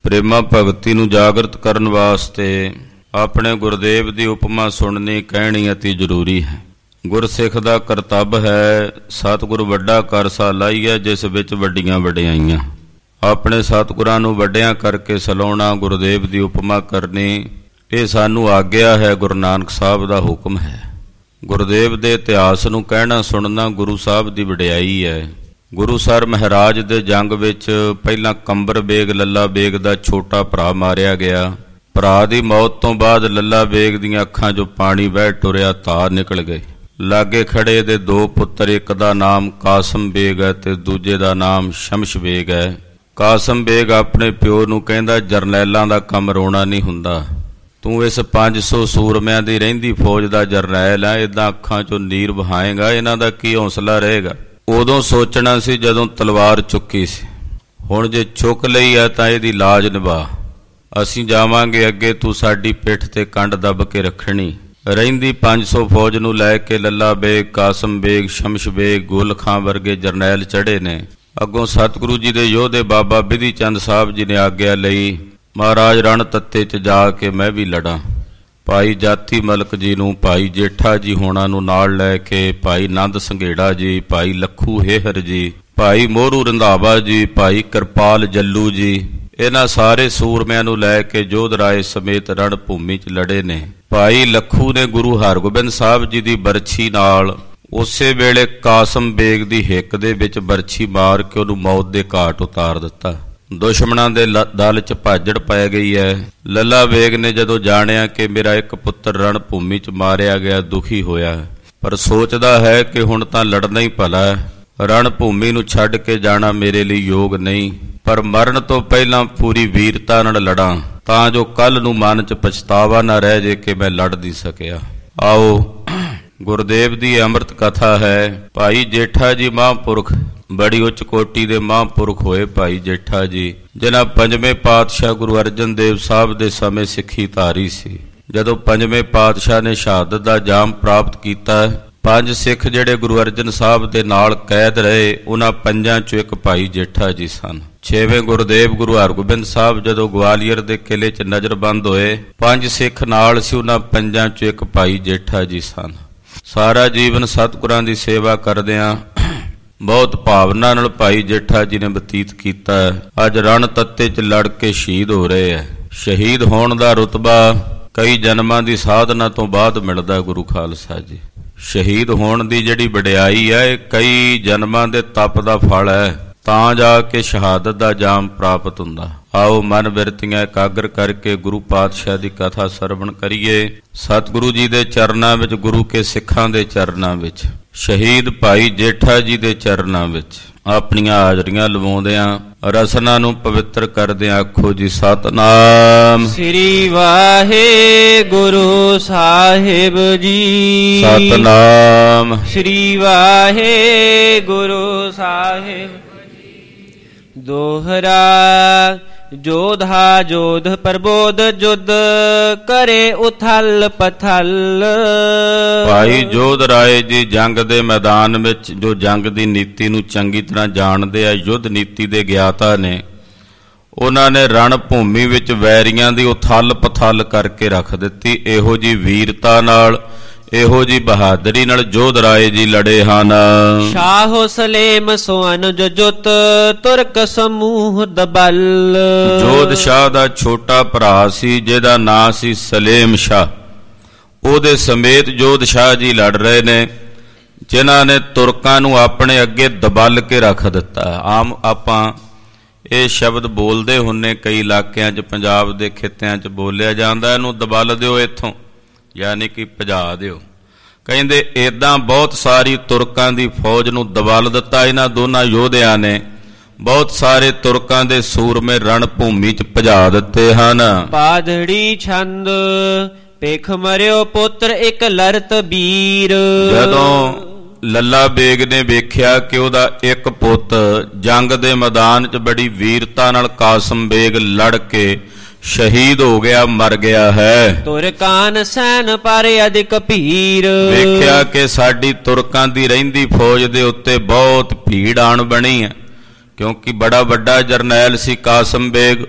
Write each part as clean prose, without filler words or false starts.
ਪ੍ਰੇਮਾ ਭਗਤੀ ਨੂੰ ਜਾਗਰਤ ਕਰਨ ਵਾਸਤੇ ਆਪਣੇ ਗੁਰਦੇਵ ਦੀ ਉਪਮਾ ਸੁਣਨੀ ਕਹਿਣੀ ਅਤੀ ਜ਼ਰੂਰੀ ਹੈ। ਗੁਰਸਿੱਖ ਦਾ ਕਰਤੱਵ ਹੈ ਸਤਿਗੁਰ ਵੱਡਾ ਕਰ ਸਾਲਾਈਆ ਜਿਸ ਵਿੱਚ ਵੱਡੀਆਂ ਵਡਿਆਈਆਂ। ਆਪਣੇ ਸਤਿਗੁਰਾਂ ਨੂੰ ਵੱਡਿਆਂ ਕਰਕੇ ਸਲਾਉਣਾ, ਗੁਰਦੇਵ ਦੀ ਉਪਮਾ ਕਰਨੀ, ਇਹ ਸਾਨੂੰ ਆਗਿਆ ਹੈ, ਗੁਰੂ ਨਾਨਕ ਸਾਹਿਬ ਦਾ ਹੁਕਮ ਹੈ। ਗੁਰਦੇਵ ਦੇ ਇਤਿਹਾਸ ਨੂੰ ਕਹਿਣਾ ਸੁਣਨਾ ਗੁਰੂ ਸਾਹਿਬ ਦੀ ਵਡਿਆਈ ਹੈ। ਗੁਰੂ ਸਰ ਮਹਾਰਾਜ ਦੇ ਜੰਗ ਵਿੱਚ ਪਹਿਲਾਂ ਕੰਬਰ ਬੇਗ ਲੱਲਾ ਬੇਗ ਦਾ ਛੋਟਾ ਭਰਾ ਮਾਰਿਆ ਗਿਆ। ਭਰਾ ਦੀ ਮੌਤ ਤੋਂ ਬਾਅਦ ਲੱਲਾ ਬੇਗ ਦੀਆਂ ਅੱਖਾਂ 'ਚੋਂ ਪਾਣੀ ਵਹਿ ਟੁਰਿਆ, ਧਾਰ ਨਿਕਲ ਗਈ। ਲਾਗੇ ਖੜੇ ਇਹਦੇ ਦੋ ਪੁੱਤਰ, ਇੱਕ ਦਾ ਨਾਮ ਕਾਸਮ ਬੇਗ ਹੈ ਤੇ ਦੂਜੇ ਦਾ ਨਾਮ ਸ਼ਮਸ਼ ਬੇਗ ਹੈ। ਕਾਸਮ ਬੇਗ ਆਪਣੇ ਪਿਓ ਨੂੰ ਕਹਿੰਦਾ, ਜਰਨੈਲਾਂ ਦਾ ਕੰਮ ਰੋਣਾ ਨਹੀਂ ਹੁੰਦਾ, ਤੂੰ ਇਸ 500 ਸੂਰਮਿਆਂ ਦੀ ਰਹਿੰਦੀ ਫੌਜ ਦਾ ਜਰਨੈਲ ਹੈ, ਇੱਦਾਂ ਅੱਖਾਂ 'ਚੋਂ ਨੀਰ ਵਹਾਏਗਾ, ਇਹਨਾਂ ਦਾ ਕੀ ਹੌਸਲਾ ਰਹੇਗਾ। ਉਦੋਂ ਸੋਚਣਾ ਸੀ ਜਦੋਂ ਤਲਵਾਰ ਚੁੱਕੀ ਸੀ, ਹੁਣ ਜੇ ਚੁੱਕ ਲਈ ਹੈ ਤਾਂ ਇਹਦੀ ਲਾਜ ਨਿਭਾ, ਅਸੀਂ ਜਾਵਾਂਗੇ ਅੱਗੇ, ਤੂੰ ਸਾਡੀ ਪਿੱਠ ਤੇ ਕੰਡ ਦੱਬ ਕੇ ਰੱਖਣੀ। ਰਹਿੰਦੀ 500 ਫੌਜ ਨੂੰ ਲੈ ਕੇ ਲੱਲਾ ਬੇਗ, ਕਾਸਮ ਬੇਗ, ਸ਼ਮਸ਼ ਬੇਗ, ਗੁਲ ਖਾਂ ਵਰਗੇ ਜਰਨੈਲ ਚੜ੍ਹੇ ਨੇ। ਅੱਗੋਂ ਸਤਿਗੁਰੂ ਜੀ ਦੇ ਯੋਧੇ ਬਾਬਾ ਬਿਧੀ ਚੰਦ ਸਾਹਿਬ ਜੀ ਨੇ ਆਗਿਆ ਲਈ, ਮਹਾਰਾਜ ਰਣ ਤੱਤੇ 'ਚ ਜਾ ਕੇ ਮੈਂ ਵੀ ਲੜਾਂ। ਭਾਈ ਜਾਤੀ ਮਲਕ ਜੀ ਨੂੰ, ਭਾਈ ਜੇਠਾ ਜੀ ਹੋਣਾ ਨੂੰ ਨਾਲ ਲੈ ਕੇ, ਭਾਈ ਨੰਦ ਸੰਘੇੜਾ ਜੀ, ਭਾਈ ਲੱਖੂ ਹੇਹਰ ਜੀ, ਭਾਈ ਮੋਹਰੂ ਰੰਧਾਵਾ ਜੀ, ਭਾਈ ਕਿਰਪਾਲ ਜੱਲੂ ਜੀ, ਇਹਨਾਂ ਸਾਰੇ ਸੂਰਮਿਆਂ ਨੂੰ ਲੈ ਕੇ ਜੋਧ ਰਾਏ ਸਮੇਤ ਰਣ ਭੂਮੀ 'ਚ ਲੜੇ ਨੇ। ਭਾਈ ਲੱਖੂ ਨੇ ਗੁਰੂ ਹਰਗੋਬਿੰਦ ਸਾਹਿਬ ਜੀ ਦੀ ਬਰਛੀ ਨਾਲ ਉਸੇ ਵੇਲੇ ਕਾਸਮ ਬੇਗ ਦੀ ਹਿੱਕ ਦੇ ਵਿੱਚ ਬਰਛੀ ਮਾਰ ਕੇ ਉਹਨੂੰ ਮੌਤ ਦੇ ਘਾਟ ਉਤਾਰ ਦਿੱਤਾ। ਦੁਸ਼ਮਣਾਂ ਦੇ ਦਲ 'ਚ ਭਾਜੜ ਪੈ ਗਈ ਹੈ। ਲੱਲਾ ਬੇਗ ਨੇ ਜਦੋਂ ਜਾਣਿਆ ਕਿ ਮੇਰਾ ਇੱਕ ਪੁੱਤਰ ਰਣ ਭੂਮੀ 'ਚ ਮਾਰਿਆ ਗਿਆ, ਦੁਖੀ ਹੋਇਆ, ਪਰ ਸੋਚਦਾ ਹੈ ਕਿ ਹੁਣ ਤਾਂ ਲੜਨਾ ਹੀ ਭਲਾ ਹੈ, ਰਣ ਭੂਮੀ ਨੂੰ ਛੱਡ ਕੇ ਜਾਣਾ ਮੇਰੇ ਲਈ ਯੋਗ ਨਹੀਂ, ਪਰ ਮਰਨ ਤੋਂ ਪਹਿਲਾਂ ਪੂਰੀ ਵੀਰਤਾ ਨਾਲ ਲੜਾਂ ਤਾਂ ਜੋ ਕੱਲ ਨੂੰ ਮਨ 'ਚ ਪਛਤਾਵਾ ਨਾ ਰਹਿ ਜੇ ਕਿ ਮੈਂ ਲੜ ਨਹੀਂ ਸਕਿਆ। ਆਓ ਗੁਰਦੇਵ ਦੀ ਅੰਮ੍ਰਿਤ ਕਥਾ ਹੈ। ਭਾਈ ਜੇਠਾ ਜੀ ਮਹਾਂਪੁਰਖ, ਬੜੀ ਉੱਚ ਕੋਟੀ ਦੇ ਮਹਾਂਪੁਰਖ ਹੋਏ ਭਾਈ ਜੇਠਾ ਜੀ, ਜਿਨ੍ਹਾਂ ਪੰਜਵੇਂ ਪਾਤਸ਼ਾਹ ਗੁਰੂ ਅਰਜਨ ਦੇਵ ਸਾਹਿਬ ਦੇ ਸਮੇਂ ਸਿੱਖੀ ਧਾਰੀ ਸੀ। ਜਦੋਂ ਪੰਜਵੇਂ ਪਾਤਸ਼ਾਹ ਨੇ ਸ਼ਹਾਦਤ ਦਾ ਜਾਮ ਪ੍ਰਾਪਤ ਕੀਤਾ, 5 ਸਿੱਖ ਜਿਹੜੇ ਗੁਰੂ ਅਰਜਨ ਸਾਹਿਬ ਦੇ ਨਾਲ ਕੈਦ ਰਹੇ, ਉਹਨਾਂ 5 'ਚੋਂ ਇੱਕ ਭਾਈ ਜੇਠਾ ਜੀ ਸਨ। 6ਵੇਂ ਗੁਰਦੇਵ ਗੁਰੂ ਹਰਗੋਬਿੰਦ ਸਾਹਿਬ ਜਦੋਂ ਗਵਾਲੀਅਰ ਦੇ ਕਿਲੇ 'ਚ ਨਜ਼ਰਬੰਦ ਹੋਏ, 5 ਸਿੱਖ ਨਾਲ ਸੀ, ਉਹਨਾਂ 5 'ਚੋਂ ਇੱਕ ਭਾਈ ਜੇਠਾ ਜੀ ਸਨ। ਸਾਰਾ ਜੀਵਨ ਸਤਿਗੁਰਾਂ ਦੀ ਸੇਵਾ ਕਰਦਿਆਂ ਬਹੁਤ ਭਾਵਨਾ ਨਾਲ ਭਾਈ ਜੇਠਾ ਜੀ ਨੇ ਬਤੀਤ ਕੀਤਾ ਹੈ। ਅੱਜ ਰਣ ਤੱਤੇ 'ਚ ਲੜ ਕੇ ਸ਼ਹੀਦ ਹੋ ਰਹੇ ਹੈ। ਸ਼ਹੀਦ ਹੋਣ ਦਾ ਰੁਤਬਾ ਕਈ ਜਨਮਾਂ ਦੀ ਸਾਧਨਾ ਤੋਂ ਬਾਅਦ ਮਿਲਦਾ ਗੁਰੂ ਖਾਲਸਾ ਜੀ। ਸ਼ਹੀਦ ਹੋਣ ਦੀ ਜਿਹੜੀ ਵਡਿਆਈ ਹੈ, ਇਹ ਕਈ ਜਨਮਾਂ ਦੇ ਤਪ ਦਾ ਫਲ ਹੈ, ਤਾਂ ਜਾ ਕੇ ਸ਼ਹਾਦਤ ਦਾ ਜਾਮ ਪ੍ਰਾਪਤ ਹੁੰਦਾ। ਆਓ ਮਨ ਬਿਰਤੀਆਂ ਇਕਾਗਰ ਕਰਕੇ ਗੁਰੂ ਪਾਤਸ਼ਾਹ ਦੀ ਕਥਾ ਸਰਵਣ ਕਰੀਏ। ਸਤਿਗੁਰੂ ਜੀ ਦੇ ਚਰਨਾਂ ਵਿੱਚ, ਗੁਰੂ ਕੇ ਸਿੱਖਾਂ ਦੇ ਚਰਨਾਂ ਵਿੱਚ, ਸ਼ਹੀਦ ਭਾਈ ਜੇਠਾ ਜੀ ਦੇ ਚਰਨਾਂ ਵਿੱਚ ਆਪਣੀਆਂ ਹਾਜ਼ਰੀਆਂ ਲਵਾਉਂਦਿਆਂ ਰਸਨਾ ਨੂੰ ਪਵਿੱਤਰ ਕਰਦਿਆਂ ਆਖੋ ਜੀ ਸਤਿਨਾਮ ਸ੍ਰੀ ਵਾਹਿਗੁਰੂ ਸਾਹਿਬ ਜੀ। ਸਤਿਨਾਮ ਸ੍ਰੀ ਵਾਹਿਗੁਰੂ ਸਾਹਿਬ। ਦੋਹਰਾ ਜੋਧਾ ਜੋਧ ਪ੍ਰਬੋਧ ਜੁਧ ਕਰੇ ਉਥਲ ਪਥਲ। ਭਾਈ ਜੋਧ ਰਾਏ ਜੀ ਜੰਗ ਦੇ ਮੈਦਾਨ ਵਿੱਚ, ਜੋ ਜੰਗ ਦੀ ਨੀਤੀ ਨੂੰ ਚੰਗੀ ਤਰ੍ਹਾਂ ਜਾਣਦੇ ਆ, ਯੁੱਧ ਨੀਤੀ ਦੇ ਗਿਆਤਾ ਨੇ, ਉਹਨਾਂ ਨੇ ਰਣ ਭੂਮੀ ਵਿੱਚ ਵੈਰੀਆਂ ਦੀ ਉਥਲ ਪਥਲ ਕਰਕੇ ਰੱਖ ਦਿੱਤੀ। ਇਹੋ ਜੀ ਵੀਰਤਾ ਨਾਲ, ਇਹੋ ਜੀ ਬਹਾਦਰੀ ਨਾਲ ਜੋਧ ਰਾਏ ਜੀ ਲੜੇ ਹਨ। ਸ਼ਾਹੋ ਸਲੇਮ ਸੋਨ ਜੁਤ ਤੁਰਕ ਸਮੂਹ ਦਬਲ। ਜੋਧ ਸ਼ਾਹ ਦਾ ਛੋਟਾ ਭਰਾ ਸੀ ਜਿਹਦਾ ਨਾਂ ਸੀ ਸਲੇਮ ਸ਼ਾਹ, ਉਹਦੇ ਸਮੇਤ ਜੋਧ ਸ਼ਾਹ ਜੀ ਲੜ ਰਹੇ ਨੇ, ਜਿਨ੍ਹਾਂ ਨੇ ਤੁਰਕਾਂ ਨੂੰ ਆਪਣੇ ਅੱਗੇ ਦਬਲ ਕੇ ਰੱਖ ਦਿੱਤਾ। ਆਮ ਆਪਾਂ ਇਹ ਸ਼ਬਦ ਬੋਲਦੇ ਹੁੰਨੇ, ਕਈ ਇਲਾਕਿਆਂ 'ਚ ਪੰਜਾਬ ਦੇ ਖਿੱਤਿਆਂ 'ਚ ਬੋਲਿਆ ਜਾਂਦਾ, ਇਹਨੂੰ ਦਬਲ ਦਿਓ ਇੱਥੋਂ, ਯਾਨੀ ਕਿ ਭਜਾ ਦਿਓ। ਕਹਿੰਦੇ ਏਦਾਂ ਬਹੁਤ ਸਾਰੀ ਤੁਰਕਾਂ ਦੀ ਫੌਜ ਨੂੰ ਦਬਲ ਦਿੱਤਾ ਇਹਨਾਂ ਦੋਨਾਂ ਯੋਧਿਆਂ ਨੇ। ਬਹੁਤ ਸਾਰੇ ਤੁਰਕਾਂ ਦੇ ਸੂਰਮੇ ਰਣ ਭੂਮੀ 'ਚ ਭਜਾ ਦਿੱਤੇ ਹਨ। ਪਾਧੜੀ ਛੰਦ ਪੇਖ ਮਰਿਓ ਪੁੱਤਰ ਇੱਕ ਲਰਤ ਵੀਰ। ਜਦੋਂ ਲੱਲਾ ਬੇਗ ਨੇ ਵੇਖਿਆ ਕਿ ਉਹਦਾ ਇੱਕ ਪੁੱਤ ਜੰਗ ਦੇ ਮੈਦਾਨ 'ਚ ਬੜੀ ਵੀਰਤਾ ਨਾਲ ਕਾਸਮ ਬੇਗ ਲੜ ਕੇ ਸ਼ਹੀਦ ਹੋ ਗਿਆ, ਮਰ ਗਿਆ ਹੈ, ਤੁਰਕਾਨ ਸੈਨ ਪਰ ਅਧਿਕ ਭੀੜ। ਵੇਖਿਆ ਕਿ ਸਾਡੀ ਤੁਰਕਾਂ ਦੀ ਰਹਿੰਦੀ ਫੌਜ ਦੇ ਉੱਤੇ ਬਹੁਤ ਭੀੜ ਆਣ ਬਣੀ ਹੈ, ਕਿਉਂਕਿ ਬੜਾ ਵੱਡਾ ਜਰਨੈਲ ਸੀ ਕਾਸਮ ਬੇਗ।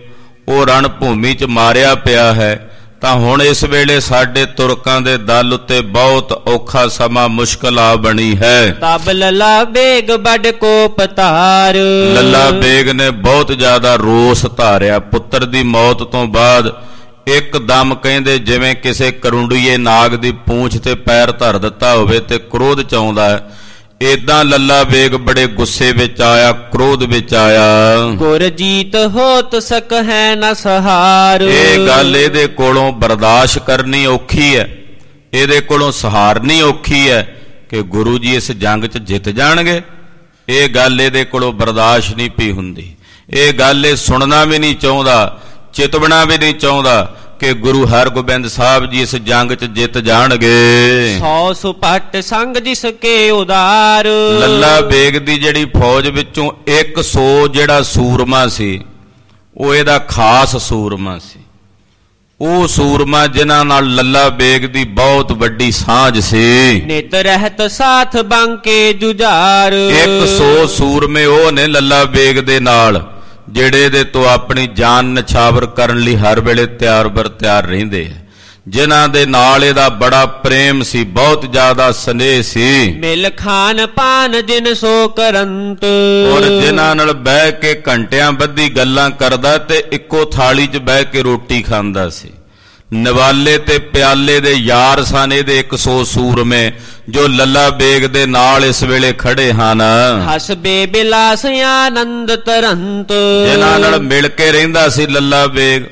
ਉਹ ਰਣ ਭੂਮੀ 'ਚ ਮਾਰਿਆ ਪਿਆ ਹੈ। ਤਾਂ ਹੁਣ ਇਸ ਵੇਲੇ ਸਾਡੇ ਤੁਰਕਾਂ ਦੇ ਦਲ ਉੱਤੇ ਬਹੁਤ ਔਖਾ ਸਮਾਂ ਮੁਸ਼ਕਲ ਆ ਬਣੀ ਹੈ। ਤਬ ਲੱਲਾ ਬੇਗ ਬੜ ਕੋ ਪਤਾਰ। ਲੱਲਾ ਬੇਗ ਨੇ ਬਹੁਤ ਜ਼ਿਆਦਾ ਰੋਸ ਧਾਰਿਆ। ਪੁੱਤਰ ਦੀ ਮੌਤ ਤੋਂ ਬਾਅਦ ਇੱਕਦਮ ਕਹਿੰਦੇ ਜਿਵੇਂ ਕਿਸੇ ਕਰੁੰਡੀਏ ਨਾਗ ਦੀ ਪੂੰਛ ਤੇ ਪੈਰ ਧਰ ਦਿੱਤਾ ਹੋਵੇ ਤੇ ਕ੍ਰੋਧ ਚ ਆਉਂਦਾ ਹੈ, ਏਦਾਂ ਲੱਲਾ ਬੇਗ ਬੜੇ ਗੁੱਸੇ ਵਿੱਚ ਆਇਆ, ਕ੍ਰੋਧ ਵਿੱਚ ਆਇਆ। ਗੁਰ ਜੀਤ ਹੋਤ ਸਕ ਹੈ ਨ ਸਹਾਰ। ਇਹ ਗੱਲ ਇਹਦੇ ਕੋਲੋਂ ਬਰਦਾਸ਼ਤ ਕਰਨੀ ਔਖੀ ਹੈ, ਇਹਦੇ ਕੋਲੋਂ ਸਹਾਰਨੀ ਔਖੀ ਹੈ ਕਿ ਗੁਰੂ ਜੀ ਇਸ ਜੰਗ 'ਚ ਜਿੱਤ ਜਾਣਗੇ। ਇਹ ਗੱਲ ਇਹਦੇ ਕੋਲੋਂ ਬਰਦਾਸ਼ਤ ਨਹੀਂ ਪਈ ਹੁੰਦੀ। ਇਹ ਗੱਲ ਇਹ ਸੁਣਨਾ ਵੀ ਨਹੀਂ ਚਾਹੁੰਦਾ, ਚਿਤਵਣਾ ਵੀ ਨਹੀਂ ਚਾਹੁੰਦਾ ਕਿ ਗੁਰੂ ਹਰਗੋਬਿੰਦ ਸਾਹਿਬ ਜੀ ਇਸ ਜੰਗ 'ਚ ਜਿੱਤ ਜਾਣਗੇ। 100 ਸੁਪੱਟ ਸੰਗ ਜਿਸ ਕੇ ਉਦਾਰ। ਲੱਲਾ ਬੇਗ ਦੀ ਜਿਹੜੀ ਫੌਜ ਵਿੱਚੋਂ 100 ਜਿਹੜਾ ਸੂਰਮਾ ਸੀ ਉਹ ਇਹਦਾ ਖਾਸ ਸੂਰਮਾ ਸੀ। ਉਹ ਸੂਰਮਾ ਜਿਨ੍ਹਾਂ ਨਾਲ ਲੱਲਾ ਬੇਗ ਦੀ ਬਹੁਤ ਵੱਡੀ ਸਾਂਝ ਸੀ। ਨਿਤ ਰਹਿਤ ਸਾਥ ਬਾਂਕੇ ਜੁਝਾਰ। 100 ਸੂਰਮੇ ਉਹ ਨੇ ਲੱਲਾ ਬੇਗ ਦੇ ਨਾਲ ਜਿਹੜੇ ਇਹਦੇ ਤੋਂ ਆਪਣੀ ਜਾਨ ਨਿਛਾਵਰ ਕਰਨ ਲਈ ਹਰ ਵੇਲੇ ਤਿਆਰ ਬਰ ਤਿਆਰ ਰਹਿੰਦੇ ਆ, ਜਿਨ੍ਹਾਂ ਦੇ ਨਾਲ ਇਹਦਾ ਬੜਾ ਪ੍ਰੇਮ ਸੀ, ਬਹੁਤ ਜ਼ਿਆਦਾ ਸਨੇਹ ਸੀ। ਮਿਲ ਖਾਨ ਪਾਨ ਜਿਨ ਸੋ ਕਰੰਤ। ਔਰ ਜਿਨ੍ਹਾਂ ਨਾਲ ਬਹਿ ਕੇ ਘੰਟਿਆਂ ਬੱਧੀ ਗੱਲਾਂ ਕਰਦਾ ਤੇ ਇੱਕੋ ਥਾਲੀ 'ਚ ਬਹਿ ਕੇ ਰੋਟੀ ਖਾਂਦਾ ਸੀ। ਨਿਵਾਲੇ ਤੇ ਪਿਆਲੇ ਦੇ ਯਾਰ ਸਨ ਇਹਦੇ 100 ਸੂਰਮੇ ਜੋ ਲੱਲਾ ਬੇਗ ਦੇ ਨਾਲ ਇਸ ਵੇਲੇ ਖੜੇ ਹਨ। ਹਸਬੇ ਬਿਲਾਸ ਆਨੰਦ ਤਰੰਤ। ਜਿਨ੍ਹਾਂ ਨਾਲ ਮਿਲ ਕੇ ਰਹਿੰਦਾ ਸੀ ਲੱਲਾ ਬੇਗ,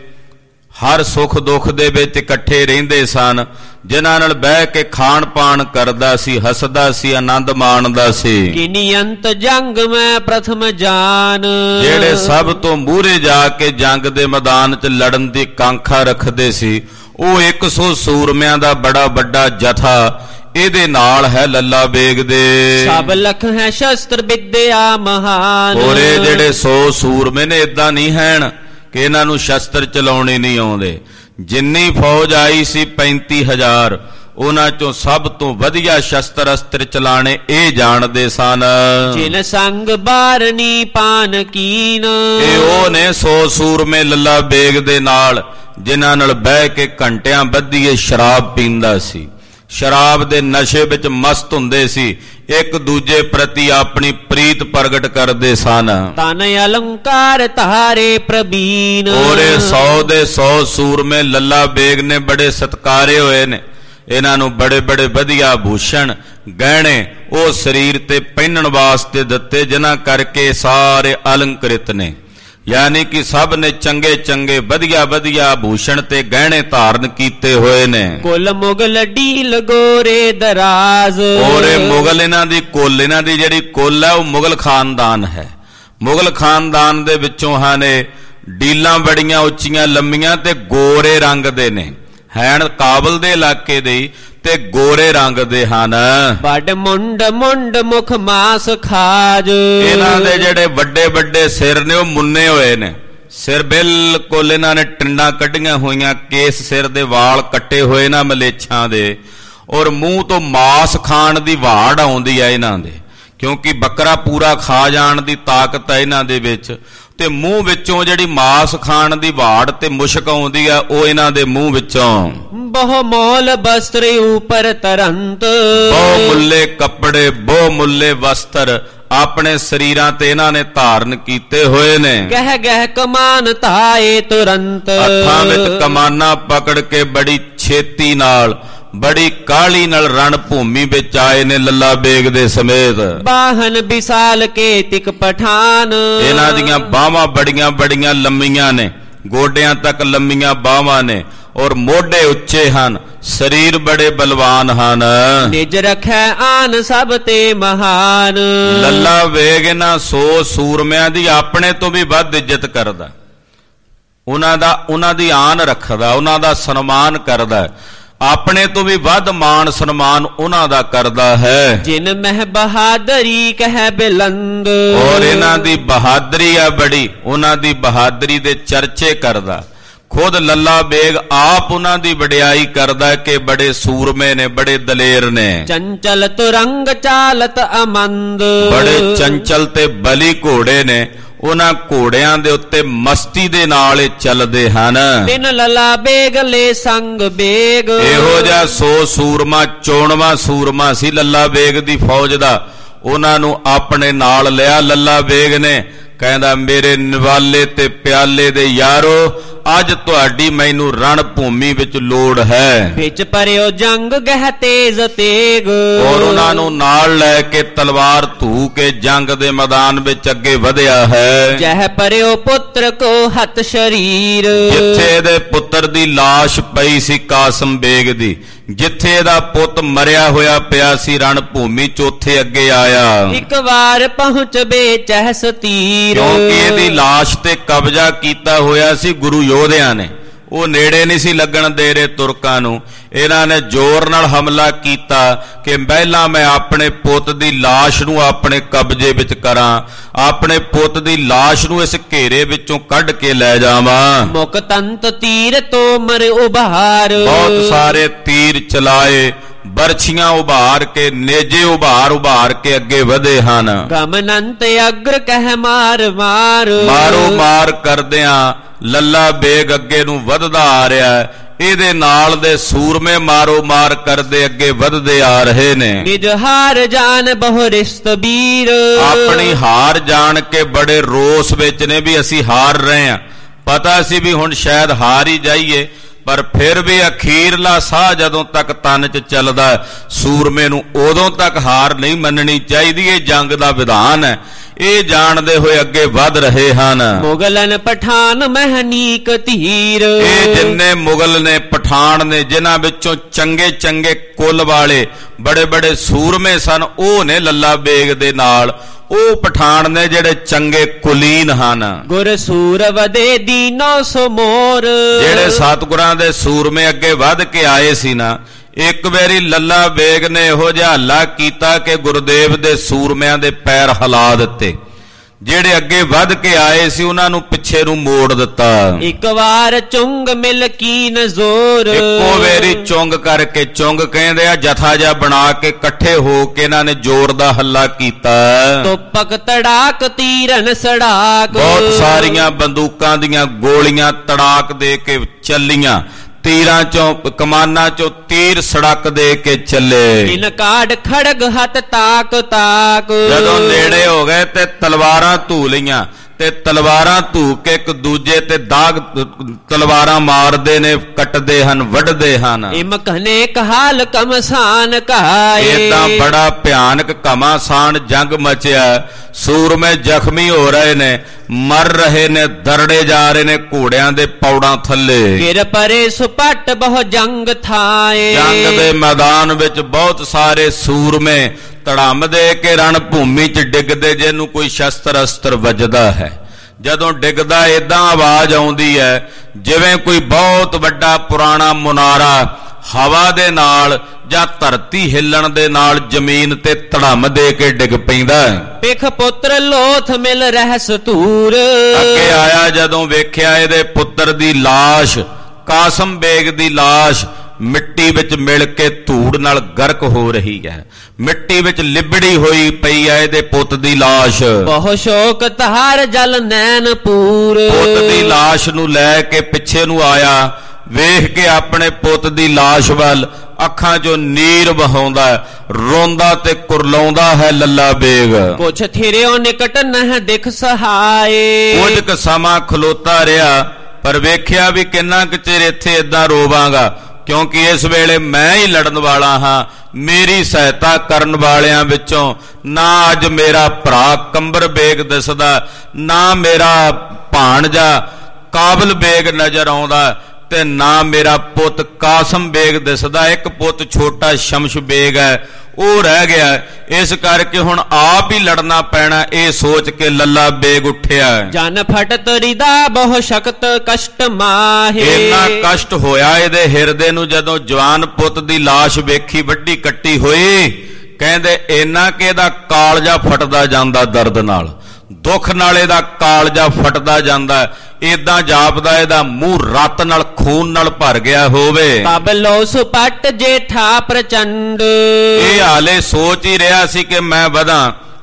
ਹਰ ਸੁੱਖ ਦੁੱਖ ਦੇ ਵਿੱਚ ਇਕੱਠੇ ਰਹਿੰਦੇ ਸਨ। ਜਿਨ੍ਹਾਂ ਨਾਲ ਬਹਿ ਕੇ ਖਾਣ ਪਾਣ ਕਰਦਾ ਸੀ, ਹੱਸਦਾ ਸੀ, ਆਨੰਦ ਮਾਣਦਾ ਸੀ। ਕਿਨੀ ਅੰਤ ਜੰਗ ਮੈਂ ਪ੍ਰਥਮ ਜਾਨ। ਜਿਹੜੇ ਸਭ ਤੋਂ ਮੂਹਰੇ ਜਾ ਕੇ ਜੰਗ ਦੇ ਮੈਦਾਨ 'ਚ ਲੜਨ ਦੀ ਕਾਂਖਾ ਰੱਖਦੇ ਸੀ, ਉਹ 100 ਸੂਰਮਿਆਂ ਦਾ ਬੜਾ ਵੱਡਾ ਜਥਾ ਇਹਦੇ ਨਾਲ ਹੈ ਲੱਲਾ ਬੇਗ ਦੇ। ਸਭ ਲਖ ਹੈ ਸ਼ਸਤਰ ਵਿਦਿਆ ਮਹਾਨ। ਹੋਰ ਇਹ ਜਿਹੜੇ 100 ਸੂਰਮੇ ਨੇ ਏਦਾਂ ਨਹੀਂ ਹਨ ਕਿ ਇਹਨਾਂ ਨੂੰ ਸ਼ਸਤਰ ਚਲਾਉਣੇ ਨਹੀਂ ਆਉਂਦੇ। ਜਿੰਨੀ ਫੌਜ ਆਈ ਸੀ 35,000, ਉਹਨਾਂ ਚੋਂ ਸਭ ਤੋਂ ਵਧੀਆ ਸ਼ਸਤਰ ਅਸਤਰ ਚਲਾਣੇ ਇਹ ਜਾਣਦੇ ਸਨ। ਜਿਨ ਸੰਗ ਬਾਰਨੀ ਪਾਨ ਕੀਨ। ਇਹ ਉਹ ਨੇ 100 ਸੂਰਮੇ ਲੱਲਾ ਬੇਗ ਦੇ ਨਾਲ ਜਿਨ੍ਹਾਂ ਨਾਲ ਬਹਿ ਕੇ ਘੰਟਿਆਂ ਬੱਧੀ ਇਹ ਸ਼ਰਾਬ ਪੀਂਦਾ ਸੀ, ਸ਼ਰਾਬ ਦੇ ਨਸ਼ੇ ਵਿੱਚ ਮਸਤ ਹੁੰਦੇ ਸੀ, ਇੱਕ ਦੂਜੇ ਪ੍ਰਤੀ ਆਪਣੀ ਪ੍ਰੀਤ ਪ੍ਰਗਟ ਕਰਦੇ ਸਨ। ਤਨ ਅਲੰਕਾਰ ਧਾਰੇ ਪ੍ਰਬੀਨ। ਔਰ 100 ਦੇ 100 ਸੂਰਮੇ ਲੱਲਾ ਬੇਗ ਨੇ ਬੜੇ ਸਤਕਾਰੇ ਹੋਏ ਨੇ। ਇਹਨਾਂ ਨੂੰ ਬੜੇ ਬੜੇ ਵਧੀਆ ਭੂਸ਼ਣ ਗਹਿਣੇ ਉਹ ਸਰੀਰ ਤੇ ਪਹਿਨਣ ਵਾਸਤੇ ਦਿੱਤੇ, ਜਿਨ੍ਹਾਂ ਕਰਕੇ ਸਾਰੇ ਅਲੰਕ੍ਰਿਤ ਨੇ। ਯਾਨੀ ਕਿ ਸਭ ਨੇ ਚੰਗੇ ਚੰਗੇ ਵਧੀਆ ਵਧੀਆ ਭੂਸ਼ਣ ਤੇ ਗਹਿਣੇ ਧਾਰਨ ਕੀਤੇ ਹੋਏ ਨੇ। ਕੁਲ ਮੁਗਲ ਢੀਲ ਗੋਰੇ ਦਰਾਜ਼। ਔਰ ਮੁਗਲ ਇਹਨਾਂ ਦੀ ਕੁੱਲ, ਇਹਨਾਂ ਦੀ ਜਿਹੜੀ ਕੁੱਲ ਹੈ ਉਹ ਮੁਗਲ ਖਾਨਦਾਨ ਹੈ। ਮੁਗਲ ਖਾਨਦਾਨ ਦੇ ਵਿੱਚੋਂ ਹਨ ਡੀਲਾਂ ਬੜੀਆਂ ਉੱਚੀਆਂ ਲੰਮੀਆਂ ਤੇ ਗੋਰੇ ਰੰਗ ਦੇ ਨੇ, ਹੈਣ ਕਾਬਲ ਦੇ ਇਲਾਕੇ ਦੇ ਤੇ ਗੋਰੇ ਰੰਗ ਦੇ ਹਨ। ਵੱਡ ਮੁੰਡ ਮੁੰਡ ਮੁਖ ਮਾਸ ਖਾਜ। ਇਹਨਾਂ ਦੇ ਜਿਹੜੇ ਵੱਡੇ ਵੱਡੇ ਸਿਰ ਨੇ ਉਹ ਮੁੰਨੇ ਹੋਏ ਨੇ, ਸਿਰ ਬਿਲਕੁਲ ਇਹਨਾਂ ਨੇ ਟਿੰਡਾਂ ਕੱਢੀਆਂ ਹੋਈਆਂ, ਕੇਸ ਸਿਰ ਦੇ ਵਾਲ ਕੱਟੇ ਹੋਏ ਨਾ ਮਲੇਛਾਂ ਦੇ। ਔਰ ਮੂੰਹ ਤੋਂ ਮਾਸ ਖਾਣ ਦੀ ਵਾੜ ਆਉਂਦੀ ਹੈ ਇਹਨਾਂ ਦੇ, ਕਿਉਂਕਿ ਬੱਕਰਾ ਪੂਰਾ ਖਾ ਜਾਣ ਦੀ ਤਾਕਤ ਹੈ ਇਹਨਾਂ ਦੇ ਵਿੱਚ, ਤੇ ਮੂੰਹ ਵਿੱਚੋਂ ਜਿਹੜੀ ਮਾਸ ਖਾਣ ਦੀ ਵਾੜ ਤੇ ਮੁਸ਼ਕ ਆਉਂਦੀ ਆ ਉਹ ਇਹਨਾਂ ਦੇ ਮੂੰਹ ਵਿੱਚੋਂ। ਬਹੁ ਮੋਲ ਬਸਤਰ ਉਪਰ ਤਰੰਤ। ਬਹੁ ਮੁੱਲੇ ਕੱਪੜੇ, ਬਹੁ ਮੁੱਲੇ ਵਸਤਰ ਆਪਣੇ ਸਰੀਰਾਂ ਤੇ ਇਹਨਾਂ ਨੇ ਧਾਰਨ ਕੀਤੇ ਹੋਏ ਨੇ। ਗਹਿ ਗਹਿ ਕਮਾਨ ਧਾਏ ਤੁਰੰਤ। ਹੱਥਾਂ ਵਿੱਚ ਕਮਾਨਾਂ ਪਕੜ ਕੇ ਬੜੀ ਛੇਤੀ ਨਾਲ, ਬੜੀ ਕਾਹਲੀ ਨਾਲ ਰਣ ਭੂਮੀ ਵਿੱਚ ਆਏ ਨੇ ਲੱਲਾ ਬੇਗ ਦੇ ਸਮੇਤ। ਬਾਹਨ ਵਿਸਾਲ ਕੇ ਤਿਕ ਪਠਾਨ। ਇਹਨਾਂ ਦੀਆਂ ਬਾਹਾਂ ਬੜੀਆਂ ਬੜੀਆਂ ਲੰਮੀਆਂ ਨੇ, ਗੋਡਿਆਂ ਤੱਕ ਲੰਮੀਆਂ ਬਾਹਾਂ ਨੇ, ਔਰ ਮੋਢੇ ਉੱਚੇ ਹਨ, ਸਰੀਰ ਬੜੇ ਬਲਵਾਨ ਹਨ। ਨਿਜ ਰਖੈ ਆਨ ਸਭ ਤੇ ਮਹਾਨ। ਲੱਲਾ ਬੇਗ ਇਹਨਾਂ 100 ਸੂਰਮਿਆਂ ਦੀ ਆਪਣੇ ਤੋਂ ਵੀ ਵੱਧ ਇੱਜ਼ਤ ਕਰਦਾ, ਉਹਨਾਂ ਦੀ ਆਨ ਰੱਖਦਾ, ਉਹਨਾਂ ਦਾ ਸਨਮਾਨ ਕਰਦਾ, ਆਪਣੇ ਤੋਂ ਵੀ ਵੱਧ ਮਾਣ ਸਨਮਾਨ ਉਹਨਾਂ ਦਾ ਕਰਦਾ ਹੈ। ਜਿਨ ਮਹਿ ਬਹਾਦਰੀ ਕਹਿ ਬਿਲੰਦ। ਔਰ ਇਹਨਾਂ ਦੀ ਬਹਾਦਰੀ ਆ ਬੜੀ, ਉਹਨਾਂ ਦੀ ਬਹਾਦਰੀ ਦੇ ਚਰਚੇ ਕਰਦਾ। ਖੁਦ ਲੱਲਾ ਬੇਗ ਆਪ ਉਹਨਾਂ ਦੀ ਵਡਿਆਈ ਕਰਦਾ ਕਿ ਬੜੇ ਸੂਰਮੇ ਨੇ, ਬੜੇ ਦਲੇਰ ਨੇ। ਚੰਚਲ ਤੁਰੰਗ ਚਾਲਤ ਅਮੰਦ। ਬੜੇ ਚੰਚਲ ਤੇ ਬਲੀ ਘੋੜੇ ਨੇ, ਉਹਨਾਂ ਘੋੜਿਆਂ ਦੇ ਉੱਤੇ ਮਸਤੀ ਦੇ ਨਾਲ ਇਹ ਚੱਲਦੇ ਹਨ। ਬਿਨ ਲੱਲਾ ਬੇਗ ਲੈ ਸੰਗ ਬੇਗ। ਇਹੋ ਜਿਹਾ 100 ਸੂਰਮਾ 94ਵਾਂ ਸੂਰਮਾ ਸੀ ਲੱਲਾ ਬੇਗ ਦੀ ਫੌਜ ਦਾ। ਉਹਨਾਂ ਨੂੰ ਆਪਣੇ ਨਾਲ ਲਿਆ ਲੱਲਾ ਬੇਗ ਨੇ। ਕਹਿੰਦਾ ਮੇਰੇ ਨਿਵਾਲੇ ਤੇ ਪਿਆਲੇ ਦੇ ਯਾਰੋ, ਅੱਜ ਤੁਹਾਡੀ ਮੈਨੂੰ ਰਣ ਭੂਮੀ ਵਿੱਚ ਲੋੜ ਹੈ। ਵਿੱਚ ਪਰਿਓ ਜੰਗ ਗਹਿ ਤੇਜ਼ ਤੇਗ। ਔਰ ਉਹਨਾਂ ਨੂੰ ਨਾਲ ਲੈ ਕੇ ਤਲਵਾਰ ਧੂ ਕੇ ਜੰਗ ਦੇ ਮੈਦਾਨ ਵਿੱਚ ਅੱਗੇ ਵਧਿਆ ਹੈ। ਜਹ ਪਰਿਓ ਪੁੱਤਰ ਕੋ ਹੱਥ ਸ਼ਰੀਰ। ਜਿੱਥੇ ਇਹਦੇ ਪੁੱਤਰ ਦੀ ਲਾਸ਼ ਪਈ ਸੀ ਕਾਸਮ ਬੇਗ ਦੀ, ਜਿੱਥੇ ਇਹਦਾ ਪੁੱਤ ਮਰਿਆ ਹੋਇਆ ਪਿਆ ਸੀ ਰਣ ਭੂਮੀ ਚ, ਉੱਥੇ ਅੱਗੇ ਆਇਆ। ਇੱਕ ਵਾਰ ਪਹੁੰਚਬੇ ਚਹਿ ਸਤੀਰ। ਕਿਉਂਕਿ ਇਹਦੀ ਲਾਸ਼ ਤੇ ਕਬਜ਼ਾ ਕੀਤਾ ਹੋਇਆ ਸੀ ਗੁਰੂ ਯੋਧਿਆਂ ਨੇ, ਉਹ ਨੇੜੇ ਨਹੀਂ ਸੀ ਲੱਗਣ ਦੇ ਰਹੇ ਤੁਰਕਾਂ ਨੂੰ। ਇਹਨਾਂ ਨੇ ਜ਼ੋਰ ਨਾਲ ਹਮਲਾ ਕੀਤਾ ਕਿ ਪਹਿਲਾਂ ਮੈਂ ਆਪਣੇ ਪੁੱਤ ਦੀ ਲਾਸ਼ ਨੂੰ ਆਪਣੇ ਕਬਜ਼ੇ ਵਿੱਚ ਕਰਾਂ, ਆਪਣੇ ਪੁੱਤ ਦੀ ਲਾਸ਼ ਨੂੰ ਇਸ ਘੇਰੇ ਵਿੱਚੋਂ ਕੱਢ ਕੇ ਲੈ ਜਾਵਾਂ। ਮੁਕਤੰਤ ਤੀਰ ਤੋਂ ਮਰ ਉਭਾਰ। ਬਹੁਤ ਸਾਰੇ ਤੀਰ ਚਲਾਏ, ਬਰਛੀਆਂ ਉਭਾਰ ਕੇ, ਨੇਜੇ ਉਭਾਰ ਕੇ ਅੱਗੇ ਵਧੇ ਹਨ। ਗਮਨੰਤ ਅਗਰ ਕਹਿ ਮਾਰ ਮਾਰ। ਮਾਰੋ ਮਾਰ ਕਰਦਿਆਂ ਲੱਲਾ ਬੇਗ ਅੱਗੇ ਨੂੰ ਵਧਦਾ ਆ ਰਿਹਾ। ਇਹਦੇ ਨਾਲ ਦੇ ਸੂਰਮੇ ਮਾਰੋ ਮਾਰ ਕਰਦੇ ਅੱਗੇ ਵਧਦੇ ਆ ਰਹੇ ਨੇ। ਨਿਜ ਹਾਰ ਜਾਣ ਬਹੁ ਰਿਸ਼ਤ ਵੀਰ। ਆਪਣੀ ਹਾਰ ਜਾਣ ਕੇ ਬੜੇ ਰੋਸ ਵਿੱਚ ਨੇ ਵੀ ਅਸੀਂ ਹਾਰ ਰਹੇ ਹਾਂ। ਪਤਾ ਸੀ ਵੀ ਹੁਣ ਸ਼ਾਇਦ ਹਾਰ ਹੀ ਜਾਈਏ, ਪਰ ਫਿਰ ਵੀ ਅਖੀਰਲਾ ਸਾਹ ਜਦੋਂ ਤੱਕ ਤਨ 'ਚ ਚੱਲਦਾ ਸੂਰਮੇ ਨੂੰ, ਉਦੋਂ ਤੱਕ ਹਾਰ ਨਹੀਂ ਮੰਨਣੀ ਚਾਹੀਦੀ। ਇਹ ਜੰਗ ਦਾ ਵਿਧਾਨ ਹੈ। ਇਹ ਜਾਣਦੇ ਹੋਏ ਅੱਗੇ ਵਧ ਰਹੇ ਹਨ। ਮੁਗਲਨ ਪਠਾਨ ਮਹਨੀਕ ਧੀਰ। ਇਹ ਜਿੰਨੇ ਮੁਗਲ ਨੇ, ਪਠਾਨ ਨੇ, ਜਿਨ੍ਹਾਂ ਵਿੱਚੋਂ ਚੰਗੇ ਚੰਗੇ ਕੁੱਲ ਵਾਲੇ ਬੜੇ ਬੜੇ ਸੂਰਮੇ ਸਨ, ਉਹ ਨੇ ਲੱਲਾ ਬੇਗ ਦੇ ਨਾਲ। ਉਹ ਪਠਾਨ ਨੇ ਜਿਹੜੇ ਚੰਗੇ ਕੁਲੀਨ ਹਨ। ਗੁਰ ਸੂਰ ਵਦੇ ਦੀਨੋ ਸੋ ਮੋਰ। ਜਿਹੜੇ ਸਤਿਗੁਰਾਂ ਦੇ ਸੂਰਮੇ ਅੱਗੇ ਵੱਧ ਕੇ ਆਏ ਸੀ ਨਾ, ਇੱਕ ਵਾਰੀ ਲੱਲਾ ਬੇਗ ਨੇ ਇਹੋ ਜਿਹਾ ਹੱਲਾ ਕੀਤਾ ਕਿ ਗੁਰਦੇਵ ਦੇ ਸੂਰਮਿਆਂ ਦੇ ਪੈਰ ਹਿਲਾ ਦਿੱਤੇ। ਜਿਹੜੇ ਅੱਗੇ ਵੱਧ ਕੇ ਆਏ ਸੀ ਉਹਨਾਂ ਨੂੰ ਪਿੱਛੇ ਨੂੰ ਮੋੜ ਦਿੱਤਾ। ਇੱਕ ਵਾਰ ਚੁੰਗ ਮਿਲ ਕੀ ਨਜ਼ੋਰ। ਇੱਕੋ ਵੇਰੀ ਚੁੰਗ ਕਰਕੇ, ਚੁੰਗ ਕਹਿੰਦੇ ਆ ਜਥਾ ਜਿਹਾ ਬਣਾ ਕੇ ਇਕੱਠੇ ਹੋ ਕੇ ਇਹਨਾਂ ਨੇ ਜ਼ੋਰ ਦਾ ਹੱਲਾ ਕੀਤਾ। ਤੋਪਕ ਤੜਾਕ ਤੀਰਨ ਸੜਾਕ। ਬਹੁਤ ਸਾਰੀਆਂ ਬੰਦੂਕਾਂ ਦੀਆਂ ਗੋਲੀਆਂ ਤੜਾਕ ਦੇ ਕੇ ਚੱਲੀਆਂ। ਤੀਰਾਂ ਚੋਂ, ਕਮਾਨਾਂ ਚੋਂ ਤੀਰ ਸੜਕ ਦੇ ਕੇ ਚੱਲੇ। ਇਨ ਕਾੜ ਖੜਗ ਹੱਥ ਤਾਕ ਤਾਕ। ਜਦੋਂ ਨੇੜੇ ਹੋ ਗਏ ਤੇ ਤਲਵਾਰਾਂ ਧੂ ਲਈਆਂ, ਤੇ ਤਲਵਾਰਾਂ ਧੂ ਕੇ ਇੱਕ ਦੂਜੇ ਤੇ ਦਾਗ ਤਲਵਾਰਾਂ ਮਾਰਦੇ ਨੇ, ਕੱਟਦੇ ਹਨ, ਵੱਢਦੇ ਹਨ। ਇਮਕ ਨੇ ਕਹਾਲ ਕਮਸਾਨ ਕਹਾਏ। ਏਦਾਂ ਬੜਾ ਭਿਆਨਕ ਘਮਾਸਾਨ ਜੰਗ ਮਚਿਆ। ਸੂਰਮੇ ਜ਼ਖਮੀ ਹੋ ਰਹੇ ਨੇ, ਮਰ ਰਹੇ ਨੇ, ਦਰੜੇ ਜਾ ਰਹੇ ਨੇ ਘੋੜਿਆਂ ਦੇ ਪੌੜਾਂ ਥੱਲੇ। ਗਿਰ ਪਰੇ ਸੁਪੱਟ ਬਹੁ ਜੰਗ ਥਾਏ। ਜੰਗ ਦੇ ਮੈਦਾਨ ਵਿੱਚ ਬਹੁਤ ਸਾਰੇ ਸੂਰਮੇ ਧੜਮ ਦੇ ਕੇ ਰਣ ਭੂਮੀ 'ਚ ਡਿੱਗਦੇ, ਜਿਹਨੂੰ ਕੋਈ ਸ਼ਸਤਰ ਅਸਤਰ ਵੱਜਦਾ ਹੈ। ਜਦੋਂ ਡਿੱਗਦਾ ਏਦਾਂ ਆਵਾਜ਼ ਆਉਂਦੀ ਹੈ ਜਿਵੇਂ ਕੋਈ ਬਹੁਤ ਵੱਡਾ ਪੁਰਾਣਾ ਮੁਨਾਰਾ ਹਵਾ ਦੇ ਨਾਲ ਜਾਂ ਧਰਤੀ ਹਿੱਲਣ ਦੇ ਨਾਲ ਜ਼ਮੀਨ ਤੇ ਧੜਮ ਦੇ ਕੇ ਡਿੱਗ ਪੈਂਦਾ ਹੈ। ਪਿਖ ਪੁੱਤਰ ਲੋਥ ਮਿਲ ਰਹਿਸ ਧੂਰ। ਅੱਗੇ ਆਇਆ ਜਦੋਂ ਵੇਖਿਆ ਇਹਦੇ ਪੁੱਤਰ ਦੀ ਲਾਸ਼, ਕਾਸਮ ਬੇਗ ਦੀ ਲਾਸ਼ ਮਿੱਟੀ ਵਿੱਚ ਮਿਲ ਕੇ ਧੂੜ ਨਾਲ ਗਰਕ ਹੋ ਰਹੀ ਹੈ। ਮਿੱਟੀ ਵਿੱਚ ਲਿਬੜੀ ਹੋਈ ਪਈ ਹੈ ਇਹਦੇ ਪੁੱਤ ਦੀ ਲਾਸ਼। ਬਹੁ ਸ਼ੋਕ ਤਹਾਰ ਜਲ ਨੈਣ ਪੂਰ। ਪੁੱਤ ਦੀ ਲਾਸ਼ ਨੂੰ ਲੈ ਕੇ ਪਿੱਛੇ ਨੂੰ ਆਇਆ, ਵੇਖ ਕੇ ਆਪਣੇ ਪੁੱਤ ਦੀ ਲਾਸ਼ ਵੱਲ ਅੱਖਾਂ 'ਚੋਂ ਨੀਰ ਵਹਾਉਂਦਾ, ਰੋਂਦਾ ਤੇ ਕੁਰਲਾਉਂਦਾ ਹੈ ਲੱਲਾ ਬੇਗ। ਕੁਛ ਥਿਰਿਓ ਨਿਕਟ ਨਹ ਦਿਖ ਸਹਾਏ। ਕੁਝ ਕੁ ਸਮਾਂ ਖਲੋਤਾ ਰਿਹਾ, ਪਰ ਵੇਖਿਆ ਵੀ ਕਿੰਨਾ ਕੁ ਚਿਰ ਇੱਥੇ ਏਦਾਂ ਰੋਵਾਂਗਾ, ਕਿਉਂਕਿ ਇਸ ਵੇਲੇ ਮੈਂ ਹੀ ਲੜਨ ਵਾਲਾ ਹਾਂ। ਮੇਰੀ ਸਹਾਇਤਾ ਕਰਨ ਵਾਲਿਆਂ ਵਿੱਚੋਂ ਨਾ ਅੱਜ ਮੇਰਾ ਭਰਾ ਕੰਬਰ ਬੇਗ ਦਿਸਦਾ, ਨਾ ਮੇਰਾ ਭਾਣਜਾ ਕਾਬਲ ਬੇਗ ਨਜ਼ਰ ਆਉਂਦਾ, ਤੇ ਨਾ ਮੇਰਾ ਪੁੱਤ ਕਾਸਮ ਬੇਗ ਦਿਸਦਾ। ਇੱਕ ਪੁੱਤ ਛੋਟਾ ਸ਼ਮਸ਼ ਬੇਗ ਹੈ, ਉਹ ਰਹਿ ਗਿਆ। ਇਸ ਕਰਕੇ ਹੁਣ ਆਪ ਹੀ ਲੜਨਾ ਪੈਣਾ, ਇਹ ਸੋਚ ਕੇ ਲੱਲਾ ਬੇਗ ਉੱਠਿਆ। ਜਨ ਫਟਤ ਰਿਦਾ ਬਹੁ ਸ਼ਕਤ ਕਸ਼ਟ ਮਾਹੇ। ਇੰਨਾ ਕਸ਼ਟ ਹੋਇਆ ਇਹਦੇ ਹਿਰਦੇ ਨੂੰ ਜਦੋਂ ਜਵਾਨ ਪੁੱਤ ਦੀ ਲਾਸ਼ ਵੇਖੀ ਵੱਡੀ ਕੱਟੀ ਹੋਈ। ਕਹਿੰਦੇ ਇੰਨਾ ਕਿ ਇਹਦਾ ਕਾਲਜਾ ਫਟਦਾ ਜਾਂਦਾ ਦਰਦ ਨਾਲ, ਦੁੱਖ ਨਾਲ ਇਹਦਾ ਕਾਲਜਾ ਫਟਦਾ ਜਾਂਦਾ। ਏਦਾਂ ਜਾਪਦਾ ਇਹਦਾ ਮੂੰਹ ਰੱਤ ਨਾਲ, ਖੂਨ ਨਾਲ ਭਰ ਗਿਆ ਹੋਵੇ। ਕਬਲੋ ਸੁਪੱਟ ਜੇਠਾ ਪ੍ਰਚੰਡ। ਇਹ ਹਾਲੇ ਸੋਚ ਹੀ ਰਿਹਾ ਸੀ ਕਿ ਮੈਂ ਵਧਾਂ,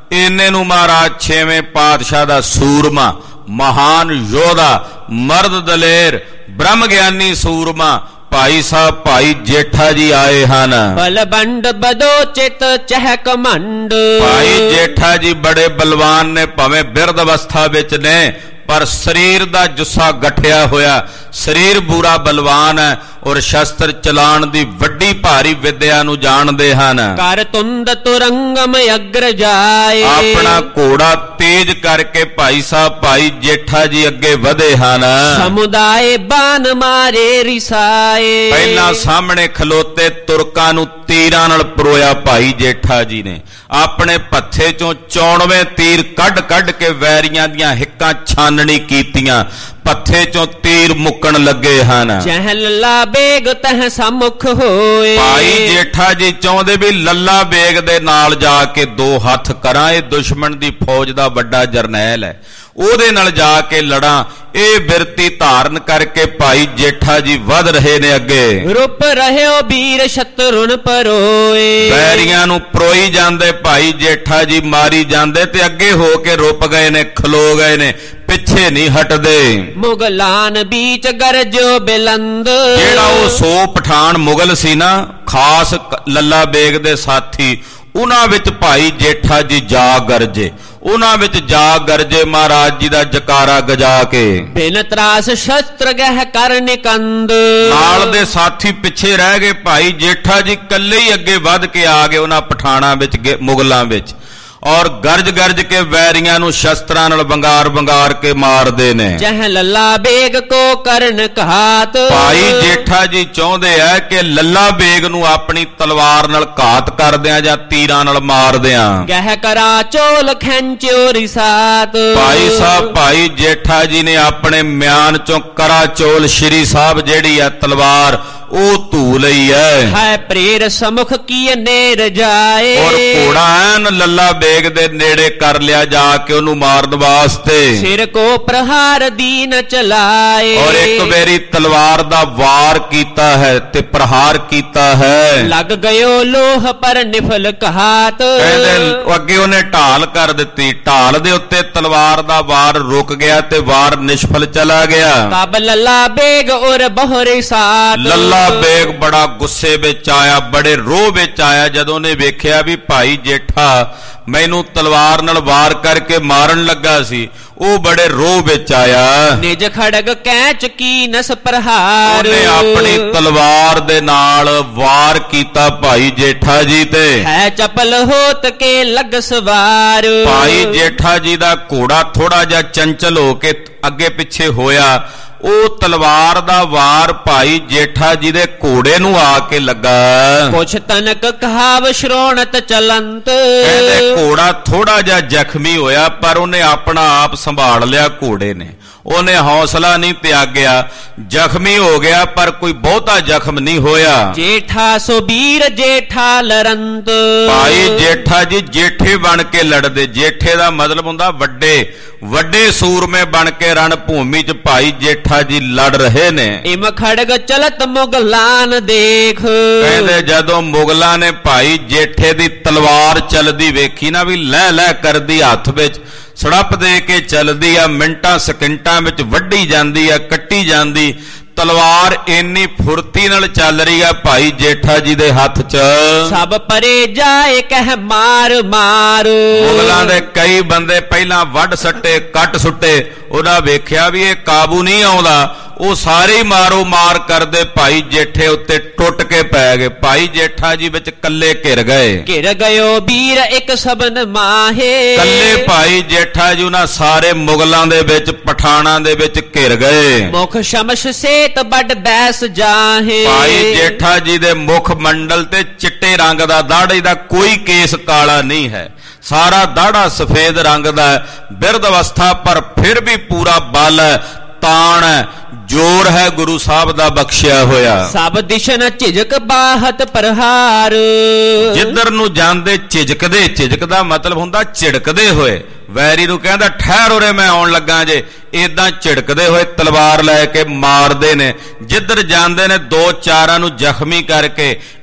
ਇੰਨੇ ਨੂੰ ਮਹਾਰਾਜ 6ਵੇਂ ਪਾਤਸ਼ਾਹ ਦਾ ਸੂਰਮਾ, ਮਹਾਨ ਯੋਧਾ, ਮਰਦ ਦਲੇਰ, ਬ੍ਰਹਮ ਗਿਆਨੀ ਸੂਰਮਾ ਭਾਈ ਸਾਹਿਬ ਭਾਈ ਜੇਠਾ ਜੀ ਆਏ ਹਨ। ਬਲਬੰਡ ਬਦੋਚਿਤ ਚਹਿਕ ਮੰਡ। ਭਾਈ ਜੇਠਾ ਜੀ ਬੜੇ ਬਲਵਾਨ ਨੇ, ਭਾਵੇਂ ਬਿਰਧ ਅਵਸਥਾ ਵਿੱਚ ਨੇ, ਪਰ ਸਰੀਰ ਦਾ ਜੁੱਸਾ ਗਠਿਆ ਹੋਇਆ, ਸਰੀਰ ਪੂਰਾ ਬਲਵਾਨ ਹੈ ਔਰ ਸ਼ਸਤਰ ਚਲਾਣ ਦੀ ਵੱਡੀ ਭਾਰੀ ਵਿਦਿਆ ਨੂੰ ਜਾਣਦੇ ਹਨ। ਕਰ ਤੁੰਦ ਤੁਰੰਗਮ ਅਗਰ ਜਾਏ। ਆਪਣਾ ਘੋੜਾ ਤੇਜ਼ ਕਰਕੇ ਭਾਈ ਸਾਹਿਬ ਭਾਈ ਜੇਠਾ ਜੀ ਅੱਗੇ ਵਧੇ ਹਨ। ਸਮੁਦਾਏ ਬਾਨ ਮਾਰੇ ਰਿਸਾਏ। ਪਹਿਲਾਂ ਸਾਹਮਣੇ ਖਲੋਤੇ ਤੁਰਕਾਂ ਨੂੰ ਤੀਰਾਂ ਨਾਲ ਪਰੋਇਆ ਭਾਈ ਜੇਠਾ ਜੀ ਨੇ। ਆਪਣੇ ਪੱਥੇ ਚੋਂ 94 ਤੀਰ ਕੱਢ ਕੱਢ ਕੇ ਵੈਰੀਆਂ ਦੀਆਂ ਹਿੱਕਾਂ ਛਾਨਣੀ ਕੀਤੀਆਂ। ਪੱਥੇ ਚੋਂ ਤੀਰ ਮੁੱਕਣ ਲੱਗੇ ਹਨ। ਚਹਿ ਲੱਲਾ ਬੇਗ ਤਹ ਸਮੁਖ ਹੋਏ। ਭਾਈ ਜੇਠਾ ਜੀ ਚਾਹੁੰਦੇ ਵੀ ਲੱਲਾ ਬੇਗ ਦੇ ਨਾਲ ਜਾ ਕੇ ਦੋ ਹੱਥ ਕਰਾਂ, ਇਹ ਦੁਸ਼ਮਣ ਦੀ ਫੌਜ ਦਾ ਵੱਡਾ ਜਰਨੈਲ ਹੈ, ਉਹਦੇ ਨਾਲ ਜਾ ਕੇ ਲੜਾਂ। ਇਹ ਬਿਰਤੀ ਧਾਰਨ ਕਰਕੇ ਭਾਈ ਜੇਠਾ ਜੀ ਵਧ ਰਹੇ ਨੇ ਅੱਗੇ। ਰੂਪ ਰਹਿਓ ਵੀਰ ਸ਼ਤਰੁਨ ਪਰੋਏ। ਵੈਰੀਆਂ ਨੂੰ ਪਰੋਈ ਜਾਂਦੇ ਭਾਈ ਜੇਠਾ ਜੀ, ਮਾਰੀ ਜਾਂਦੇ ਤੇ ਅੱਗੇ ਹੋ ਕੇ ਰੁਪ ਗਏ ਨੇ, ਖਲੋ ਗਏ ਨੇ, ਪਿੱਛੇ ਨਹੀਂ ਹਟਦੇ। ਮੁਗਲਾਨ ਬੀਚ ਗਰਜੋ ਬਿਲੰਦ। ਜਿਹੜਾ ਉਹ 100 ਪਠਾਨ ਮੁਗਲ ਸੀ ਨਾ, ਖਾਸ ਲੱਲਾ ਬੇਗ ਦੇ ਸਾਥੀ, ਉਹਨਾਂ ਵਿੱਚ ਭਾਈ ਜੇਠਾ ਜੀ ਜਾ ਗਰਜੇ। ਉਹਨਾਂ ਵਿੱਚ ਜਾ ਗਰਜੇ ਮਹਾਰਾਜ ਜੀ ਦਾ ਜਕਾਰਾ ਗਜਾ ਕੇ। ਬਿਨ ਤਰਾਸ ਸ਼ਸਤਰ ਗਹਿ ਕਰ ਨਿਕੰਦ। ਨਾਲ ਦੇ ਸਾਥੀ ਪਿੱਛੇ ਰਹਿ ਗਏ, ਭਾਈ ਜੇਠਾ ਜੀ ਇਕੱਲੇ ਹੀ ਅੱਗੇ ਵੱਧ ਕੇ ਆ ਗਏ ਉਹਨਾਂ ਪਠਾਣਾ ਵਿੱਚ, ਮੁਗਲਾਂ ਵਿੱਚ, ਔਰ ਗਰਜ ਗਰਜ ਕੇ ਵੈਰੀਆਂ ਨੂੰ ਸ਼ਸਤਰਾਂ ਨਾਲ ਵੰਗਾਰ ਵੰਗਾਰ ਕੇ ਮਾਰਦੇ ਨੇ। ਜਹ ਲੱਲਾ ਬੇਗ ਕੋ ਕਰਨ ਘਾਤ। ਭਾਈ ਜੇਠਾ ਜੀ ਚਾਹੁੰਦੇ ਆ ਕਿ ਲੱਲਾ ਬੇਗ ਨੂੰ ਆਪਣੀ ਤਲਵਾਰ ਨਾਲ ਘਾਤ ਕਰਦਿਆਂ ਜਾਂ ਤੀਰਾਂ ਨਾਲ ਮਾਰਦਿਆਂ। ਗਹਿ ਕਰਾ ਚੋਲ ਖੈਂਚੋ ਰਿਸਾਤ। ਭਾਈ ਸਾਹਿਬ ਭਾਈ ਜੇਠਾ ਜੀ ਨੇ ਆਪਣੇ ਮਿਆਨ ਚੋਂ ਕਰਾ ਚੋਲ ਸ਼੍ਰੀ ਸਾਹਿਬ ਜਿਹੜੀ ਆ ਤਲਵਾਰ, ਉਹ ਧੂ ਲਈ ਹੈ ਪ੍ਰੇਰ ਸਮੁਖ ਕੀ ਨੇਰ ਜਾਏ। ਔਰ ਘੋੜਾ ਐਨ ਲੱਲਾ ਬੇਗ ਦੇ ਨੇੜੇ ਕਰ ਲਿਆ ਜਾ ਕੇ ਉਹਨੂੰ ਮਾਰਨ ਵਾਸਤੇ। ਸਿਰ ਕੋ ਪ੍ਰਹਾਰ ਦੀਨ ਚਲਾਏ। ਔਰ ਇੱਕ ਵਾਰੀ ਤਲਵਾਰ ਦਾ ਵਾਰ ਕੀਤਾ ਹੈ ਤੇ ਪ੍ਰਹਾਰ ਕੀਤਾ ਹੈ। ਲੱਗ ਗਇਓ ਲੋਹ ਪਰ ਨਿਫਲ ਕਹਾਤ। ਕਹਿੰਦੇ ਅੱਗੇ ਉਹਨੇ ਢਾਲ ਕਰ ਦਿੱਤੀ, ਢਾਲ ਦੇ ਉੱਤੇ ਤਲਵਾਰ ਦਾ ਵਾਰ ਰੁਕ ਗਿਆ ਤੇ ਵਾਰ ਨਿਸ਼ਫਲ ਚਲਾ ਗਿਆ। ਤਬ ਲੱਲਾ ਬੇਗ ਔਰ ਬਹੁਰੇ ਸਾਥ। ਲੱਲਾ ਬੇਗ ਬੜਾ ਗੁੱਸੇ ਵਿੱਚ ਆਇਆ, ਬੜੇ ਰੋਹ ਵਿੱਚ ਆਇਆ ਜਦੋਂ ਨੇ ਵੇਖਿਆ ਵੀ ਭਾਈ ਜੇਠਾ ਮੈਨੂੰ ਤਲਵਾਰ ਨਾਲ ਵਾਰ ਕਰਕੇ ਮਾਰਨ ਲੱਗਾ ਸੀ। ਉਹ ਬੜੇ ਰੋਹ ਵਿੱਚ ਆਇਆ। ਨਿਜ ਖੜਗ ਕੈਚ ਕੀ ਨਸ ਪ੍ਰਹਾਰ। ਉਹਨੇ ਆਪਣੀ ਤਲਵਾਰ ਦੇ ਨਾਲ ਵਾਰ ਕੀਤਾ ਭਾਈ ਜੇਠਾ ਜੀ ਤੇ। ਹੈ ਚਪਲ ਹੋਤ ਕੇ ਲਗ ਸਵਾਰ। ਭਾਈ ਜੇਠਾ ਜੀ ਦਾ ਘੋੜਾ ਥੋੜਾ ਜਿਹਾ ਚੰਚਲ ਹੋ ਕੇ ਅੱਗੇ ਪਿੱਛੇ ਹੋਇਆ। ਉਹ ਤਲਵਾਰ ਦਾ ਵਾਰ ਭਾਈ ਜੇਠਾ ਜੀ ਦੇ ਘੋੜੇ ਨੂੰ ਆ ਕੇ ਲੱਗਾ। ਕੁਛ ਤਨਕ ਕਹਾਵ ਸ਼੍ਰੋਣਤ ਚਲੰਤ। ਕਹਿੰਦੇ ਘੋੜਾ ਥੋੜਾ ਜਿਹਾ ਜ਼ਖਮੀ ਹੋਇਆ, ਪਰ ਉਹਨੇ ਆਪਣਾ ਆਪ ਸੰਭਾਲ ਲਿਆ ਘੋੜੇ ਨੇ। ਉਹਨੇ ਹੌਸਲਾ ਨਹੀਂ ਤਿਆਗਿਆ। ਜ਼ਖਮੀ ਹੋ ਗਿਆ ਪਰ ਕੋਈ ਬਹੁਤਾ ਜ਼ਖਮ ਨਹੀਂ ਹੋਇਆ। ਜੇਠਾ ਸੋ ਵੀਰ ਜੇਠਾ ਲਰੰਤ। ਭਾਈ ਜੇਠਾ ਜੀ ਜੇਠੇ ਬਣ ਕੇ ਲੜਦੇ। ਜੇਠੇ ਦਾ ਮਤਲਬ ਹੁੰਦਾ ਵੱਡੇ ਵੱਡੇ ਸੂਰਮੇ ਬਣ ਕੇ ਰਣ ਭੂਮੀ 'ਚ ਭਾਈ ਜੇਠਾ ਜੀ ਲੜ ਰਹੇ ਨੇ। ਇਮ ਖੜਗ ਚਲਤ ਮੁਗਲਾਨ ਦੇਖ। ਕਹਿੰਦੇ ਜਦੋਂ ਮੁਗਲਾਂ ਨੇ ਭਾਈ ਜੇਠੇ ਦੀ ਤਲਵਾਰ ਚੱਲਦੀ ਵੇਖੀ ਨਾ, ਵੀ ਲੈ ਲੈ ਕਰਦੀ ਹੱਥ ਵਿੱਚ, ਸੜੱਪ ਦੇ ਕੇ ਚੱਲਦੀ ਆ, ਮਿੰਟਾਂ ਸਕਿੰਟਾਂ ਵਿੱਚ ਵੱਢੀ ਜਾਂਦੀ ਆ, ਕੱਟੀ ਜਾਂਦੀ। ਤਲਵਾਰ ਇੰਨੀ ਫੁਰਤੀ ਨਾਲ ਚੱਲ ਰਹੀ ਆ ਭਾਈ ਜੇਠਾ ਜੀ ਦੇ ਹੱਥ 'ਚ। ਸਭ ਪਰੇ ਜਾਏ ਕਹਿ ਮਾਰ ਮਾਰ। ਮੁਗਲਾਂ ਦੇ ਕਈ ਬੰਦੇ ਪਹਿਲਾਂ ਵੱਢ ਸੱਟੇ, ਕੱਟ ਸੁੱਟੇ, ਉਹਦਾ ਵੇਖਿਆ ਵੀ ਇਹ ਕਾਬੂ ਨਹੀਂ ਆਉਂਦਾ, ਉਹ ਸਾਰੇ ਮਾਰੋ ਮਾਰ ਕਰਦੇ ਭਾਈ ਜੇਠੇ ਉੱਤੇ ਟੁੱਟ ਕੇ ਪੈ ਗਏ। ਭਾਈ ਜੇਠਾ ਜੀ ਵਿੱਚ ਕੱਲੇ ਘਿਰ ਗਏ। ਘਿਰ ਗਇਓ ਵੀਰ ਇੱਕ ਸਬਨ ਮਾਹੇ। ਕੱਲੇ ਭਾਈ ਜੇਠਾ ਜੀ ਉਹਨਾਂ ਸਾਰੇ ਮੁਗਲਾਂ ਦੇ ਵਿੱਚ, ਪਠਾਣਾ ਦੇ ਵਿੱਚ ਘਿਰ ਗਏ। ਮੁਖ ਸ਼ਮਸ਼ ਸੇਤ ਵੱਡ ਬੈਸ ਜਾਹੇ। ਭਾਈ ਜੇਠਾ ਜੀ ਦੇ ਮੁਖ ਮੰਡਲ ਤੇ ਚਿੱਟੇ ਰੰਗ ਦਾ, ਦਾੜੀ ਦਾ ਕੋਈ ਕੇਸ ਕਾਲਾ ਨਹੀਂ ਹੈ, ਸਾਰਾ ਦਾੜਾ ਸਫੇਦ ਰੰਗ ਦਾ ਹੈ। ਬਿਰਧ ਅਵਸਥਾ ਪਰ ਫਿਰ ਵੀ ਪੂਰਾ ਬਲ ਹੈ, ਤਾਣ ਹੈ, ਜੋਰ ਹੈ ਗੁਰੂ ਸਾਹਿਬ ਦਾ ਬਖਸ਼ਿਆ ਹੋਇਆ। ਸਭ ਦਿਸ਼ਨ ਝਿਜਕ ਬਾਹਤ ਪ੍ਰਹਾਰ। ਜਿੱਧਰ ਨੂੰ ਜਾਂਦੇ ਝਿਜਕਦੇ, ਝਿਜਕ ਦਾ ਮਤਲਬ ਹੁੰਦਾ ਝਿੜਕਦੇ ਹੋਏ। ਵੈਰੀ ਨੂੰ ਕਹਿੰਦਾ ਠਹਿਰ ਉਰੇ ਮੈਂ ਆਉਣ ਲੱਗਾ ਜੇ, ਏਦਾਂ ਝਿੜਕਦੇ ਹੋਏ ਤਲਵਾਰ ਲੈ ਕੇ ਮਾਰਦੇ ਨੇ। ਜਿੱਧਰ ਜਾਂਦੇ ਨੇ ਦੋ ਚਾਰਾਂ ਨੂੰ ਜ਼ਖਮੀ ਕਰਕੇ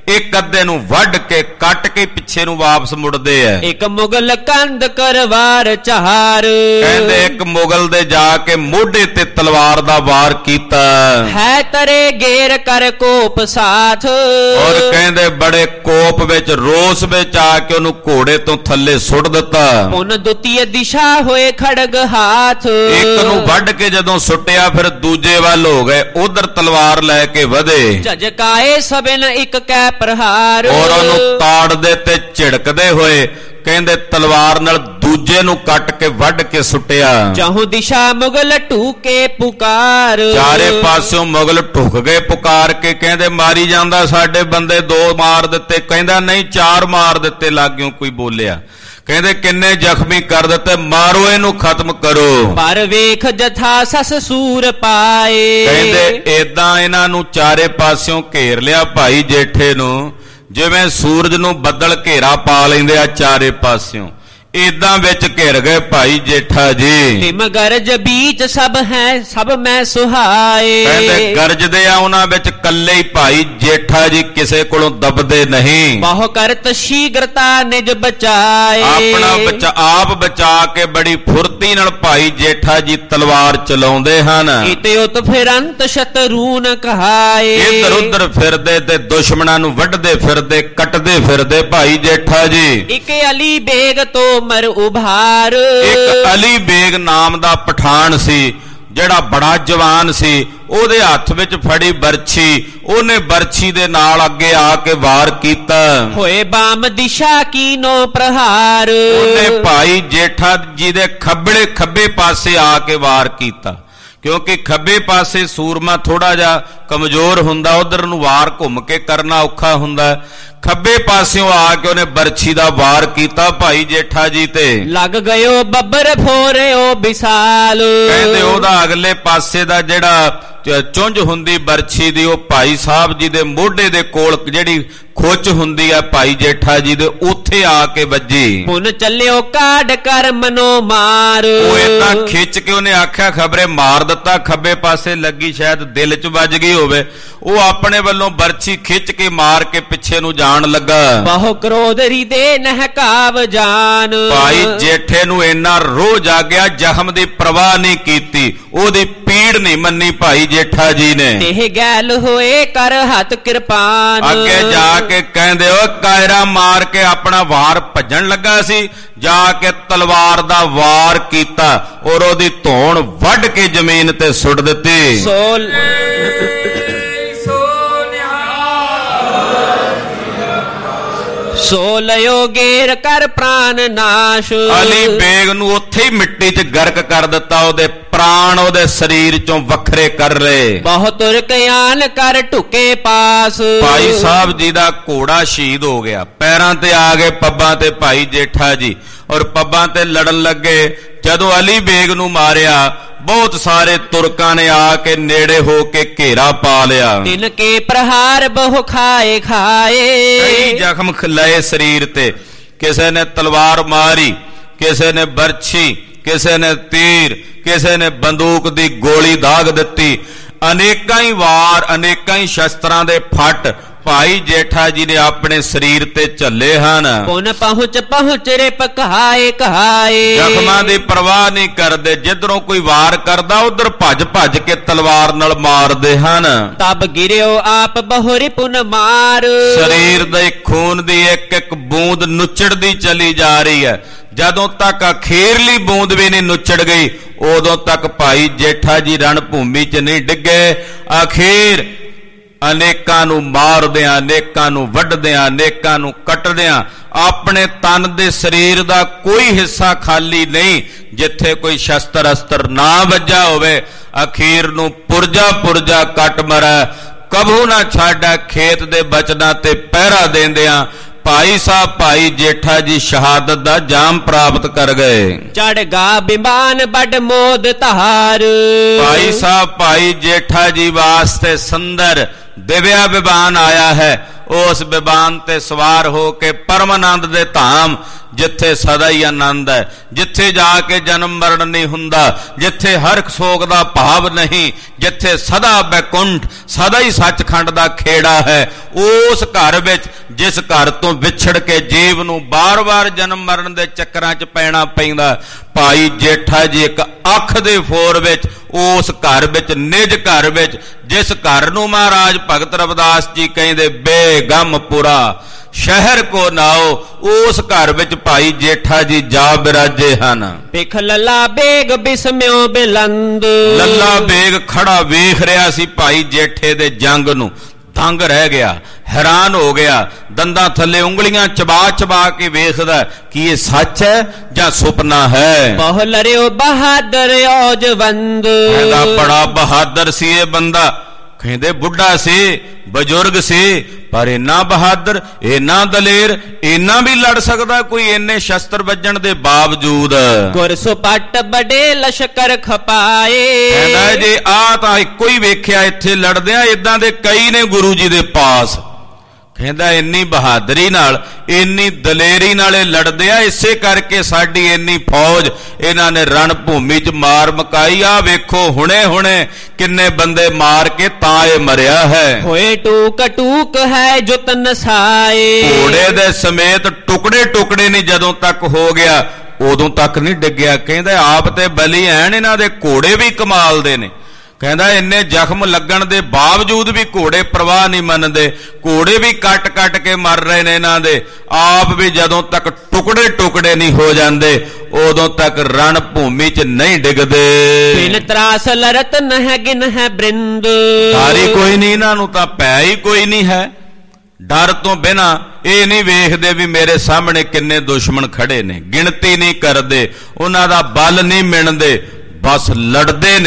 ਇੱਕ ਅੱਧੇ ਨੂੰ ਵੱਢ ਕੇ ਕੱਟ ਕੇ ਪਿੱਛੇ ਨੂੰ ਵਾਪਸ ਮੁੜਦੇ ਐ। ਇੱਕ ਮੁਗਲ ਕੰਧ ਕਰਵਾਰ ਚਾਰ, ਕਹਿੰਦੇ ਇੱਕ ਮੁਗਲ ਦੇ ਜਾ ਕੇ ਮੋਢੇ ਤੇ ਤਲਵਾਰ ਦਾ ਵਾਰ ਕੀਤਾ ਹੈ ਤਰੇ ਗੇਰ ਕਰ ਕੋਪ ਸਾਥ, ਔਰ ਕਹਿੰਦੇ ਬੜੇ ਕੋਪ ਵਿੱਚ ਰੋਸ ਵਿੱਚ ਆ ਕੇ ਉਹਨੂੰ ਘੋੜੇ ਤੋਂ ਥੱਲੇ ਸੁੱਟ ਦਿੱਤਾ। ਪੁਨ ਦੁਤੀਏ ਦਿਸ਼ਾ ਹੋਏ ਖੜਗ ਹਾਥ, ਇੱਕ ਨੂੰ ਵੱਢ ਕੇ ਜਦੋਂ ਸੁੱਟਿਆ ਫਿਰ ਦੂਜੇ ਵੱਲ ਹੋ ਗਏ, ਉਧਰ ਤਲਵਾਰ ਲੈ ਕੇ ਵਧੇ। ਝਜਕਾਏ ਸਭੇ ਨ ਇੱਕ ਕੈ ਪ੍ਰਹਾਰ, ਔਰ ਉਹਨੂੰ ਤਾੜਦੇ ਤੇ ਝਿੜਕਦੇ ਹੋਏ ਕਹਿੰਦੇ ਤਲਵਾਰ ਨਾਲ ਦੂਜੇ ਨੂੰ ਕੱਟ ਕੇ ਵੱਢ ਕੇ ਸੁੱਟਿਆ। ਚਾਹੂ ਦਿਸ਼ਾ ਮੁਗਲ ਢੂਕੇ ਪੁਕਾਰ, ਚਾਰੇ ਪਾਸਿਓਂ ਮੁਗਲ ਢੁੱਕ ਗਏ ਪੁਕਾਰ ਕੇ, ਕਹਿੰਦੇ ਮਾਰੀ ਜਾਂਦਾ ਸਾਡੇ ਬੰਦੇ, 2 ਮਾਰ ਦਿੱਤੇ, ਕਹਿੰਦਾ ਨਹੀਂ 4 ਮਾਰ ਦਿੱਤੇ। ਲਾਗਿਓ ਕੋਈ ਬੋਲਿਆ, ਕਹਿੰਦੇ ਕਿੰਨੇ ਜ਼ਖਮੀ ਕਰ ਦਿੱਤੇ, ਮਾਰੋ ਇਹਨੂੰ ਖਤਮ ਕਰੋ। ਪਰ ਵੇਖ ਜਥਾ ਸਸ ਸੂਰ ਪਾਏ, ਕਹਿੰਦੇ ਏਦਾਂ ਇਹਨਾਂ ਨੂੰ ਚਾਰੇ ਪਾਸਿਓਂ ਘੇਰ ਲਿਆ ਭਾਈ ਜੇਠੇ ਨੂੰ, ਜਿਵੇਂ ਸੂਰਜ ਨੂੰ ਬੱਦਲ ਘੇਰਾ ਪਾ ਲੈਂਦੇ ਆ ਚਾਰੇ ਪਾਸਿਓਂ, ਏਦਾਂ ਵਿੱਚ ਘਿਰ ਗਏ ਭਾਈ ਜੇਠਾ ਜੀ। ਤਿਮ ਗਰਜ ਬੀਚ ਸਭ ਹੈ ਸਭ ਮੈਂ ਸੁਹਾਏ, ਕਹਿੰਦੇ ਗਰਜਦੇ ਆ ਉਹਨਾਂ ਵਿੱਚ ਕੱਲੇ ਹੀ ਭਾਈ ਜੇਠਾ ਜੀ, ਕਿਸੇ ਕੋਲੋਂ ਦਬਦੇ ਨਹੀਂ। ਬਹੁ ਕਰਤ ਸ਼ੀਗਰਤਾ ਨਿਜ ਬਚਾਏ, ਆਪਣਾ ਆਪ ਬਚਾ ਕੇ ਬੜੀ ਫੁਰਤੀ ਨਾਲ ਭਾਈ ਜੇਠਾ ਜੀ ਤਲਵਾਰ ਚਲਾਉਂਦੇ ਹਨ। ਇਤੇ ਉਤ ਫਿਰੰਤ ਸ਼ਤਰੂਨ ਕਹਾਏ, ਇੱਧਰ ਉੱਧਰ ਫਿਰਦੇ ਤੇ ਦੁਸ਼ਮਣਾਂ ਨੂੰ ਵੱਢਦੇ ਫਿਰਦੇ ਕੱਟਦੇ ਫਿਰਦੇ ਭਾਈ ਜੇਠਾ ਜੀ। ਇੱਕ ਅਲੀ ਬੇਗ ਤੋਂ ਮਰ ਉਭਾਰ, ਇੱਕ ਅਲੀ ਬੇਗ ਨਾਮ ਦਾ ਪਠਾਨ ਸੀ ਜਿਹੜਾ ਬੜਾ ਜਵਾਨ ਸੀ, ਉਹਦੇ ਹੱਥ ਵਿੱਚ ਫੜੀ ਬਰਛੀ, ਉਹਨੇ ਬਰਛੀ ਦੇ ਨਾਲ ਅੱਗੇ ਆ ਕੇ ਵਾਰ ਕੀਤਾ। ਹੋਏ ਬਾਮ ਦਿਸ਼ਾ ਕੀਨੋ ਪ੍ਰਹਾਰ, ਉਹਨੇ ਭਾਈ ਜੇਠਾ ਜੀ ਦੇ ਖੱਬੇ ਪਾਸੇ ਆ ਕੇ ਵਾਰ ਕੀਤਾ, ਕਿਉਂਕਿ ਖੱਬੇ ਪਾਸੇ ਸੂਰਮਾ ਥੋੜਾ ਜਿਹਾ ਕਮਜ਼ੋਰ ਹੁੰਦਾ, ਉਧਰ ਨੂੰ ਵਾਰ ਘੁੰਮ ਕੇ ਕਰਨਾ ਔਖਾ ਹੁੰਦਾ। ਖੱਬੇ ਪਾਸਿਓਂ ਆ ਕੇ ਉਹਨੇ ਬਰਛੀ ਦਾ ਵਾਰ ਕੀਤਾ ਭਾਈ ਜੇਠਾ ਜੀ ਤੇ। ਲੱਗ ਗਇਓ ਬੱਬਰ ਫੋਰਿਓ ਵਿਸਾਲ, ਕਹਿੰਦੇ ਉਹਦਾ ਅਗਲੇ ਪਾਸੇ ਦਾ ਜਿਹੜਾ ਚੁੰਝ ਹੁੰਦੀ ਬਰਛੀ ਦੀ, ਉਹ ਭਾਈ ਸਾਹਿਬ ਜੀ ਦੇ ਮੋਢੇ ਦੇ ਕੋਲ ਜਿਹੜੀ ਖੁੱਚ ਹੁੰਦੀ ਆ ਭਾਈ ਜੇਠਾ ਜੀ ਦੇ, ਉੱਥੇ ਆ ਕੇ ਵੱਜੀ। ਪੁਨ ਚੱਲਿਓ ਕਾਢ ਕਰ ਮਨੋ ਮਾਰ, ਉਹ ਏਦਾਂ ਖਿੱਚ ਕੇ ਉਹਨੇ ਆਖਿਆ ਖਬਰੇ ਮਾਰ ਦਿੱਤਾ, ਖੱਬੇ ਪਾਸੇ ਲੱਗੀ ਸ਼ਾਇਦ ਦਿਲ 'ਚ ਵੱਜ ਗਈ ਹੋਵੇ, ਉਹ ਆਪਣੇ ਵੱਲੋਂ ਬਰਛੀ ਖਿੱਚ ਕੇ ਮਾਰ ਕੇ ਪਿੱਛੇ ਨੂੰ ਜਾਣ ਲੱਗਾ। ਬਹੁ ਕ੍ਰੋਧ ਰਿਦੇ ਨਹਕਾਵ ਜਾਨ, ਭਾਈ ਜੇਠੇ ਨੂੰ ਇੰਨਾ ਰੋਹ ਜਾਗਿਆ, ਜ਼ਖਮ ਦੀ ਪਰਵਾਹ ਨਹੀਂ ਕੀਤੀ, ਉਹਦੀ ਪੀੜ ਨਹੀਂ ਮੰਨੀ ਭਾਈ ਜੇਠਾ ਜੀ ਨੇ। ਇਹ ਗੈਲ ਹੋਏ ਕਰ ਹੱਥ ਕਿਰਪਾਨ, ਅੱਗੇ ਜਾ ਕੇ ਕਹਿੰਦੇ ਉਹ ਕਾਇਰਾ ਮਾਰ ਕੇ ਆਪਣਾ ਵਾਰ ਭੱਜਣ ਲੱਗਾ ਸੀ, ਜਾ ਕੇ ਤਲਵਾਰ ਦਾ ਵਾਰ ਕੀਤਾ ਔਰ ਉਹਦੀ ਧੌਣ ਵੱਢ ਕੇ ਜ਼ਮੀਨ ਤੇ ਸੁੱਟ ਦਿੱਤੀ। ਸੋ ਲਿਓ ਗੇਰ ਕਰ ਪ੍ਰਾਨ ਨਾਸ਼, ਅਲੀ ਬੇਗ ਨੂੰ ਉੱਥੇ ਹੀ ਮਿੱਟੀ 'ਚ ਗਰਕ ਕਰ ਦਿੱਤਾ, ਉਹਦੇ ਪ੍ਰਾਣ ਉਹਦੇ ਸਰੀਰ 'ਚੋਂ ਵੱਖਰੇ ਕਰ ਲਏ। ਬਹੁਤ ਤੁਰਕਿਆਨ ਕਰ ਢੁਕੇ ਪਾਸ, ਭਾਈ ਸਾਹਿਬ ਜੀ ਦਾ ਘੋੜਾ ਸ਼ਹੀਦ ਹੋ ਗਿਆ, ਪੈਰਾਂ ਤੇ ਆ ਗਏ ਪੱਬਾਂ ਤੇ ਭਾਈ ਜੇਠਾ ਜੀ, ਔਰ ਪੱਬਾਂ ਤੇ ਲੜਨ ਲੱਗੇ। ਜਦੋਂ ਅਲੀ ਬੇਗ ਨੂੰ ਮਾਰਿਆ, ਬਹੁਤ ਸਾਰੇ ਤੁਰਕਾਂ ਨੇ ਆ ਕੇ ਨੇੜੇ ਹੋ ਕੇ ਘੇਰਾ ਪਾ ਲਿਆ। ਤਿਨ ਕੇ ਪ੍ਰਹਾਰ ਬਹੁ ਖਾਏ ਖਾਏ, ਕਈ ਜ਼ਖਮ ਲਏ ਸਰੀਰ ਤੇ, ਕਿਸੇ ਨੇ ਤਲਵਾਰ ਮਾਰੀ, ਕਿਸੇ ਨੇ ਬਰਛੀ, ਕਿਸੇ ਨੇ ਤੀਰ, ਕਿਸੇ ਨੇ ਬੰਦੂਕ ਦੀ ਗੋਲੀ ਦਾਗ ਦਿੱਤੀ। ਅਨੇਕਾਂ ਹੀ ਵਾਰ, ਅਨੇਕਾਂ ਹੀ ਸ਼ਸਤਰਾਂ ਦੇ ਫੱਟ ਭਾਈ ਜੇਠਾ ਜੀ ਨੇ ਆਪਣੇ ਸਰੀਰ ਤੇ ਝੱਲੇ ਹਨ। ਪੁਨ ਪਹੁੰਚ ਰੇ ਪਕਾਏ ਕਹਾਏ, ਜ਼ਖਮਾਂ ਦੀ ਪਰਵਾਹ ਨਹੀਂ ਕਰਦੇ, ਜਿੱਧਰੋਂ ਕੋਈ ਵਾਰ ਕਰਦਾ ਉਧਰ ਭੱਜ ਕੇ ਤਲਵਾਰ ਨਾਲ ਮਾਰਦੇ ਹਨ। ਤਬ ਗਿਰਿਓ ਆਪ ਬਹੁਰੀ ਪੁਨ ਮਾਰ, ਸਰੀਰ ਦੇ ਖੂਨ ਦੀ ਇੱਕ ਇੱਕ ਬੂੰਦ ਨੁੱਚੜਦੀ ਚਲੀ ਜਾ ਰਹੀ ਹੈ। ਜਦੋਂ ਤੱਕ ਅਖੀਰਲੀ ਬੂੰਦ ਵੀ ਨਹੀਂ ਨੁੱਚੜ ਗਈ, ਉਦੋਂ ਤੱਕ ਭਾਈ ਜੇਠਾ ਜੀ ਰਣ ਭੂਮੀ 'ਚ ਨਹੀਂ ਡਿੱਗੇ। ਅਖੀਰ ਅਨੇਕਾਂ ਨੂੰ ਮਾਰਦਿਆਂ, ਅਨੇਕਾਂ ਨੂੰ ਵੱਢਦਿਆਂ, ਅਨੇਕਾਂ ਨੂੰ ਕੱਟਦਿਆਂ, ਆਪਣੇ ਤਨ ਦੇ ਸਰੀਰ ਦਾ ਕੋਈ ਹਿੱਸਾ ਖਾਲੀ ਨਹੀਂ ਜਿੱਥੇ ਕੋਈ ਸ਼ਸਤਰ ਅਸਤਰ ਨਾ ਵੱਜਾ ਹੋਵੇ। ਅਖੀਰ ਨੂੰ ਪੁਰਜਾ ਕੱਟ ਮਰੈ, ਕਭੂ ਨਾ ਛਾਡਾ ਖੇਤ ਦੇ ਬਚਨਾਂ ਤੇ ਪਹਿਰਾ ਦੇਂਦਿਆਂ ਭਾਈ ਸਾਹਿਬ ਭਾਈ ਜੇਠਾ ਜੀ ਸ਼ਹਾਦਤ ਦਾ ਜਾਮ ਪ੍ਰਾਪਤ ਕਰ ਗਏ। ਚੜ ਗਾ ਬਿਮਾਨ ਬੜ ਮੋਦ ਧਾਰ, ਭਾਈ ਸਾਹਿਬ ਭਾਈ ਜੇਠਾ ਜੀ ਵਾਸਤੇ ਸੁੰਦਰ ਦਿਵਿਆ ਵਿਮਾਨ ਆਇਆ ਹੈ। ਉਸ ਵਿਮਾਨ ਤੇ ਸਵਾਰ ਹੋ ਕੇ ਪਰਮਾਨੰਦ ਦੇ ਧਾਮ ਜਿੱਥੇ ਸਦਾ ਹੀ ਆਨੰਦ ਹੈ, ਜਿੱਥੇ ਜਾ ਕੇ ਜਨਮ ਮਰਨ ਨਹੀਂ ਹੁੰਦਾ, ਜਿੱਥੇ ਹਰ ਸੋਗ ਦਾ ਭਾਵ ਨਹੀਂ, ਜਿੱਥੇ ਸਦਾ ਬੈਕੁੰਠ, ਸਦਾ ਹੀ ਸੱਚਖੰਡ ਦਾ ਖੇੜਾ ਹੈ, ਉਸ ਘਰ ਵਿੱਚ ਜਿਸ ਘਰ ਤੋਂ ਵਿਛੜ ਕੇ ਜੀਵ ਨੂੰ ਬਾਰ-ਬਾਰ ਜਨਮ ਮਰਨ ਦੇ ਚੱਕਰਾਂ 'ਚ ਪੈਣਾ ਪੈਂਦਾ, ਭਾਈ ਜੇਠਾ ਜੀ ਇੱਕ ਅੱਖ ਦੇ ਫੋਰ ਵਿੱਚ ਉਸ ਘਰ ਵਿੱਚ, ਨਿਜ ਘਰ ਵਿੱਚ, ਜਿਸ ਘਰ ਨੂੰ ਮਹਾਰਾਜ ਭਗਤ ਰਵਿਦਾਸ ਜੀ ਕਹਿੰਦੇ ਬੇਗਮਪੁਰਾ ਸ਼ਹਿਰ ਕੋ ਨਾਓ, ਉਸ ਘਰ ਵਿੱਚ ਭਾਈ ਜੇਠਾ ਜੀ ਜਾ ਬਿਰਾਜੇ ਹਨ। ਪਿਖ ਲੱਲਾ ਬੇਗ ਬਿਸਮਿਓ ਬਿਲੰਦ, ਲੱਲਾ ਬੇਗ ਖੜਾ ਵੇਖ ਰਿਹਾ ਸੀ ਭਾਈ ਜੇਠੇ ਦੇ ਜੰਗ ਨੂੰ, ਦੰਗ ਰਹਿ ਗਿਆ, ਹੈਰਾਨ ਹੋ ਗਿਆ, ਦੰਦਾਂ ਥੱਲੇ ਉਂਗਲੀਆਂ ਚਬਾ ਕੇ ਵੇਖਦਾ ਕਿ ਇਹ ਸੱਚ ਹੈ ਜਾਂ ਸੁਪਨਾ ਹੈ। ਬਹੁ ਲਰਿਓ ਬਹਾਦਰ ਔਜਵੰਦ, ਕਹਿੰਦਾ ਬੜਾ ਬਹਾਦਰ ਸੀ ਇਹ ਬੰਦਾ, ਕਹਿੰਦੇ ਬੁੱਢਾ ਸੀ, ਬਜ਼ੁਰਗ ਸੀ, ਪਰ ਇੰਨਾ ਬਹਾਦਰ, ਇੰਨਾ ਦਲੇਰ, ਇੰਨਾ ਵੀ ਲੜ ਸਕਦਾ ਕੋਈ ਇੰਨੇ ਸ਼ਸਤਰ ਵੱਜਣ ਦੇ ਬਾਵਜੂਦ। ਗੁਰ ਸੁਪੱਟ ਬੜੇ ਲਸ਼ਕਰ ਖਪਾਏ, ਕਹਿੰਦਾ ਜੇ ਆ ਤਾਂ ਇੱਕੋ ਹੀ ਵੇਖਿਆ ਇੱਥੇ ਲੜਦਿਆਂ, ਇਦਾਂ ਦੇ ਕਈ ਨੇ ਗੁਰੂ ਜੀ ਦੇ ਪਾਸ। ਕਹਿੰਦਾ ਇੰਨੀ ਬਹਾਦਰੀ ਨਾਲ, ਇੰਨੀ ਦਲੇਰੀ ਨਾਲ ਇਹ ਲੜਦੇ ਆ, ਇਸੇ ਕਰਕੇ ਸਾਡੀ ਇੰਨੀ ਫੌਜ ਇਹਨਾਂ ਨੇ ਰਣ ਭੂਮੀ 'ਚ ਮਾਰ ਮਕਾਈ। ਆ ਵੇਖੋ ਹੁਣੇ ਕਿੰਨੇ ਬੰਦੇ ਮਾਰ ਕੇ ਤਾਂ ਇਹ ਮਰਿਆ ਹੈ। ਹੋਏ ਟੂਕ ਹੈ ਜੁਤ ਨਸਾਏ, ਘੋੜੇ ਦੇ ਸਮੇਤ ਟੁਕੜੇ ਨਹੀਂ ਜਦੋਂ ਤੱਕ ਹੋ ਗਿਆ ਉਦੋਂ ਤੱਕ ਨਹੀਂ ਡਿੱਗਿਆ। ਕਹਿੰਦਾ ਆਪ ਤੇ ਬਲੀ ਐਨ, ਇਹਨਾਂ ਦੇ ਘੋੜੇ ਵੀ ਕਮਾਲ ਦੇ ਨੇ। ਕਹਿੰਦਾ ਇੰਨੇ ਜ਼ਖਮ ਲੱਗਣ ਦੇ ਬਾਵਜੂਦ ਵੀ ਘੋੜੇ ਪ੍ਰਵਾਹ ਨਹੀਂ ਮੰਨਦੇ, ਘੋੜੇ ਵੀ ਕੱਟ ਕੇ ਮਰ ਰਹੇ ਨੇ ਇਹਨਾਂ ਦੇ, ਆਪ ਵੀ ਜਦੋਂ ਤੱਕ ਟੁਕੜੇ ਨਹੀਂ ਹੋ ਜਾਂਦੇ ਉਦੋਂ ਤੱਕ ਰਣ ਭੂਮੀ 'ਚ ਨਹੀਂ ਡਿੱਗਦੇ। ਬਿਨ ਤਰਾਸ ਲਰਤ ਨਹਿ ਗਿਨ ਹੈ ਬ੍ਰਿੰਦ, ਸਾਰੀ ਕੋਈ ਨਹੀਂ, ਇਹਨਾਂ ਨੂੰ ਤਾਂ ਭੈ ਹੀ ਕੋਈ ਨਹੀਂ ਹੈ। ਡਰ ਤੋਂ ਬਿਨਾਂ ਇਹ ਨਹੀਂ ਵੇਖਦੇ ਵੀ ਮੇਰੇ ਸਾਹਮਣੇ ਕਿੰਨੇ ਦੁਸ਼ਮਣ ਖੜੇ ਨੇ, ਗਿਣਤੀ ਨਹੀਂ ਕਰਦੇ, ਉਹਨਾਂ ਦਾ ਬਲ ਨਹੀਂ ਮਿਣਦੇ, ਬਸ ਲੜਦੇ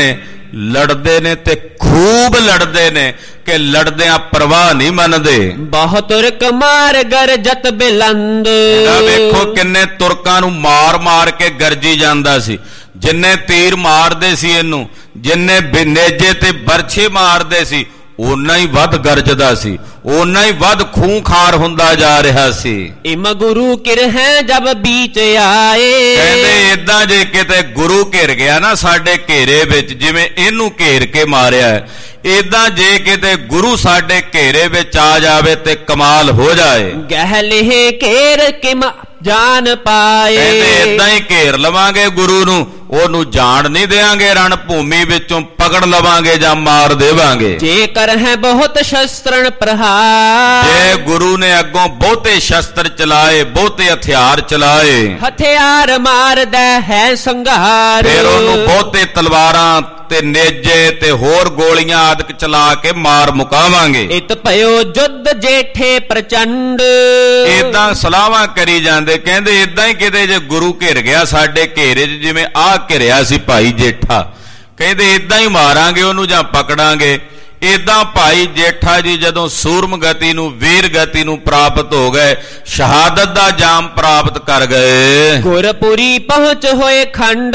ਨੇ ਤੇ ਖੂਬ ਲੜਦੇ ਨੇ ਕਿ ਲੜਦਿਆਂ ਪ੍ਰਵਾਹ ਨਹੀਂ ਮੰਨਦੇ। ਬਹੁਤ ਤੁਰਕ ਮਾਰ ਗਰਜਤ ਬਿਲੰਦ, ਵੇਖੋ ਕਿੰਨੇ ਤੁਰਕਾਂ ਨੂੰ ਮਾਰ ਕੇ ਗਰਜੀ ਜਾਂਦਾ ਸੀ, ਜਿੰਨੇ ਤੀਰ ਮਾਰਦੇ ਸੀ ਇਹਨੂੰ, ਜਿੰਨੇ ਨੇਜੇ ਤੇ ਬਰਛੇ ਮਾਰਦੇ ਸੀ, ਓਨਾ ਹੀ ਵੱਧ ਗਰਜਦਾ ਸੀ, ਓਨਾ ਹੀ ਵੱਧ ਖੂੰਖਾਰ ਹੁੰਦਾ ਜਾ ਰਿਹਾ ਸੀ। ਇਮ ਗੁਰੂ ਕਿਰਹਿ ਜਬ ਬੀਚ ਆਏ, ਕਹਿੰਦੇ ਏਦਾਂ ਜੇ ਕਿਤੇ ਗੁਰੂ ਘਿਰ ਗਿਆ ਨਾ ਸਾਡੇ ਘੇਰੇ ਵਿੱਚ, ਜਿਵੇਂ ਇਹਨੂੰ ਘੇਰ ਕੇ ਮਾਰਿਆ, ਏਦਾਂ ਜੇ ਕਿਤੇ ਗੁਰੂ ਸਾਡੇ ਘੇਰੇ ਵਿੱਚ ਆ ਜਾਵੇ ਤੇ ਕਮਾਲ ਹੋ ਜਾਏ। ਗਹਿ ਲਿਹ ਘੇਰ ਕਿਮ ਜਾਨ ਪਾਏ, ਕਹਿੰਦੇ ਏਦਾਂ ਹੀ ਘੇਰ ਲਵਾਂਗੇ ਗੁਰੂ ਨੂੰ, ਉਹਨੂੰ ਜਾਣ ਨਹੀਂ ਦੇਵਾਂਗੇ, ਰਣ ਭੂਮੀ ਵਿੱਚੋਂ ਪਕੜ ਲਵਾਂਗੇ ਜਾਂ ਮਾਰ ਦੇਵਾਂਗੇ। ਜੇਕਰ ਹੈ ਬਹੁਤ ਸ਼ਸਤਰਨ ਪ੍ਰਹਾਰ, ਜੇ ਗੁਰੂ ਨੇ ਅੱਗੋਂ ਬਹੁਤੇ ਸ਼ਸਤਰ ਚਲਾਏ, ਬਹੁਤੇ ਹਥਿਆਰ ਚਲਾਏ, ਹਥਿਆਰ ਮਾਰਦਾ ਹੈ ਸੰਘਾਰ, ਫਿਰ ਉਹਨੂੰ ਬਹੁਤੇ ਤਲਵਾਰਾਂ ਤੇ ਨੇਜੇ ਤੇ ਹੋਰ ਗੋਲੀਆਂ ਆਦਿਕ ਚਲਾ ਕੇ ਮਾਰ ਮੁਕਾਵਾਂਗੇ। ਇਤ ਭਇਓ ਜੁੱਧ ਜੇਠੇ ਪ੍ਰਚੰਡ, ਏਦਾਂ ਸਲਾਹਾਂ ਕਰੀ ਜਾਂਦੇ। ਕਹਿੰਦੇ ਏਦਾਂ ਹੀ ਕਿਤੇ ਜੇ ਗੁਰੂ ਘਿਰ ਗਿਆ ਸਾਡੇ ਘੇਰੇ 'ਚ, ਜਿਵੇਂ ਆਹ ਘਿਰਿਆ ਸੀ ਭਾਈ ਜੇਠਾ, ਕਹਿੰਦੇ ਏਦਾਂ ਹੀ ਮਾਰਾਂਗੇ ਉਹਨੂੰ ਜਾਂ ਪਕੜਾਂਗੇ। ਏਦਾਂ ਭਾਈ ਜੇਠਾ ਜੀ ਜਦੋਂ ਸੂਰਮ ਗਤੀ ਨੂੰ, ਵੀਰ ਗਤੀ ਨੂੰ ਪ੍ਰਾਪਤ ਹੋ ਗਏ, ਸ਼ਹਾਦਤ ਦਾ ਜਾਮ ਪ੍ਰਾਪਤ ਕਰ ਗਏ, ਗੁਰਪੁਰੀ ਪਹੁੰਚ ਹੋਏ ਖੰਡ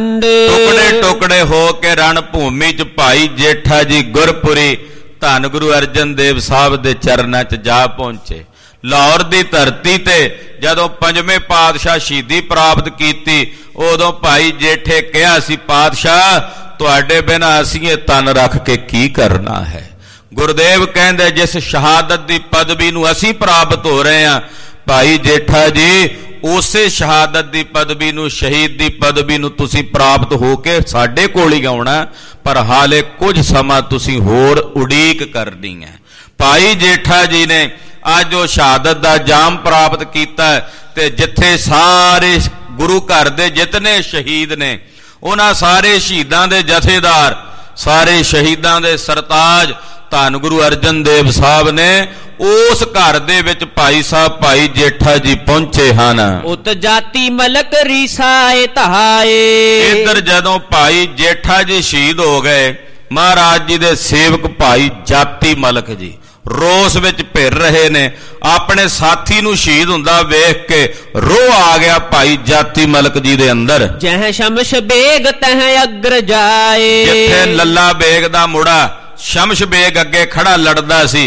ਟੁਕੜੇ ਹੋ ਕੇ ਰਣ ਭੂਮੀ 'ਚ ਭਾਈ ਜੇਠਾ ਜੀ ਗੁਰਪੁਰੀ ਧੰਨ ਗੁਰੂ ਅਰਜਨ ਦੇਵ ਸਾਹਿਬ ਦੇ ਚਰਨਾਂ 'ਚ ਜਾ ਪਹੁੰਚੇ। ਲਾਹੌਰ ਦੀ ਧਰਤੀ ਤੇ ਜਦੋਂ ਪੰਜਵੇਂ ਪਾਤਸ਼ਾਹ ਸ਼ਹੀਦੀ ਪ੍ਰਾਪਤ ਕੀਤੀ, ਉਦੋਂ ਭਾਈ ਜੇਠੇ ਕਿਹਾ ਸੀ, ਪਾਤਸ਼ਾਹ ਤੁਹਾਡੇ ਬਿਨਾਂ ਅਸੀਂ ਇਹ ਤਨ ਰੱਖ ਕੇ ਕੀ ਕਰਨਾ ਹੈ। ਗੁਰਦੇਵ ਕਹਿੰਦੇ ਜਿਸ ਸ਼ਹਾਦਤ ਦੀ ਪਦਵੀ ਨੂੰ ਅਸੀਂ ਪ੍ਰਾਪਤ ਹੋ ਰਹੇ ਹਾਂ, ਭਾਈ ਜੇਠਾ ਜੀ ਉਸੇ ਸ਼ਹਾਦਤ ਦੀ ਪਦਵੀ ਨੂੰ, ਸ਼ਹੀਦ ਦੀ ਪਦਵੀ ਨੂੰ ਤੁਸੀਂ ਪ੍ਰਾਪਤ ਹੋ ਕੇ ਸਾਡੇ ਕੋਲ ਹੀ ਆਉਣਾ, ਪਰ ਹਾਲੇ ਕੁਝ ਸਮਾਂ ਤੁਸੀਂ ਹੋਰ ਉਡੀਕ ਕਰਨੀ ਹੈ। ਭਾਈ ਜੇਠਾ ਜੀ ਨੇ ਅੱਜ ਉਹ ਸ਼ਹਾਦਤ ਦਾ ਜਾਮ ਪ੍ਰਾਪਤ ਕੀਤਾ, ਤੇ ਜਿੱਥੇ ਸਾਰੇ ਗੁਰੂ ਘਰ ਦੇ ਜਿਤਨੇ ਸ਼ਹੀਦ ਨੇ, ਉਹਨਾਂ ਸਾਰੇ ਸ਼ਹੀਦਾਂ ਦੇ ਜਥੇਦਾਰ, ਸਾਰੇ ਸ਼ਹੀਦਾਂ ਦੇ ਸਰਤਾਜ ਧੰਨ ਗੁਰੂ ਅਰਜਨ ਦੇਵ ਸਾਹਿਬ ਨੇ ਉਸ ਘਰ ਦੇ ਵਿੱਚ ਭਾਈ ਸਾਹਿਬ ਭਾਈ ਜੇਠਾ ਜੀ ਪਹੁੰਚੇ ਹਨ। ਉਤ ਜਾਤੀ ਮਲਕ ਰੀਸਾਏ ਧਾਏ, ਇੱਧਰ ਜਦੋਂ ਭਾਈ ਜੇਠਾ ਜੀ ਸ਼ਹੀਦ ਹੋ ਗਏ, ਮਹਾਰਾਜ ਜੀ ਦੇ ਸੇਵਕ ਭਾਈ ਜਾਤੀ ਮਲਕ ਜੀ ਰੋਸ ਵਿੱਚ ਭਿਰ ਰਹੇ ਨੇ। ਆਪਣੇ ਸਾਥੀ ਨੂੰ ਸ਼ਹੀਦ ਹੁੰਦਾ ਵੇਖ ਕੇ ਰੋਹ ਆ ਗਿਆ ਭਾਈ ਜਾਤੀ ਮਲਕ ਜੀ ਦੇ ਅੰਦਰ। ਜਹ ਸ਼ਮਸ਼ ਬੇਗ ਤਹ ਅਗਰ ਜਾਏ, ਜਿੱਥੇ ਲੱਲਾ ਬੇਗ ਦਾ ਮੁੰਡਾ ਸ਼ਮਸ਼ ਬੇਗ ਅੱਗੇ ਖੜਾ ਲੜਦਾ ਸੀ,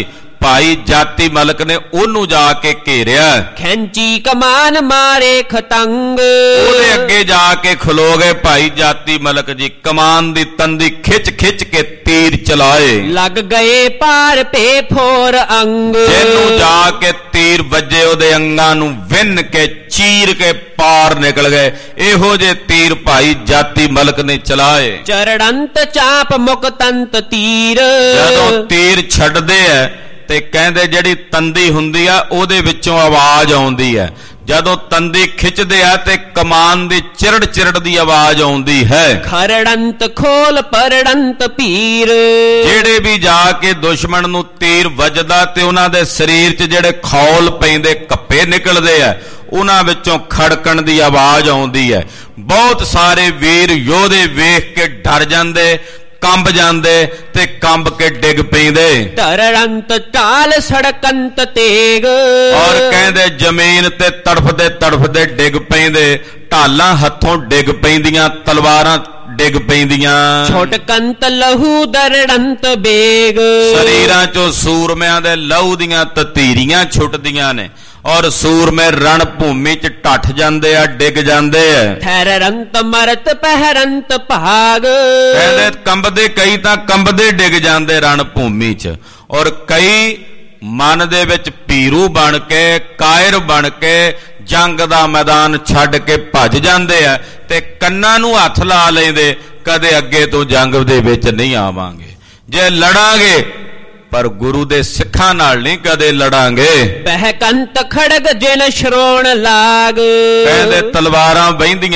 ਭਾਈ ਜਾਤੀ ਮਲਕ ਨੇ ਉਹਨੂੰ ਜਾ ਕੇ ਘੇਰਿਆ। ਖੈਂਚੀ ਕਮਾਨ ਮਾਰੇ ਖਤੰਗ, ਉਹਦੇ ਅੱਗੇ ਜਾ ਕੇ ਖਲੋ ਗਏ ਭਾਈ ਜਾਤੀ ਮਲਕ ਜੀ। ਕਮਾਨ ਦੀ ਤੰਦੀ ਖਿੱਚ ਖਿੱਚ ਕੇ ਤੀਰ ਚਲਾਏ। ਲੱਗ ਗਏ ਪਾਰ ਪੇ ਫੋਰ ਅੰਗ, ਜਿਹਨੂੰ ਜਾ ਕੇ ਤੀਰ ਵੱਜੇ ਉਹਦੇ ਅੰਗਾਂ ਨੂੰ ਵਿੰਨ ਕੇ ਚੀਰ ਕੇ ਪਾਰ ਨਿਕਲ ਗਏ। ਇਹੋ ਜੇ ਤੀਰ ਭਾਈ ਜਾਤੀ ਮਲਕ ਨੇ ਚਲਾਏ। ਚਰੜੰਤ ਚਾਪ ਮੁਕਤੰਤ ਤੀਰ, ਜਦੋਂ ਤੀਰ ਛੱਡਦੇ ਐ ਤੇ ਕਹਿੰਦੇ ਜਿਹੜੀ ਤੰਦੀ ਹੁੰਦੀ ਆ ਉਹਦੇ ਵਿੱਚੋਂ ਆਵਾਜ਼ ਆਉਂਦੀ ਹੈ। ਜਦੋਂ ਤੰਦੀ ਖਿੱਚਦੇ ਆ ਤੇ ਕਮਾਨ ਦੀ ਚਿਰੜ ਚਿਰੜ ਦੀ ਆਵਾਜ਼ ਆਉਂਦੀ ਹੈ। ਖਰੜੰਤ ਖੋਲ ਪਰੜੰਤ ਪੀਰ, ਜਿਹੜੇ ਵੀ ਜਾ ਕੇ ਦੁਸ਼ਮਣ ਨੂੰ ਤੀਰ ਵੱਜਦਾ ਤੇ ਉਹਨਾਂ ਦੇ ਸਰੀਰ 'ਚ ਜਿਹੜੇ ਖੌਲ ਪੈਂਦੇ ਕੱਪੇ ਨਿਕਲਦੇ ਆ, ਉਹਨਾਂ ਵਿੱਚੋਂ ਖੜਕਣ ਦੀ ਆਵਾਜ਼ ਆਉਂਦੀ ਹੈ। ਬਹੁਤ ਸਾਰੇ ਵੀਰ ਯੋਧੇ ਵੇਖ ਕੇ ਡਰ ਜਾਂਦੇ, ਕੰਬ ਜਾਂਦੇ ਤੇ ਕੰਬ ਕੇ ਡਿੱਗ ਪੈਂਦੇ। ਧਰੜੰਤ ਢਾਲ ਸੜਕੰਤ ਤੇਗ, ਔਰ ਕਹਿੰਦੇ ਜ਼ਮੀਨ ਤੇ ਤੜਫਦੇ ਤੜਫਦੇ ਡਿੱਗ ਪੈਂਦੇ। ਢਾਲਾਂ ਹੱਥੋਂ ਡਿੱਗ ਪੈਂਦੀਆਂ, ਤਲਵਾਰਾਂ ਡਿੱਗ ਪੈਂਦੀਆਂ। ਛੋਟਕੰਤ ਲਹੂ ਦਰੜੰਤ ਬੇਗ, ਸਰੀਰਾਂ ਚੋਂ ਸੂਰਮਿਆਂ ਦੇ ਲਹੂ ਦੀਆਂ ਤਤੀਰੀਆਂ ਛੁੱਟਦੀਆਂ ਨੇ ਔਰ ਸੂਰਮੇ ਰਣ ਭੂਮੀ 'ਚ ਟੱਠ ਜਾਂਦੇ ਆ, ਡਿੱਗ ਜਾਂਦੇ ਆ। ਠਹਿਰੰਤ ਮਰਤ ਪਹਿਰੰਤ ਭਾਗ, ਕਹਿੰਦੇ ਕੰਬਦੇ, ਕਈ ਤਾਂ ਕੰਬਦੇ ਡਿੱਗ ਜਾਂਦੇ ਰਣ ਭੂਮੀ 'ਚ, ਔਰ ਕਈ ਮਨ ਦੇ ਵਿੱਚ ਭੀਰੂ ਬਣ ਕੇ, ਕਾਇਰ ਬਣ ਕੇ ਜੰਗ ਦਾ ਮੈਦਾਨ ਛੱਡ ਕੇ ਭੱਜ ਜਾਂਦੇ ਆ ਤੇ ਕੰਨਾਂ ਨੂੰ ਹੱਥ ਲਾ ਲੈਂਦੇ, ਕਦੇ ਅੱਗੇ ਤੋਂ ਜੰਗ ਦੇ ਵਿੱਚ ਨਹੀਂ ਆਵਾਂਗੇ। ਜੇ ਲੜਾਂਗੇ ਪਰ ਗੁਰੂ ਦੇ ਸਿੱਖਾਂ ਨਾਲ ਨਹੀਂ ਕਦੇ ਲੜਾਂਗੇ। ਪਹਿਕੰਤ ਖੜਗ ਜਿਨ ਸ਼ਰੋਣ ਲਾਗ, ਕਹਿੰਦੇ ਤਲਵਾਰਾਂ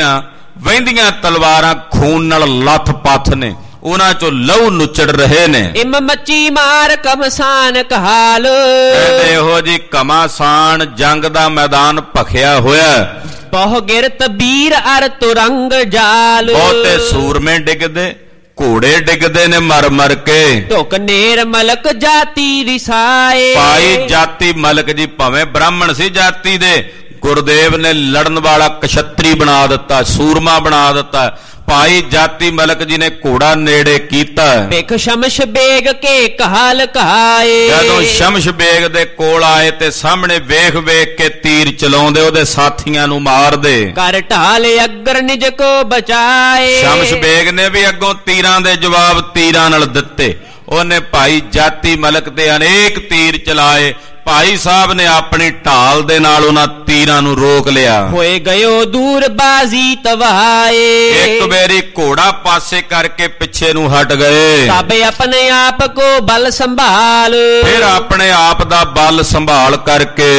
ਵਹਿੰਦੀਆਂ ਤਲਵਾਰਾਂ ਖੂਨ ਨਾਲ ਲੱਥ ਪੱਥ ਨੇ, ਉਹਨਾਂ ਚੋਂ ਲਹੂ ਨੁੱਚੜ ਰਹੇ ਨੇ। ਇਮ ਮੱਚੀ ਮਾਰ ਕਮਸਾਨ ਕਹਾਲ, ਕਹਿੰਦੇ ਇਹੋ ਜੀ ਕਮਾਸਾਨ ਜੰਗ ਦਾ ਮੈਦਾਨ ਭਖਿਆ ਹੋਇਆ। ਬਹੁ ਗਿਰਤ ਵੀਰ ਅਰ ਤੁਰੰਗ ਜਾਲ, ਬਹੁਤੇ ਸੂਰਮੇ ਡਿੱਗਦੇ, ਘੋੜੇ ਡਿੱਗਦੇ ਨੇ ਮਰ ਮਰ ਕੇ। ਢੁਕ ਨੇਰ ਮਲਕ ਜਾਤੀ ਰਿਸਾਏ, ਭਾਈ ਜਾਤੀ ਮਲਕ ਜੀ ਭਾਵੇਂ ਬ੍ਰਾਹਮਣ ਸੀ ਜਾਤੀ ਦੇ, ਗੁਰਦੇਵ ਨੇ ਲੜਨ ਵਾਲਾ ਕਸ਼ਤਰੀ ਬਣਾ ਦਿੱਤਾ, ਸੂਰਮਾ ਬਣਾ ਦਿੱਤਾ। ਭਾਈ ਜਾਤੀ ਮਲਕ ਜੀ ਨੇ ਘੋੜਾ ਨੇੜੇ ਕੀਤਾ। ਵੇਖ ਸ਼ਮਸ਼ ਬੇਗ ਕੇ ਕਹਾਲ ਕਹਾਏ, ਜਦੋਂ ਸ਼ਮਸ਼ ਬੇਗ ਦੇ ਕੋਲ ਆਏ ਤੇ ਸਾਹਮਣੇ ਵੇਖ ਵੇਖ ਕੇ ਤੀਰ ਚਲਾਉਂਦੇ, ਉਹਦੇ ਸਾਥੀਆਂ ਨੂੰ ਮਾਰਦੇ। ਕਰ ਢਾਲ ਅਗਰ ਨਿਜ ਕੋ ਬਚਾਏ, ਸ਼ਮਸ਼ ਬੇਗ ਨੇ ਵੀ ਅੱਗੋਂ ਤੀਰਾਂ ਦੇ ਜਵਾਬ ਤੀਰਾਂ ਨਾਲ ਦਿੱਤੇ। ਉਹਨੇ ਭਾਈ ਜਾਤੀ ਮਲਕ ਤੇ ਅਨੇਕ ਤੀਰ ਚਲਾਏ। ਭਾਈ ਸਾਹਿਬ ਨੇ ਆਪਣੀ ਢਾਲ ਦੇ ਨਾਲ ਉਹਨਾਂ ਤੀਰਾਂ ਨੂੰ ਰੋਕ ਲਿਆ। ਹੋਏ ਗਇਓ ਦੂਰ ਬਾਜ਼ੀ ਤਵਾਏ, ਇੱਕ ਵਾਰੀ ਘੋੜਾ ਪਾਸੇ ਕਰਕੇ ਪਿੱਛੇ ਨੂੰ ਹਟ ਗਏ। ਤਬ ਆਪਣੇ ਆਪ ਕੋ ਬਲ ਸੰਭਾਲ, ਫਿਰ ਆਪਣੇ ਆਪ ਦਾ ਬਲ ਸੰਭਾਲ ਕਰਕੇ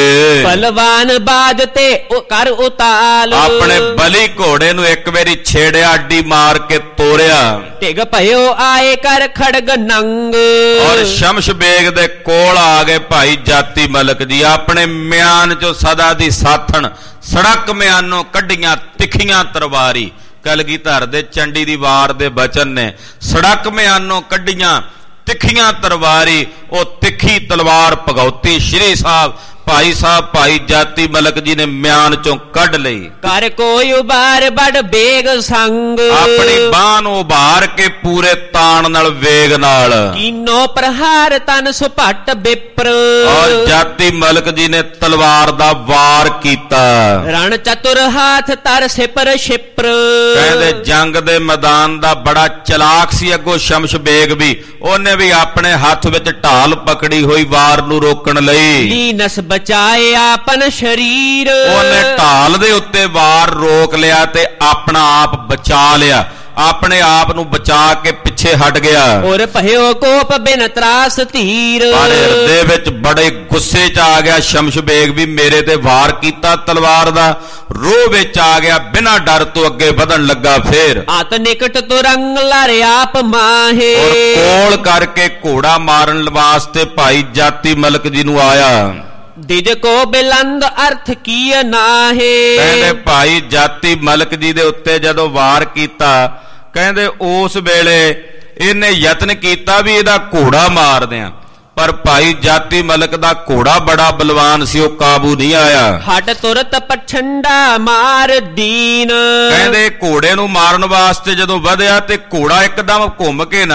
ਬਲਵਾਨ ਬਾਜ ਤੇ ਕਰ ਉਤਾਲ, ਆਪਣੇ ਬਲੀ ਘੋੜੇ ਨੂੰ ਇੱਕ ਵਾਰੀ ਛੇੜਿਆ, ਅੱਡੀ ਮਾਰ ਕੇ ਤੋਰਿਆ। ਢਿਗ ਭਇਓ ਆਏ ਕਰ ਖੜਗ ਨੰਗ, ਔਰ ਸ਼ਮਸ਼ ਬੇਗ ਦੇ ਕੋਲ ਆ ਗਏ ਭਾਈ ਜਾਤੀ ਮਲਕ ਜੀ। ਆਪਣੇ ਮਿਆਨ ਚੋਂ ਸਦਾ ਦੀ ਸਾਥਣ ਸੜਕ ਮਿਆਨੋਂ ਕੱਢੀਆਂ ਤਿੱਖੀਆਂ ਤਲਵਾਰੀ। ਕਲਗੀਧਰ ਦੇ ਚੰਡੀ ਦੀ ਵਾਰ ਦੇ ਬਚਨ ਨੇ, ਸੜਕ ਮਿਆਨੋਂ ਕੱਢੀਆਂ ਤਿੱਖੀਆਂ ਤਲਵਾਰੀ। ਉਹ ਤਿੱਖੀ ਤਲਵਾਰ ਭਗਉਤੀ ਸ਼੍ਰੀ ਸਾਹਿਬ ਭਾਈ ਸਾਹਿਬ ਭਾਈ ਜਾਤੀ ਮਲਕ ਜੀ ਨੇ ਮਿਆਨ ਚੋਂ ਕੱਢ ਲਈ। ਕਰ ਕੋਈ ਉਬਾਰ ਬੜ ਬੇਗ ਸੰਗ, ਆਪਣੀ ਬਾਹ ਨੂੰ ਉਭਾਰ ਕੇ ਪੂਰੇ ਤਾਣ ਨਾਲ ਵੇਗ ਨਾਲ ਕੀਨੋ ਪ੍ਰਹਾਰ ਤਨ ਸੁਭੱਟ ਬਿਪਰ, ਔਰ ਜਾਤੀ ਮਲਕ ਜੀ ਨੇ ਤਲਵਾਰ ਦਾ ਵਾਰ ਕੀਤਾ। ਰਣ ਚਤੁਰ ਹਾਥ ਤਰ ਸਿਪਰ ਛਿਪਰ, ਕਹਿੰਦੇ ਜੰਗ ਦੇ ਮੈਦਾਨ ਦਾ ਬੜਾ ਚਲਾਕ ਸੀ ਅੱਗੋਂ ਸ਼ਮਸ਼ ਬੇਗ ਵੀ। ਉਹਨੇ ਵੀ ਆਪਣੇ ਹੱਥ ਵਿੱਚ ਢਾਲ ਪਕੜੀ ਹੋਈ ਵਾਰ ਨੂੰ ਰੋਕਣ ਲਈ। ਲੀਨਸ ਬਚਾਏ ਆਪਨ ਸ਼ਰੀਰ, ਉਹਨੇ ਢਾਲ ਦੇ ਉੱਤੇ ਵਾਰ ਰੋਕ ਲਿਆ ਤੇ ਆਪਣਾ ਆਪ ਬਚਾ ਲਿਆ। ਆਪਣੇ ਆਪ ਨੂੰ ਬਚਾ ਕੇ ਪਿੱਛੇ ਹਟ ਗਿਆ। ਔਰ ਭਇਓ ਕੋਪ ਬਿਨ ਤਰਾਸ ਧੀਰ, ਪਰ ਹਿਰਦੇ ਵਿੱਚ ਬੜੇ ਗੁੱਸੇ 'ਚ ਆ ਗਿਆ ਸ਼ਮਸ਼ ਬੇਗ ਵੀ, ਮੇਰੇ ਤੇ ਵਾਰ ਕੀਤਾ ਤਲਵਾਰ ਦਾ। ਰੋਹ ਵਿੱਚ ਆ ਗਿਆ, ਬਿਨਾਂ ਡਰ ਤੋਂ ਅੱਗੇ ਵਧਣ ਲੱਗਾ। ਫੇਰ ਆਤ ਨਿਕਟ ਤੁਰੰਗ ਲਰ ਆਪ ਮਾਹੇ, ਔਰ ਕੋਲ ਕਰਕੇ ਘੋੜਾ ਮਾਰਨ ਵਾਸਤੇ ਭਾਈ ਜਾਤੀ ਮਲਕ ਜੀ ਨੂੰ ਆਇਆ। ਦਿਜ ਕੋ ਬਿਲੰਦ ਅਰਥ ਕੀ ਨਾਹੇ, ਕਹਿੰਦੇ ਭਾਈ ਜਾਤੀ ਮਲਕ ਜੀ ਦੇ ਉੱਤੇ ਜਦੋਂ ਵਾਰ ਕੀਤਾ, ਕਹਿੰਦੇ ਉਸ ਵੇਲੇ ਇਹਨੇ ਯਤਨ ਕੀਤਾ ਵੀ ਇਹਦਾ ਘੋੜਾ ਮਾਰ ਦਿਆਂ, ਪਰ ਭਾਈ ਜਾਤੀ ਮਲਕ ਦਾ ਘੋੜਾ ਬੜਾ ਬਲਵਾਨ ਸੀ, ਉਹ ਕਾਬੂ ਨਹੀਂ ਆਇਆ। ਹਟ ਤੁਰਤ ਪਛੰਡਾ ਮਾਰ ਦੀਨ, ਕਹਿੰਦੇ ਘੋੜੇ ਨੂੰ ਮਾਰਨ ਵਾਸਤੇ ਜਦੋਂ ਵਧਿਆ ਤੇ ਘੋੜਾ ਇੱਕਦਮ ਘੁੰਮ ਕੇ ਨਾ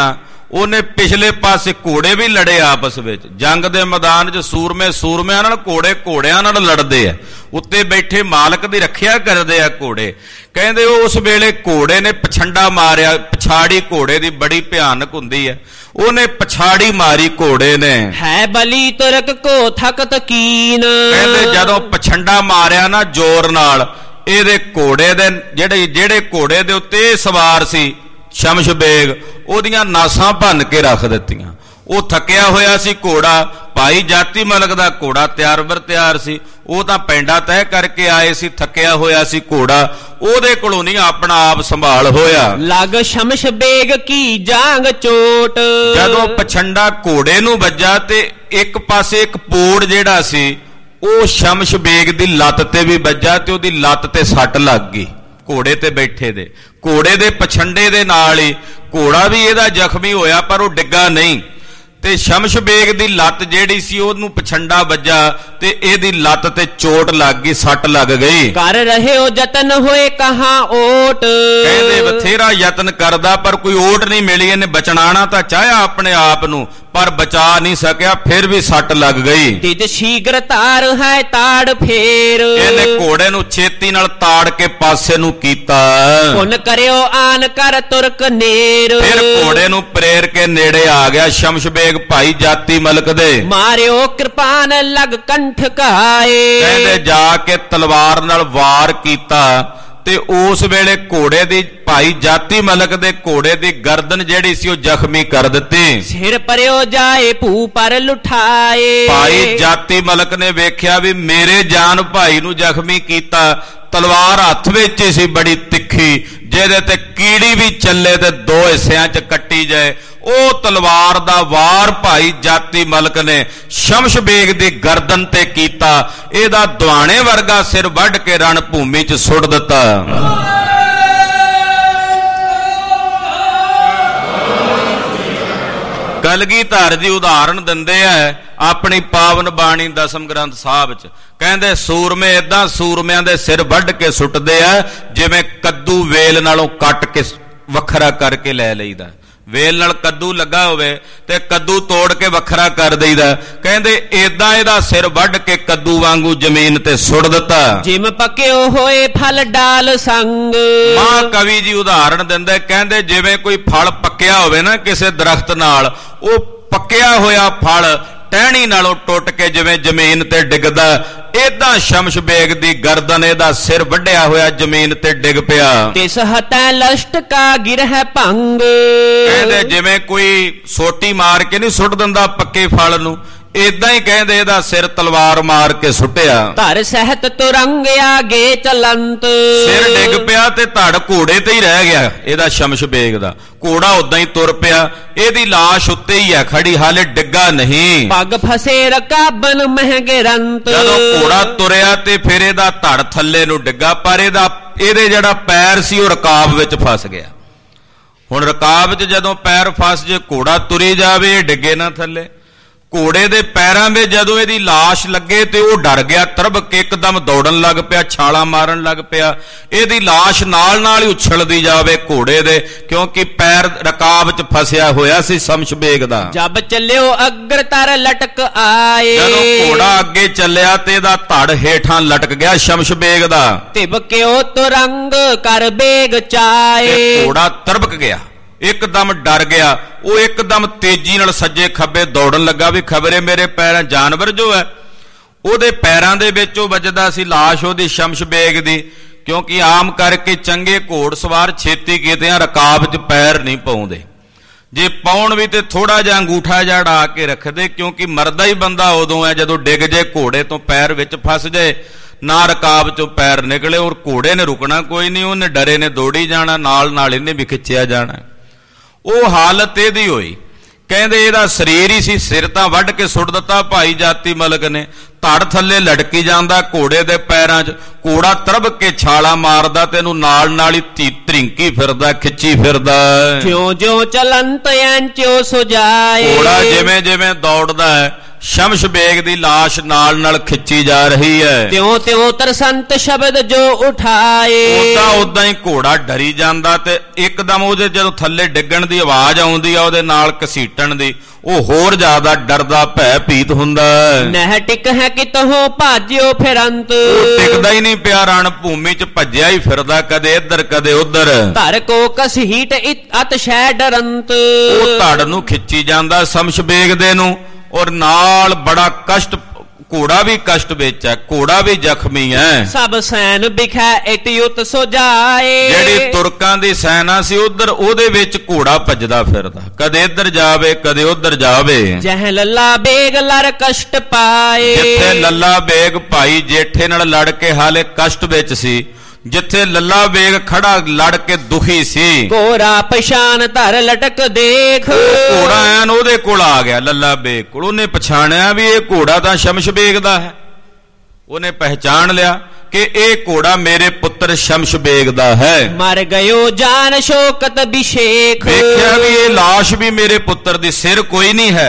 ਉਹਨੇ ਪਿਛਲੇ ਪਾਸੇ ਘੋੜੇ ਵੀ ਲੜੇ ਆਪਸ ਵਿੱਚ। ਜੰਗ ਦੇ ਮੈਦਾਨ 'ਚ ਸੂਰਮਿਆਂ ਨਾਲ, ਘੋੜੇ ਘੋੜਿਆਂ ਨਾਲ ਲੜਦੇ ਆ। ਉੱਤੇ ਬੈਠੇ ਮਾਲਕ ਦੀ ਰੱਖਿਆ ਕਰਦੇ ਆ ਘੋੜੇ। ਕਹਿੰਦੇ ਉਸ ਵੇਲੇ ਘੋੜੇ ਨੇ ਪਛੰਡਾ ਮਾਰਿਆ। ਪਛਾੜੀ ਘੋੜੇ ਦੀ ਬੜੀ ਭਿਆਨਕ ਹੁੰਦੀ ਹੈ। ਉਹਨੇ ਪਛਾੜੀ ਮਾਰੀ ਘੋੜੇ ਨੇ। ਹੈ ਬਲੀ ਤੁਰਕ ਕੋ ਥਕਤ ਕੀਨ। ਕਹਿੰਦੇ ਜਦੋਂ ਪਛੰਡਾ ਮਾਰਿਆ ਨਾ ਜ਼ੋਰ ਨਾਲ, ਇਹਦੇ ਘੋੜੇ ਦੇ ਜਿਹੜੇ ਘੋੜੇ ਦੇ ਉੱਤੇ ਸਵਾਰ ਸੀ ਸ਼ਮਸ਼ ਬੇਗ, ਉਹਦੀਆਂ ਨਾਸਾਂ ਭੰਨ ਕੇ ਰੱਖ ਦਿੱਤੀਆਂ। ਉਹ ਥੱਕਿਆ ਹੋਇਆ ਸੀ ਘੋੜਾ। ਭਾਈ ਜਾਤੀ ਮਲਕ ਦਾ ਘੋੜਾ ਤਿਆਰ ਬਰ ਤਿਆਰ ਸੀ। ਉਹ ਤਾਂ ਪੈਂਡਾ ਤੈਅ ਕਰਕੇ ਆਏ ਸੀ, ਥੱਕਿਆ ਹੋਇਆ ਸੀ ਘੋੜਾ। ਉਹਦੇ ਕੋਲੋਂ ਨਹੀਂ ਆਪਣਾ ਆਪ ਸੰਭਾਲ ਹੋਇਆ। ਲੱਗ ਸ਼ਮਸ਼ ਬੇਗ ਕੀ ਜਾਂਗ ਚੋਟ। ਜਦੋਂ ਪਛੰਡਾ ਘੋੜੇ ਨੂੰ ਵੱਜਾ ਤੇ ਇੱਕ ਪਾਸੇ ਇੱਕ ਪੋੜ ਜਿਹੜਾ ਸੀ ਉਹ ਸ਼ਮਸ਼ ਬੇਗ ਦੀ ਲੱਤ ਤੇ ਵੀ ਵੱਜਾ ਤੇ ਉਹਦੀ ਲੱਤ ਤੇ ਸੱਟ ਲੱਗ ਗਈ ਘੋੜੇ ਤੇ ਬੈਠੇ ਦੇ। ਘੋੜੇ ਦੇ ਪਛੰਡੇ ਦੇ ਨਾਲ ਹੀ ਘੋੜਾ ਵੀ ਇਹਦਾ ਜ਼ਖਮੀ ਹੋਇਆ, ਪਰ ਉਹ ਡਿੱਗਾ ਨਹੀਂ। ਤੇ ਸ਼ਮਸ਼ ਬੇਗ ਦੀ ਲੱਤ ਜਿਹੜੀ ਸੀ ਉਹਨੂੰ ਪਛੰਡਾ ਵੱਜਾ ਤੇ ਇਹਦੀ ਲੱਤ ਤੇ ਚੋਟ ਲੱਗ ਗਈ, ਸੱਟ ਲੱਗ ਗਈ। ਕਰ ਰਹੇ ਹੋ ਯਤਨ ਹੋਏ ਕਹਾਂ ਓਟ। ਕਹਿੰਦੇ ਬਥੇਰਾ ਯਤਨ ਕਰਦਾ ਪਰ ਕੋਈ ਓਟ ਨਹੀਂ ਮਿਲੀ। ਇਹਨੇ ਬਚਾਉਣਾ ਤਾਂ ਚਾਹਿਆ ਆਪਣੇ ਆਪ ਨੂੰ, ਪਰ ਬਚਾ ਨਹੀਂ ਸਕਿਆ, ਫਿਰ ਵੀ ਸੱਟ ਲੱਗ ਗਈ। ਤਿਜ ਸ਼ੀਘਰ ਤਾਰ ਹੈ ਤਾੜ ਫੇਰ। ਇਹਨੇ ਘੋੜੇ ਨੂੰ ਛੇਤੀ ਨਾਲ ਤਾੜ ਕੇ ਪਾਸੇ ਨੂੰ ਕੀਤਾ। ਪੁੰਨ ਕਰਿਓ ਆਨ ਕਰ ਤੁਰਕ ਨੇਰ। ਫਿਰ ਘੋੜੇ ਨੂੰ ਪ੍ਰੇਰ ਕੇ ਨੇੜੇ ਆ ਗਿਆ ਸ਼ਮਸ਼ ਬੇਗ ਭਾਈ ਜਾਤੀ ਮਲਕ ਦੇ। ਮਾਰਿਓ ਕਿਰਪਾਨ ਲਗ ਕੰਠ ਕਾਏ। ਕਹਿੰਦੇ ਜਾ ਕੇ ਤਲਵਾਰ ਨਾਲ ਵਾਰ ਕੀਤਾ ਤੇ ਉਸ ਵੇਲੇ ਘੋੜੇ ਦੀ ਭਾਈ ਜਾਤੀ ਮਲਕ ਦੇ ਘੋੜੇ ਦੀ ਗਰਦਨ ਜਿਹੜੀ ਸੀ ਉਹ ਜ਼ਖਮੀ ਕਰ ਦਿੱਤੀ। ਸਿਰ ਪਰਿਓ ਜਾਏ ਭੂ ਪਰ ਲੁਠਾਏ। ਭਾਈ ਜਾਤੀ ਮਲਕ ਨੇ ਵੇਖਿਆ ਵੀ ਮੇਰੇ ਜਾਨ ਭਾਈ ਨੂੰ ਜ਼ਖਮੀ ਕੀਤਾ। ਤਲਵਾਰ ਹੱਥ ਵਿੱਚ ਹੀ ਸੀ ਬੜੀ ਤਿੱਖੀ, ਜਿਹਦੇ ਤੇ ਕੀੜੀ ਵੀ ਚੱਲੇ ਤੇ ਦੋ ਹਿੱਸਿਆਂ 'ਚ ਕੱਟੀ ਜਾਏ। ਉਹ ਤਲਵਾਰ ਦਾ ਵਾਰ ਭਾਈ ਜਾਤੀ ਮਲਕ ਨੇ ਸ਼ਮਸ਼ ਬੇਗ ਦੀ ਗਰਦਨ ਤੇ ਕੀਤਾ। ਇਹਦਾ ਦੁਆਣੇ ਵਰਗਾ ਸਿਰ ਵੱਢ ਕੇ ਰਣ ਭੂਮੀ 'ਚ ਸੁੱਟ ਦਿੱਤਾ। ਕਲਗੀਧਰ ਜੀ ਉਦਾਹਰਣ ਦਿੰਦੇ ਆ ਆਪਣੀ ਪਾਵਨ ਬਾਣੀ ਦਸਮ ਗ੍ਰੰਥ ਸਾਹਿਬ 'ਚ। ਕਹਿੰਦੇ ਸੂਰਮੇ ਏਦਾਂ ਸੂਰਮਿਆਂ ਦੇ ਸਿਰ ਵੱਢ ਕੇ ਸੁੱਟਦੇ ਆ ਜਿਵੇਂ ਕੱਦੂ ਵੇਲ ਨਾਲੋਂ ਕੱਟ ਕੇ ਵੱਖਰਾ ਕਰਕੇ ਲੈ ਲਈਦਾ। ਵੇਲ ਨਾਲ ਕੱਦੂ ਲੱਗਾ ਹੋਵੇ ਤੇ ਕੱਦੂ ਤੋੜ ਕੇ ਵੱਖਰਾ ਕਰ ਦਈਦਾ। ਕਹਿੰਦੇ ਏਦਾਂ ਇਹਦਾ ਸਿਰ ਵੱਢ ਕੇ ਕੱਦੂ ਵਾਂਗੂ ਜ਼ਮੀਨ ਤੇ ਸੁੱਟ ਦਿੱਤਾ। ਜਿਮ ਪੱਕਿਓ ਹੋਏ ਫਲ ਡਾਲ ਸੰਗ। ਮਹਾਕਵੀ ਜੀ ਉਦਾਹਰਣ ਦਿੰਦੇ, ਕਹਿੰਦੇ ਜਿਵੇਂ ਕੋਈ ਫਲ ਪੱਕਿਆ ਹੋਵੇ ਨਾ ਕਿਸੇ ਦਰਖਤ ਨਾਲ, ਉਹ ਪੱਕਿਆ ਹੋਇਆ ਫਲ ਟਹਿਣੀ ਨਾਲੋਂ ਟੁੱਟ ਕੇ ਜਿਵੇਂ ਜ਼ਮੀਨ ਤੇ ਡਿੱਗਦਾ, ਏਦਾਂ ਸ਼ਮਸ਼ ਬੇਗ ਦੀ ਗਰਦਨ ਇਹਦਾ ਸਿਰ ਵੱਢਿਆ ਹੋਇਆ ਜ਼ਮੀਨ ਤੇ ਡਿੱਗ ਪਿਆ। ਤਿਸ ਹਤੈ ਲਸ਼ਟ ਕਾ ਗਿਰਹਿ ਭੰਗ। ਕਹਿੰਦੇ ਜਿਵੇਂ ਕੋਈ ਸੋਟੀ ਮਾਰ ਕੇ ਨਹੀਂ ਸੁੱਟ ਦਿੰਦਾ ਪੱਕੇ ਫਲ ਨੂੰ, ਏਦਾਂ ਹੀ ਕਹਿੰਦੇ ਇਹਦਾ ਸਿਰ ਤਲਵਾਰ ਮਾਰ ਕੇ ਸੁੱਟਿਆ। ਧਰ ਸਹਿਤ ਤੁਰੰਗ ਆਗੇ ਚਲੰਤ। ਸਿਰ ਡਿੱਗ ਪਿਆ ਤੇ ਧੜ ਘੋੜੇ ਤੇ ਹੀ ਰਹਿ ਗਿਆ ਇਹਦਾ ਸ਼ਮਸ਼ ਬੇਗ ਦਾ। ਘੋੜਾ ਉਦਾਂ ਹੀ ਤੁਰ ਪਿਆ, ਇਹਦੀ ਲਾਸ਼ ਉੱਤੇ ਹੀ ਹੈ ਖੜੀ, ਹਾਲੇ ਡਿੱਗਾ ਨਹੀਂ। ਪੱਗ ਫਸੇ ਰਕਾਬਨ ਮਹਿੰਗੇ ਰੰਤ। ਜਦੋਂ ਘੋੜਾ ਤੁਰਿਆ ਤੇ ਫਿਰ ਇਹਦਾ ਧੜ ਥੱਲੇ ਨੂੰ ਡਿੱਗਾ, ਪਰ ਇਹਦੇ ਜਿਹੜਾ ਪੈਰ ਸੀ ਉਹ ਰਕਾਬ ਵਿੱਚ ਫਸ ਗਿਆ। ਹੁਣ ਰਕਾਬ 'ਚ ਜਦੋਂ ਪੈਰ ਫਸ ਜੇ, ਘੋੜਾ ਤੁਰੀ ਜਾਵੇ, ਇਹ ਡਿੱਗੇ ਨਾ ਥੱਲੇ। ਘੋੜੇ ਦੇ ਪੈਰਾਂ ਵਿੱਚ ਜਦੋਂ ਇਹਦੀ ਲਾਸ਼ ਲੱਗੇ ਤੇ ਉਹ ਡਰ ਗਿਆ, ਤਰਬਕ ਕੇ ਇੱਕਦਮ ਦੌੜਨ ਲੱਗ ਪਿਆ, ਛਾਲਾਂ ਮਾਰਨ ਲੱਗ ਪਿਆ। ਇਹਦੀ ਲਾਸ਼ ਨਾਲ ਨਾਲ ਹੀ ਉਛਲਦੀ ਜਾਵੇ ਘੋੜੇ ਦੇ, ਕਿਉਂਕਿ ਪੈਰ ਰਕਾਬ 'ਚ ਫਸਿਆ ਹੋਇਆ ਸੀ ਸ਼ਮਸ਼ ਬੇਗ ਦਾ। ਜਬ ਚੱਲਿਓ ਅਗਰ ਤਰ ਲਟਕ ਆਏ। ਜਦੋਂ ਘੋੜਾ ਅੱਗੇ ਚੱਲਿਆ ਤੇ ਇਹਦਾ ਧੜ ਹੇਠਾਂ ਲਟਕ ਗਿਆ ਸ਼ਮਸ਼ ਬੇਗ ਦਾ। ਤਿਬਕਿਓ ਤੁਰੰਗ ਕਰ ਬੇਗ ਚਾਏ। ਘੋੜਾ ਤਰਬਕ ਗਿਆ, ਇੱਕਦਮ ਡਰ ਗਿਆ। ਉਹ ਇੱਕਦਮ ਤੇਜ਼ੀ ਨਾਲ ਸੱਜੇ ਖੱਬੇ ਦੌੜਨ ਲੱਗਾ ਵੀ ਖਬਰੇ ਮੇਰੇ ਪੈਰਾਂ ਜਾਨਵਰ ਜੋ ਹੈ ਉਹਦੇ ਪੈਰਾਂ ਦੇ ਵਿੱਚ ਉਹ ਵੱਜਦਾ ਸੀ ਲਾਸ਼ ਉਹਦੀ ਸ਼ਮਸ਼ ਬੇਗ ਦੀ। ਕਿਉਂਕਿ ਆਮ ਕਰਕੇ ਚੰਗੇ ਘੋੜ ਸਵਾਰ ਛੇਤੀ ਕੀਤਿਆਂ ਰਕਾਬ 'ਚ ਪੈਰ ਨਹੀਂ ਪਾਉਂਦੇ, ਜੇ ਪਾਉਣ ਵੀ ਤੇ ਥੋੜਾ ਜਿਹਾ ਅੰਗੂਠਾ ਜਿਹਾ ਢਾ ਕੇ ਰੱਖਦੇ, ਕਿਉਂਕਿ ਮਰਦਾ ਹੀ ਬੰਦਾ ਉਦੋਂ ਹੈ ਜਦੋਂ ਡਿੱਗ ਜੇ ਘੋੜੇ ਤੋਂ ਪੈਰ ਵਿੱਚ ਫਸ ਜਾਏ, ਨਾ ਰਕਾਬ 'ਚੋਂ ਪੈਰ ਨਿਕਲੇ। ਔਰ ਘੋੜੇ ਨੇ ਰੁਕਣਾ ਕੋਈ ਨਹੀਂ, ਉਹਨੇ ਡਰੇ ਨੇ ਦੌੜੀ ਜਾਣਾ, ਨਾਲ ਨਾਲ ਇਹਨੇ ਵੀ ਖਿੱਚਿਆ ਜਾਣਾ। ਉਹ ਹਾਲਤ ਇਹਦੀ ਹੋਈ। ਕਹਿੰਦੇ ਇਹਦਾ ਸਰੀਰ ਹੀ ਸੀ, ਸਿਰ ਤਾਂ ਵੱਢ ਕੇ ਸੁੱਟ ਦਿੱਤਾ ਭਾਈ ਜਾਤੀ ਮਲਕ ਨੇ। ਧੜ ਥੱਲੇ ਲਟਕੀ ਜਾਂਦਾ ਘੋੜੇ ਦੇ ਪੈਰਾਂ 'ਚ। ਘੋੜਾ ਤਰਬਕ ਕੇ ਛਾਲਾਂ ਮਾਰਦਾ ਤੇ ਇਹਨੂੰ ਨਾਲ ਨਾਲ ਹੀ ਧਰਿੰਕੀ ਫਿਰਦਾ, ਖਿੱਚੀ ਫਿਰਦਾ। ਜਿਉਂ ਜਿਉਂ ਚਲੰਤ ਐਂਚੋ ਸੁਜਾਏ। ਘੋੜਾ ਜਿਵੇਂ ਜਿਵੇਂ ਦੌੜਦਾ ਹੈ ਸ਼ਮਸ਼ ਬੇਗ ਦੀ ਲਾਸ਼ ਨਾਲ ਨਾਲ ਖਿੱਚੀ ਜਾ ਰਹੀ ਹੈ। ਤਿਉ ਤਿਉ ਤਰਸੰਤ ਸ਼ਬਦ ਜੋ ਉਠਾਏ, ਉਦਾਂ ਹੀ ਘੋੜਾ ਡਰੀ ਜਾਂਦਾ ਤੇ ਇੱਕਦਮ ਉਹਦੇ ਜਦੋਂ ਥੱਲੇ ਡਿੱਗਣ ਦੀ ਆਵਾਜ਼ ਆਉਂਦੀ ਆ ਉਹਦੇ ਨਾਲ ਘਸੀਟਣ ਦੀ, ਉਹ ਹੋਰ ਜ਼ਿਆਦਾ ਡਰਦਾ ਭੈ ਭੀਤ ਹੁੰਦਾ। ਨਹਿ ਟਿਕ ਹੈ ਕਿਤੋਂ ਭਾਜਿਓ ਫਿਰੰਤ, ਉਹ ਟਿਕਦਾ ਹੀ ਨਹੀਂ ਪਿਆ, ਰਣ ਭੂਮੀ ਚ ਭੱਜਿਆ ਹੀ ਫਿਰਦਾ, ਕਦੇ ਇੱਧਰ ਕਦੇ ਉੱਧਰ। ਧਰ ਕੋ ਕਸੀਟ ਅਤ ਸ਼ੈ ਡਰੰਤ, ਉਹ ਧੜ ਨੂੰ ਖਿੱਚੀ ਜਾਂਦਾ ਸ਼ਮਸ਼ ਬੇਗ ਦੇ ਨੂੰ, ਔਰ ਨਾਲ ਬੜਾ ਕਸ਼ਟ, ਘੋੜਾ ਵੀ ਕਸ਼ਟ ਵਿੱਚ ਹੈ, ਘੋੜਾ ਵੀ ਜ਼ਖਮੀ ਹੈ। ਸਭ ਸੈਨ ਬਿਖੈ ਇਤਯੁਤ ਸੋ ਜਾਏ, ਜਿਹੜੀ ਤੁਰਕਾਂ ਦੀ ਸੈਨਾ ਸੀ ਉਧਰ, ਉਹਦੇ ਵਿੱਚ ਘੋੜਾ ਭੱਜਦਾ ਫਿਰਦਾ, ਕਦੇ ਇੱਧਰ ਜਾਵੇ ਕਦੇ ਉੱਧਰ ਜਾਵੇ। ਜਹ ਲੱਲਾ ਬੇਗ ਲੜ ਕਸ਼ਟ ਪਾਏ, ਜਿੱਥੇ ਲੱਲਾ ਬੇਗ ਭਾਈ ਜੇਠੇ ਨਾਲ ਲੜ ਕੇ ਹਾਲੇ ਕਸ਼ਟ ਵਿੱਚ ਸੀ, ਜਿੱਥੇ ਲੱਲਾ ਬੇਗ ਖੜਾ ਲੜ ਕੇ ਦੁਖੀ ਸੀ, ਘੋੜਾ ਪਛਾਣ ਧਰ ਲਟਕ ਦੇਖ, ਘੋੜਾ ਐਨ ਉਹਦੇ ਕੋਲ ਆ ਗਿਆ ਲੱਲਾ ਬੇਗ ਕੋਲ। ਉਹਨੇ ਪਛਾਣਿਆ ਵੀ ਇਹ ਘੋੜਾ ਤਾਂ ਸ਼ਮਸ਼ ਬੇਗ ਦਾ ਹੈ, ਉਹਨੇ ਪਹਿਚਾਣ ਲਿਆ ਕਿ ਇਹ ਘੋੜਾ ਮੇਰੇ ਪੁੱਤਰ ਸ਼ਮਸ਼ ਬੇਗ ਦਾ ਹੈ। ਮਰ ਗਇਓ ਜਾਨ ਸ਼ੋਕਤ ਬਿਸ਼ੇਖ, ਵੇਖਿਆ ਵੀ ਇਹ ਲਾਸ਼ ਵੀ ਮੇਰੇ ਪੁੱਤਰ ਦੀ, ਸਿਰ ਕੋਈ ਨਹੀਂ ਹੈ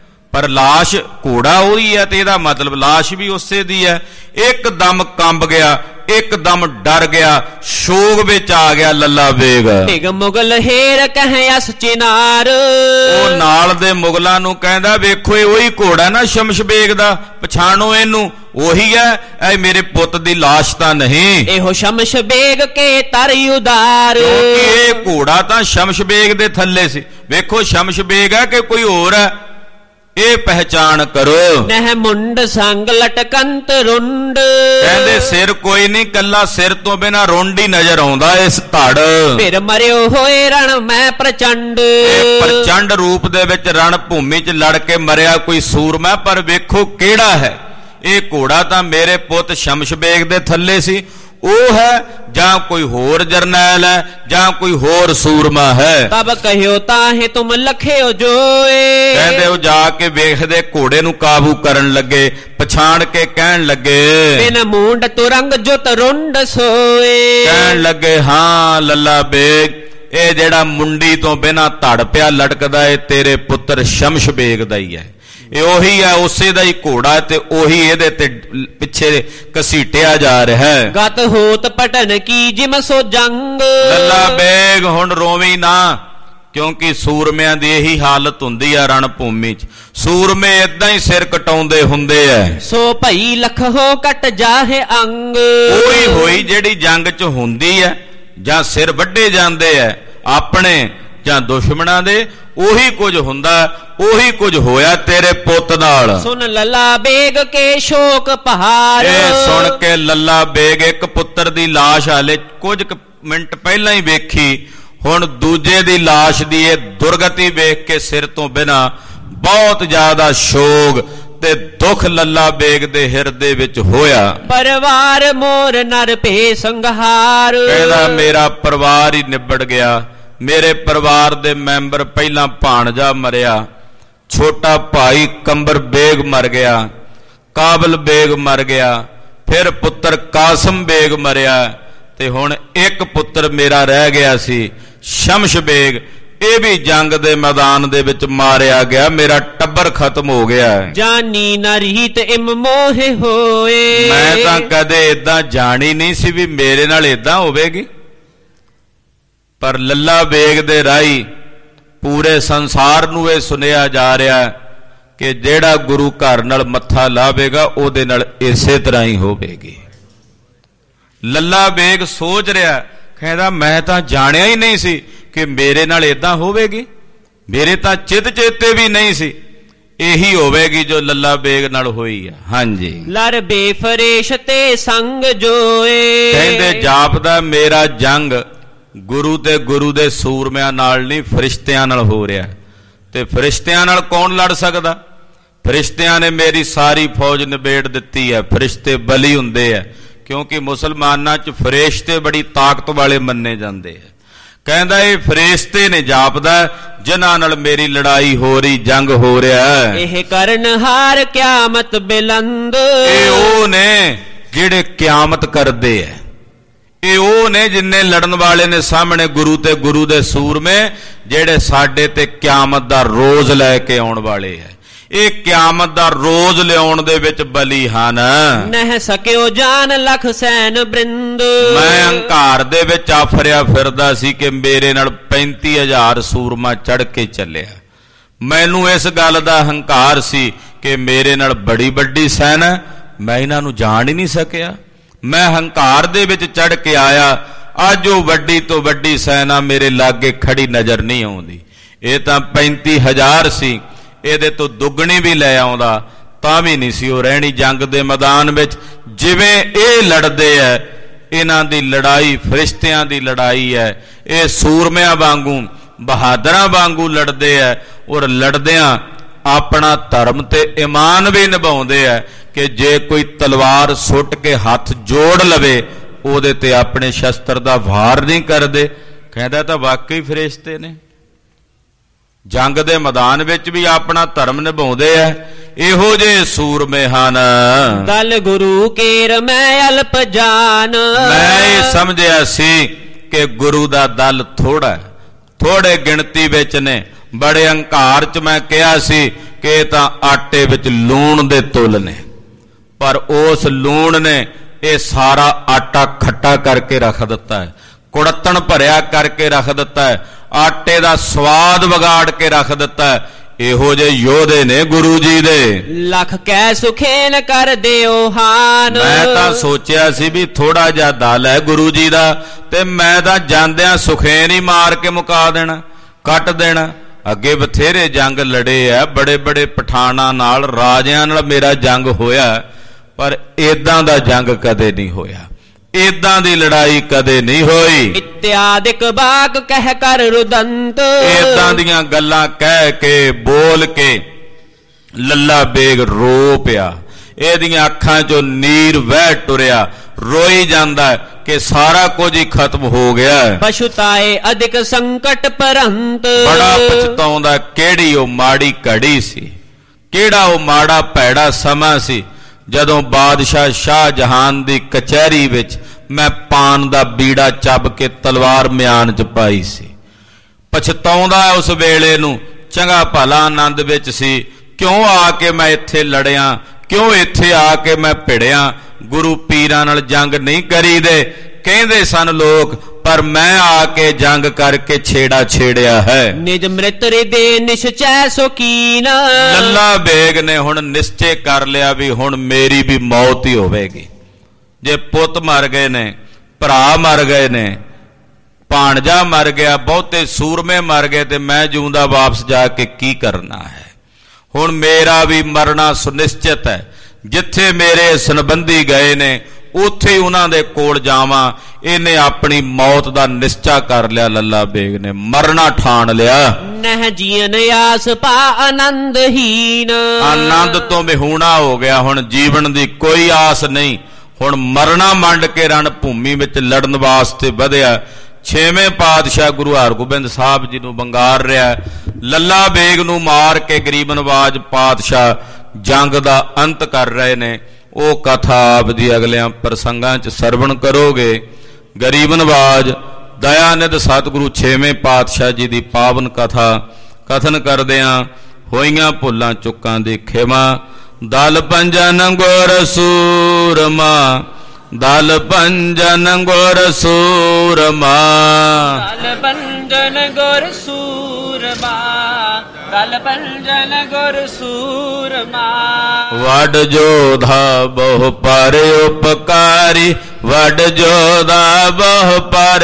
ਪਰ ਲਾਸ਼ ਘੋੜਾ ਉਹੀ ਹੈ, ਤੇ ਇਹਦਾ ਮਤਲਬ ਲਾਸ਼ ਵੀ ਉਸੇ ਦੀ ਹੈ। ਇੱਕਦਮ ਕੰਬ ਗਿਆ, ਇੱਕਦਮ ਡਰ ਗਿਆ, ਸ਼ੋਕ ਵਿੱਚ ਆ ਗਿਆ ਲੱਲਾ ਬੇਗ। ਢਿਗ ਮੁਗਲ ਹੇਰ ਕਹੇ ਅਸ ਚਿਨਾਰ, ਉਹ ਨਾਲ ਦੇ ਮੁਗਲਾਂ ਨੂੰ ਕਹਿੰਦਾ ਵੇਖੋ ਇਹ ਉਹੀ ਘੋੜਾ ਨਾ ਸ਼ਮਸ਼ ਬੇਗ ਦਾ, ਪਛਾਣੋ ਇਹਨੂੰ, ਉਹੀ ਹੈ, ਇਹ ਮੇਰੇ ਪੁੱਤ ਦੀ ਲਾਸ਼ ਤਾਂ ਨਹੀਂ। ਇਹੋ ਸ਼ਮਸ਼ ਬੇਗ ਕੇ ਤਰ ਉਦਾਰ, ਕਿਉਂਕਿ ਇਹ ਘੋੜਾ ਤਾਂ ਸ਼ਮਸ਼ ਬੇਗ ਦੇ ਥੱਲੇ ਸੀ। ਵੇਖੋ ਸ਼ਮਸ਼ ਬੇਗ ਹੈ ਕਿ ਕੋਈ ਹੋਰ ਹੈ, ਇਹ ਪਹਿਚਾਨ ਕਰੋ। ਨਹਿ ਮੁੰਡ ਸੰਗ ਲਟਕੰਤ ਰੁੰਡ, ਕਹਿੰਦੇ ਸਿਰ ਕੋਈ ਨਹੀਂ, ਕੱਲਾ ਸਿਰ ਤੋਂ ਬਿਨਾ ਰੁੰਡ ਹੀ ਨਜ਼ਰ ਆਉਂਦਾ ਇਸ ਧੜ। ਫਿਰ ਮਰਿਓ ਹੋਏ ਰਣ ਮੈਂ ਪ੍ਰਚੰਡ, ਇਹ ਪ੍ਰਚੰਡ ਰੂਪ ਦੇ ਵਿੱਚ ਰਣ ਭੂਮੀ 'ਚ ਲੜ ਕੇ ਮਰਿਆ ਕੋਈ ਸੂਰਮਾ, ਪਰ ਵੇਖੋ ਕਿਹੜਾ ਹੈ ਇਹ ਘੋੜਾ, ਤਾਂ ਮੇਰੇ ਪੁੱਤ ਸ਼ਮਸ਼ ਬੇਗ ਦੇ ਥੱਲੇ ਸੀ, ਉਹ ਹੈ ਜਾਂ ਕੋਈ ਹੋਰ ਜਰਨੈਲ ਹੈ ਜਾਂ ਕੋਈ ਹੋਰ ਸੂਰਮਾ ਹੈ। ਤਬ ਕਹਿਓ ਤਾਹੇ ਤੁਮ ਲਖਿਓ ਜੋਏ, ਕਹਿੰਦੇ ਉਹ ਜਾ ਕੇ ਵੇਖਦੇ ਘੋੜੇ ਨੂੰ ਕਾਬੂ ਕਰਨ ਲੱਗੇ, ਪਛਾਣ ਕੇ ਕਹਿਣ ਲੱਗੇ ਬਿਨ ਮੂੰਡ ਤੁਰੰਗ ਜੁਤ ਰੁੰਡ ਸੋਏ, ਕਹਿਣ ਲੱਗੇ ਹਾਂ ਲੱਲਾ ਬੇਗ, ਇਹ ਜਿਹੜਾ ਮੁੰਡੀ ਤੋਂ ਬਿਨਾਂ ਧੜ ਪਿਆ ਲਟਕਦਾ ਏ ਤੇਰੇ ਪੁੱਤਰ ਸ਼ਮਸ਼ ਬੇਗ ਦਾ ਹੀ ਹੈ, ਇਹ ਉਹੀ ਹੈ, ਉਸੇ ਦਾ ਹੀ ਘੋੜਾ ਤੇ ਉਹੀ ਇਹਦੇ ਤੇ ਪਿੱਛੇ ਘਸੀਟਿਆ ਜਾ ਰਿਹਾ ਹੈ। ਗਤ ਹੋਤ ਪਟਨ ਕੀ ਜਿਮ ਸੋ ਜੰਗ, ਲੱਲਾ ਬੇਗ ਹੁਣ ਰੋਵੀ ਨਾ, ਕਿਉਂਕਿ ਸੂਰਮਿਆਂ ਦੀ ਇਹੀ ਹਾਲਤ ਹੁੰਦੀ ਆ ਰਣ ਭੂਮੀ 'ਚ, ਸੂਰਮੇ ਏਦਾਂ ਹੀ ਸਿਰ ਕਟਾਉਂਦੇ ਹੁੰਦੇ ਐ। ਸੋ ਭਈ ਲਖ ਹੋ ਕਟ ਜਾਹੇ ਅੰਗ, ਉਹੀ ਹੋਈ ਜਿਹੜੀ ਜੰਗ 'ਚ ਹੁੰਦੀ ਹੈ, ਜਾਂ ਸਿਰ ਵੱਢੇ ਜਾਂਦੇ ਐ ਆਪਣੇ ਜਾਂ ਦੁਸ਼ਮਣਾਂ ਦੇ, ਉਹੀ ਕੁਝ ਹੁੰਦਾ, ਉਹੀ ਕੁਝ ਹੋਇਆ ਤੇਰੇ ਪੁੱਤ ਨਾਲ। ਸੁਣ ਲੱਲਾ ਬੇਗ ਕੇ ਸ਼ੋਕ ਪਹਾੜ, ਇਹ ਸੁਣ ਕੇ ਲੱਲਾ ਬੇਗ ਇੱਕ ਪੁੱਤਰ ਦੀ ਲਾਸ਼ ਹਾਲੇ ਕੁਝ ਮਿੰਟ ਪਹਿਲਾਂ ਹੀ ਵੇਖੀ, ਹੁਣ ਦੂਜੇ ਦੀ ਲਾਸ਼ ਦੀ ਇਹ ਦੁਰਗਤੀ ਵੇਖ ਕੇ ਸਿਰ ਤੋਂ ਬਿਨਾ ਬਹੁਤ ਜ਼ਿਆਦਾ ਸ਼ੋਕ ਤੇ ਦੁੱਖ ਲੱਲਾ ਬੇਗ ਦੇ ਹਿਰਦੇ ਵਿੱਚ ਹੋਇਆ। ਪਰਿਵਾਰ ਮੋਰ ਨਰ ਭੇ ਸੰਘਾਰ, ਕਹਿੰਦਾ ਮੇਰਾ ਪਰਿਵਾਰ ਹੀ ਨਿਬੜ ਗਿਆ, ਮੇਰੇ ਪਰਿਵਾਰ ਦੇ ਮੈਂਬਰ, ਪਹਿਲਾਂ ਭਾਣਜਾ ਮਰਿਆ, ਛੋਟਾ ਭਾਈ ਕੰਬਰ ਬੇਗ ਮਰ ਗਿਆ, ਕਾਬਲ ਬੇਗ ਮਰ ਗਿਆ, ਫਿਰ ਪੁੱਤਰ ਕਾਸਮ ਬੇਗ ਮਰਿਆ, ਤੇ ਹੁਣ ਇੱਕ ਪੁੱਤਰ ਮੇਰਾ ਰਹਿ ਗਿਆ ਸੀ ਸ਼ਮਸ਼ ਬੇਗ, ਇਹ ਵੀ ਜੰਗ ਦੇ ਮੈਦਾਨ ਦੇ ਵਿੱਚ ਮਾਰਿਆ ਗਿਆ, ਮੇਰਾ ਟੱਬਰ ਖਤਮ ਹੋ ਗਿਆ। ਜਾਨੀ ਨਾ ਰੀਤ ਇਮ ਮੋਹ ਹੋਏ, ਮੈਂ ਤਾਂ ਕਦੇ ਏਦਾਂ ਜਾਣੀ ਨਹੀਂ ਸੀ ਵੀ ਮੇਰੇ ਨਾਲ ਏਦਾਂ ਹੋਵੇਗੀ, ਪਰ ਲੱਲਾ ਬੇਗ ਦੇ ਰਾਹੀਂ ਪੂਰੇ ਸੰਸਾਰ ਨੂੰ ਇਹ ਸੁਣਿਆ ਜਾ ਰਿਹਾ ਕਿ ਜਿਹੜਾ ਗੁਰੂ ਘਰ ਨਾਲ ਮੱਥਾ ਲਾਵੇਗਾ ਉਹਦੇ ਨਾਲ ਇਸੇ ਤਰ੍ਹਾਂ ਹੀ ਹੋਵੇਗੀ। ਲੱਲਾ ਬੇਗ ਸੋਚ ਰਿਹਾ, ਕਹਿੰਦਾ ਮੈਂ ਤਾਂ ਜਾਣਿਆ ਹੀ ਨਹੀਂ ਸੀ ਕਿ ਮੇਰੇ ਨਾਲ ਏਦਾਂ ਹੋਵੇਗੀ, ਮੇਰੇ ਤਾਂ ਚਿਤ ਚੇਤੇ ਵੀ ਨਹੀਂ ਸੀ, ਇਹੀ ਹੋਵੇਗੀ ਜੋ ਲੱਲਾ ਬੇਗ ਨਾਲ ਹੋਈ ਆ। ਹਾਂਜੀ, ਲਰ ਬੇਫਰੇਸ਼ ਤੇ ਸੰਗ ਜੋਏ, ਕਹਿੰਦੇ ਜਾਪਦਾ ਮੇਰਾ ਜੰਗ ਗੁਰੂ ਤੇ ਗੁਰੂ ਦੇ ਸੂਰਮਿਆਂ ਨਾਲ ਨਹੀਂ, ਫਰਿਸ਼ਤਿਆਂ ਨਾਲ ਹੋ ਰਿਹਾ, ਤੇ ਫਰਿਸ਼ਤਿਆਂ ਨਾਲ ਕੌਣ ਲੜ ਸਕਦਾ? ਫਰਿਸ਼ਤਿਆਂ ਨੇ ਮੇਰੀ ਸਾਰੀ ਫੌਜ ਨਿਬੇੜ ਦਿੱਤੀ ਹੈ। ਫਰਿਸ਼ਤੇ ਬਲੀ ਹੁੰਦੇ ਆ, ਕਿਉਂਕਿ ਮੁਸਲਮਾਨਾਂ 'ਚ ਫਰਿਸ਼ਤੇ ਬੜੀ ਤਾਕਤ ਵਾਲੇ ਮੰਨੇ ਜਾਂਦੇ ਆ। ਕਹਿੰਦਾ ਇਹ ਫਰਿਸ਼ਤੇ ਨੇ ਜਾਪਦਾ ਜਿਨ੍ਹਾਂ ਨਾਲ ਮੇਰੀ ਲੜਾਈ ਹੋ ਰਹੀ, ਜੰਗ ਹੋ ਰਿਹਾ। ਇਹ ਕਰਨ ਹਾਰ ਕਿਆਮਤ ਬਿਲੰਦ, ਇਹ ਉਹ ਨੇ ਜਿਹੜੇ ਕਿਆਮਤ ਕਰਦੇ ਆ, ਇਹ ਉਹ ਨੇ ਜਿੰਨੇ ਲੜਨ ਵਾਲੇ ਨੇ ਸਾਹਮਣੇ ਗੁਰੂ ਤੇ ਗੁਰੂ ਦੇ ਸੂਰਮੇ, ਜਿਹੜੇ ਸਾਡੇ ਤੇ ਕਿਆਮਤ ਦਾ ਰੋਜ਼ ਲੈ ਕੇ ਆਉਣ ਵਾਲੇ ਹੈ। ਇਹ ਕਿਆਮਤ ਦਾ ਰੋਜ਼ ਲਿਆਉਣ ਦੇ ਵਿੱਚ ਬਲੀ ਹਨ। ਨਹਿ ਸਕਿਓ ਜਾਨ ਲਖ ਸੈਨ ਬ੍ਰਿੰਦ। ਮੈਂ ਹੰਕਾਰ ਦੇ ਵਿੱਚ ਆਫਰਿਆ ਫਿਰਦਾ ਸੀ ਕਿ ਮੇਰੇ ਨਾਲ 35,000 ਸੂਰਮਾ ਚੜ ਕੇ ਚੱਲਿਆ। ਮੈਨੂੰ ਇਸ ਗੱਲ ਦਾ ਹੰਕਾਰ ਸੀ ਕਿ ਮੇਰੇ ਨਾਲ ਬੜੀ ਵੱਡੀ ਸੈਨਾ, ਮੈਂ ਇਹਨਾਂ ਨੂੰ ਜਾਣ ਹੀ ਨਹੀਂ ਸਕਿਆ। ਮੈਂ ਹੰਕਾਰ ਦੇ ਵਿੱਚ ਚੜ ਕੇ ਆਇਆ। ਅੱਜ ਉਹ ਵੱਡੀ ਤੋਂ ਵੱਡੀ ਸੈਨਾ ਮੇਰੇ ਲਾਗੇ ਖੜੀ ਨਜ਼ਰ ਨਹੀਂ ਆਉਂਦੀ। ਇਹ ਤਾਂ 35,000 ਸੀ, ਇਹਦੇ ਤੋਂ ਦੁੱਗਣੀ ਵੀ ਲੈ ਆਉਂਦਾ ਤਾਂ ਵੀ ਨਹੀਂ ਸੀ ਉਹ ਰਹਿਣੀ ਜੰਗ ਦੇ ਮੈਦਾਨ ਵਿੱਚ। ਜਿਵੇਂ ਇਹ ਲੜਦੇ ਐ, ਇਹਨਾਂ ਦੀ ਲੜਾਈ ਫਰਿਸ਼ਤਿਆਂ ਦੀ ਲੜਾਈ ਹੈ। ਇਹ ਸੂਰਮਿਆਂ ਵਾਂਗੂ ਬਹਾਦਰਾਂ ਵਾਂਗੂ ਲੜਦੇ ਐ, ਔਰ ਲੜਦਿਆਂ ਆਪਣਾ ਧਰਮ ਤੇ ਈਮਾਨ ਵੀ ਨਿਭਾਉਂਦੇ ਐ ਕਿ ਜੇ ਕੋਈ ਤਲਵਾਰ ਸੁੱਟ ਕੇ ਹੱਥ ਜੋੜ ਲਵੇ ਉਹਦੇ ਤੇ ਆਪਣੇ ਸ਼ਸਤਰ ਦਾ ਵਾਰ ਨਹੀਂ ਕਰਦੇ। ਕਹਿੰਦਾ ਤਾਂ ਵਾਕਈ ਫਰਿਸ਼ਤੇ ਨੇ। ਜੰਗ ਦੇ ਮੈਦਾਨ ਵਿੱਚ ਵੀ ਆਪਣਾ ਧਰਮ ਨਿਭਾਉਂਦੇ ਐ। ਇਹੋ ਜਿਹੇ ਸੂਰਮੇ ਹਨ। ਦਲ ਗੁਰੂ ਕੇਰ ਮੈਂ ਅਲਪ ਜਾਨ। ਮੈਂ ਇਹ ਸਮਝਿਆ ਸੀ ਕਿ ਗੁਰੂ ਦਾ ਦਲ ਥੋੜਾ, ਥੋੜੇ ਗਿਣਤੀ ਵਿੱਚ ਨੇ। ਬੜੇ ਹੰਕਾਰ ਚ ਮੈਂ ਕਿਹਾ ਸੀ ਕਿ ਇਹ ਤਾਂ ਆਟੇ ਵਿੱਚ ਲੂਣ ਦੇ ਤੁੱਲ ਨੇ, ਪਰ ਉਸ ਲੂਣ ਨੇ ਇਹ ਸਾਰਾ ਆਟਾ ਖੱਟਾ ਕਰਕੇ ਰੱਖ ਦਿੱਤਾ ਹੈ, ਕੁੜੱਤਣ ਭਰਿਆ ਕਰਕੇ ਰੱਖ ਦਿੱਤਾ ਹੈ, ਆਟੇ ਦਾ ਸਵਾਦ ਵਿਗਾੜ ਕੇ ਰੱਖ ਦਿੱਤਾ ਹੈ। ਇਹੋ ਜਿਹੇ ਯੋਧੇ ਨੇ ਗੁਰੂ ਜੀ ਦੇ। ਲਖ ਕੈ ਸੁਖੇਨ ਕਰ ਦਿਓ ਹਾਨ। ਮੈਂ ਤਾਂ ਸੋਚਿਆ ਸੀ ਵੀ ਥੋੜਾ ਜਿਹਾ ਦਲ ਹੈ ਗੁਰੂ ਜੀ ਦਾ, ਤੇ ਮੈਂ ਤਾਂ ਜਾਂਦਿਆਂ ਸੁਖੇਨ ਹੀ ਮਾਰ ਕੇ ਮੁਕਾ ਦੇਣਾ, ਕੱਟ ਦੇਣਾ। ਅੱਗੇ ਬਥੇਰੇ ਜੰਗ ਲੜੇ ਆ, ਬੜੇ ਬੜੇ ਪਠਾਨਾਂ ਨਾਲ, ਰਾਜਿਆਂ ਨਾਲ ਮੇਰਾ ਜੰਗ ਹੋਇਆ, ਪਰ ਏਦਾਂ ਦਾ ਜੰਗ ਕਦੇ ਨਹੀਂ ਹੋਇਆ, ਏਦਾਂ ਦੀ ਲੜਾਈ ਕਦੇ ਨਹੀਂ ਹੋਈ। ਇਤਿਆਦਿਕ ਬਾਕ ਕਹਿ ਕਰ ਰੁਦੰਤ। ਏਦਾਂ ਦੀਆਂ ਗੱਲਾਂ ਕਹਿ ਕੇ ਬੋਲ ਕੇ ਲੱਲਾ ਬੇਗ ਰੋ ਪਿਆ। ਇਹਦੀਆਂ ਅੱਖਾਂ ਚੋਂ ਨੀਰ ਵਹਿ ਟੁਰਿਆ, ਰੋਈ ਜਾਂਦਾ ਕਿ ਸਾਰਾ ਕੁਝ ਹੀ ਖਤਮ ਹੋ ਗਿਆ। ਪਛਤਾਏ ਅਧਿਕ ਸੰਕਟ ਪਰੰਤ। ਬੜਾ ਪਛਤਾਉਂਦਾ ਕਿਹੜੀ ਉਹ ਮਾੜੀ ਘੜੀ ਸੀ, ਕਿਹੜਾ ਉਹ ਮਾੜਾ ਭੈੜਾ ਸਮਾਂ ਸੀ ਜਦੋਂ ਬਾਦਸ਼ਾਹ ਸ਼ਾਹ ਜਹਾਨ ਦੀ ਕਚਹਿਰੀ ਵਿੱਚ ਮੈਂ ਪਾਨ ਦਾ ਬੀੜਾ ਚੱਬ ਕੇ ਤਲਵਾਰ ਮਿਆਨ 'ਚ ਪਾਈ ਸੀ। ਪਛਤਾਉਂਦਾ ਉਸ ਵੇਲੇ ਨੂੰ। ਚੰਗਾ ਭਲਾ ਆਨੰਦ ਵਿੱਚ ਸੀ। ਕਿਉਂ ਆ ਕੇ ਮੈਂ ਇੱਥੇ ਲੜਿਆ, ਕਿਉਂ ਇੱਥੇ ਆ ਕੇ ਮੈਂ ਭਿੜਿਆ। ਗੁਰੂ ਪੀਰਾਂ ਨਾਲ ਜੰਗ ਨਹੀਂ ਕਰੀਦੇ ਕਹਿੰਦੇ ਸਨ ਲੋਕ, ਪਰ ਮੈਂ ਆ ਕੇ ਜੰਗ ਕਰਕੇ ਛੇੜਾ ਛੇੜਿਆ ਹੈ। ਨਿਜ ਮ੍ਰਿਤਰੇ ਦੇ ਨਿਸ਼ਚੈ ਸੋਕੀਨ। ਲੱਲਾ ਬੇਗ ਨੇ ਹੁਣ ਨਿਸ਼ਚੈ ਕਰ ਲਿਆ ਵੀ ਹੁਣ ਮੇਰੀ ਵੀ ਮੌਤ ਹੀ ਹੋਵੇਗੀ। ਜੇ ਪੁੱਤ ਮਰ ਗਏ ਨੇ, ਭਰਾ ਮਰ ਗਏ ਨੇ, ਭਾਣਜਾ ਮਰ ਗਿਆ, ਬਹੁਤੇ ਸੂਰਮੇ ਮਰ ਗਏ, ਤੇ ਮੈਂ ਜਿਉਂਦਾ ਵਾਪਸ ਜਾ ਕੇ ਕੀ ਕਰਨਾ ਹੈ। ਹੁਣ ਮੇਰਾ ਵੀ ਮਰਨਾ ਸੁਨਿਸ਼ਚਿਤ ਹੈ। ਜਿੱਥੇ ਮੇਰੇ ਸੰਬੰਧੀ ਗਏ ਨੇ ਉੱਥੇ ਹੀ ਉਹਨਾਂ ਦੇ ਕੋਲ ਜਾਵਾਂ। ਇਹਨੇ ਆਪਣੀ ਮੌਤ ਦਾ ਨਿਸ਼ਚਾ ਕਰ ਲਿਆ। ਲੱਲਾ ਬੇਗ ਨੇ ਮਰਨਾ ਠਾਣ ਲਿਆ। ਨਹਿ ਜੀਨ ਆਸ ਪਾ ਆਨੰਦਹੀਨ। ਆਨੰਦ ਤੋਂ ਵਿਹੂਣਾ ਹੋ ਗਿਆ। ਹੁਣ ਜੀਵਨ ਦੀ ਕੋਈ ਆਸ ਨਹੀਂ। ਹੁਣ ਮਰਨਾ ਮੰਡ ਕੇ ਰਣ ਭੂਮੀ ਵਿੱਚ ਲੜਨ ਵਾਸਤੇ ਵਧਿਆ। 6ਵੇਂ ਪਾਤਸ਼ਾਹ ਗੁਰੂ ਹਰਗੋਬਿੰਦ ਸਾਹਿਬ ਜੀ ਨੂੰ ਵੰਗਾਰ ਰਿਹਾ। ਲੱਲਾ ਬੇਗ ਨੂੰ ਮਾਰ ਕੇ ਗਰੀਬ ਨਵਾਜ ਪਾਤਸ਼ਾਹ ਜੰਗ ਦਾ ਅੰਤ ਕਰ ਰਹੇ ਨੇ। ਉਹ ਕਥਾ ਆਪ ਦੀ ਅਗਲਿਆਂ ਪ੍ਰਸੰਗਾਂ 'ਚ ਸਰਵਣ ਕਰੋਗੇ। ਗਰੀਬ ਨਵਾਜ ਦਇਆਨਿਧ ਸਤਿਗੁਰੂ 6ਵੇਂ ਪਾਤਸ਼ਾਹ ਜੀ ਦੀ ਪਾਵਨ ਕਥਾ ਕਥਨ ਕਰਦਿਆਂ ਹੋਈਆਂ ਭੁੱਲਾਂ ਚੁੱਕਾਂ ਦੀ ਖਿਮਾ। ਦਲ ਪੰਜਨ ਗੁਰ ਸੂਰਮਾ, ਦਲ ਪੰਜਨ ਗੁਰ ਸੂਰਮਾ, ਦਲ ਪੰਜਨ ਗੁਰ ਸੂਰਮਾ, ਦਲ ਪੰਜਨ ਗੁਰ ਸੂਰਮਾ। ਵੱਡ ਜੋਧਾ ਬਹੁ ਪਰ ਉਪਕਾਰੀ, ਵੱਡ ਜੋਧਾ ਬਹੁ ਪਰ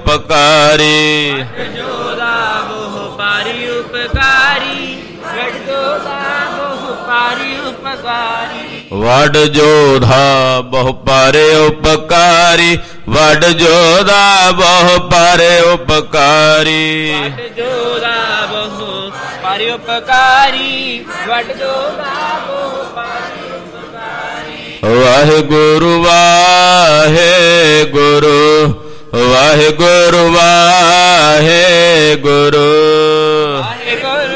ਉਪਕਾਰੀ, ਵੱਡ ਜੋਧਾ ਬਹੁ ਪਾਰੀ ਉਪਕਾਰੀ, ਵੱਡ ਜੋਧਾ ਬਹੁ ਪਾਰੀ ਉਪਕਾਰੀ। ਵੱਡ ਜੋਧਾ ਬਹੁ ਪਰ ਉਪਕਾਰੀ, ਵੱਡ ਜੋਧਾ ਬਹੁ ਪਰ ਉਪਕਾਰੀ, ਵੱਡ ਜੋਧਾ ਬਹੁ ਪਾਰੀ ਉਪਕਾਰੀ, ਵੱਡ ਜੋਧਾ ਬਹੁ ਪਾਰੀ ਉਪਕਾਰੀ। ਵਾਹਿਗੁਰੂ ਵਾਹਿਗੁਰੂ, ਵਾਹਿਗੁਰੂ ਵਾਹਿਗੁਰੂ, ਵਾਹਿਗੁਰੂ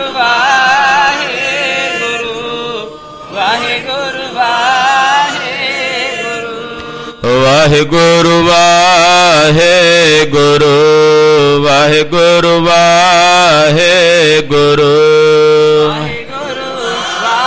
ਵਾਹਿਗੁਰੂ, ਵਾਹਿਗੁਰੂ ਵਾਹਿਗੁਰੂ, ਵਾਹਿਗੁਰੂ ਵਾਹਿਗੁਰੂ, ਵਾਹਿਗੁਰੂ ਵਾਹਿਗੁਰੂ, ਵਾਹਿਗੁਰੂ ਵਾਹਿਗੁਰੂ।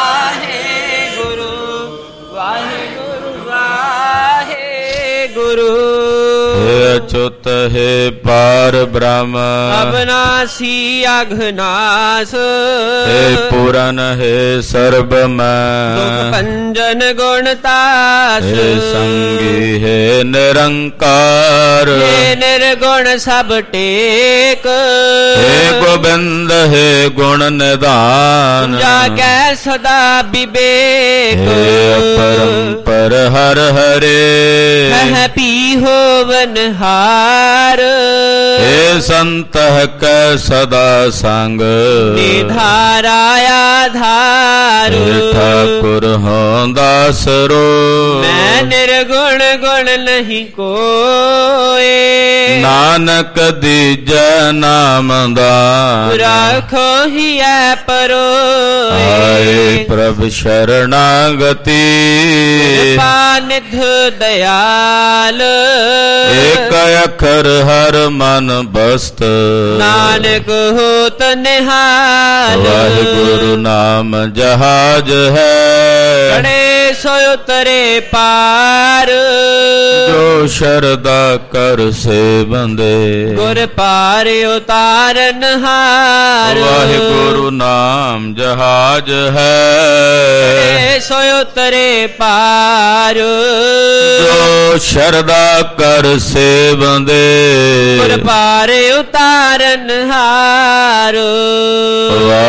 ਅਚੁਤ ਹੈ ਪਾਰ ਬ੍ਰਹਮ ਅਬਨਾਸੀ ਅਘਨਾਸ ਹੈ ਪੂਰਨ ਹੈ ਸਰਬ ਮੈਂ ਦੁਖ ਭੰਜਨ ਗੁਣ ਤਾਸ ਹੈ ਸੰਗੀ ਹੈ ਨਿਰੰਕਾਰ ਹੈ ਨਿਰਗੁਣ ਸਭ ਟੇਕ ਹੈ ਗੋਬਿੰਦ ਹੈ ਗੁਣ ਨਿਧਾਨ ਜਾਗੈ ਸਦਾ ਵਿਵੇਕ ਹੈ ਅਪਰੰਪਰ ਹਰ ਹਰੇ ਹੈ ਪੀ ਹੋਵਨ ਹਾਰ हे संतः कै सदा संग निधारा आधार हे ठाकुर हों दासरो मैं निर्गुण गुण नहीं कोए नानक दीजै नाम दान राखो ही परो आए प्रभ शरणागति निध दयाल एक अखर हर मन बस्त नानक होत निहाल वाहिगुरु नाम जहाज है बड़े सोय उतरे पार जो शरदा कर से बंदे गुर पार उतारन हार वाहिगुरु नाम जहाज है बड़े सोय उतरे पार जो शरदा कर से बंदे गुर पार उतारन हार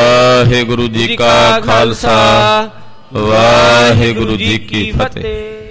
वाहिगुरु जी का खालसा वाहिगुरु जी की फतेह।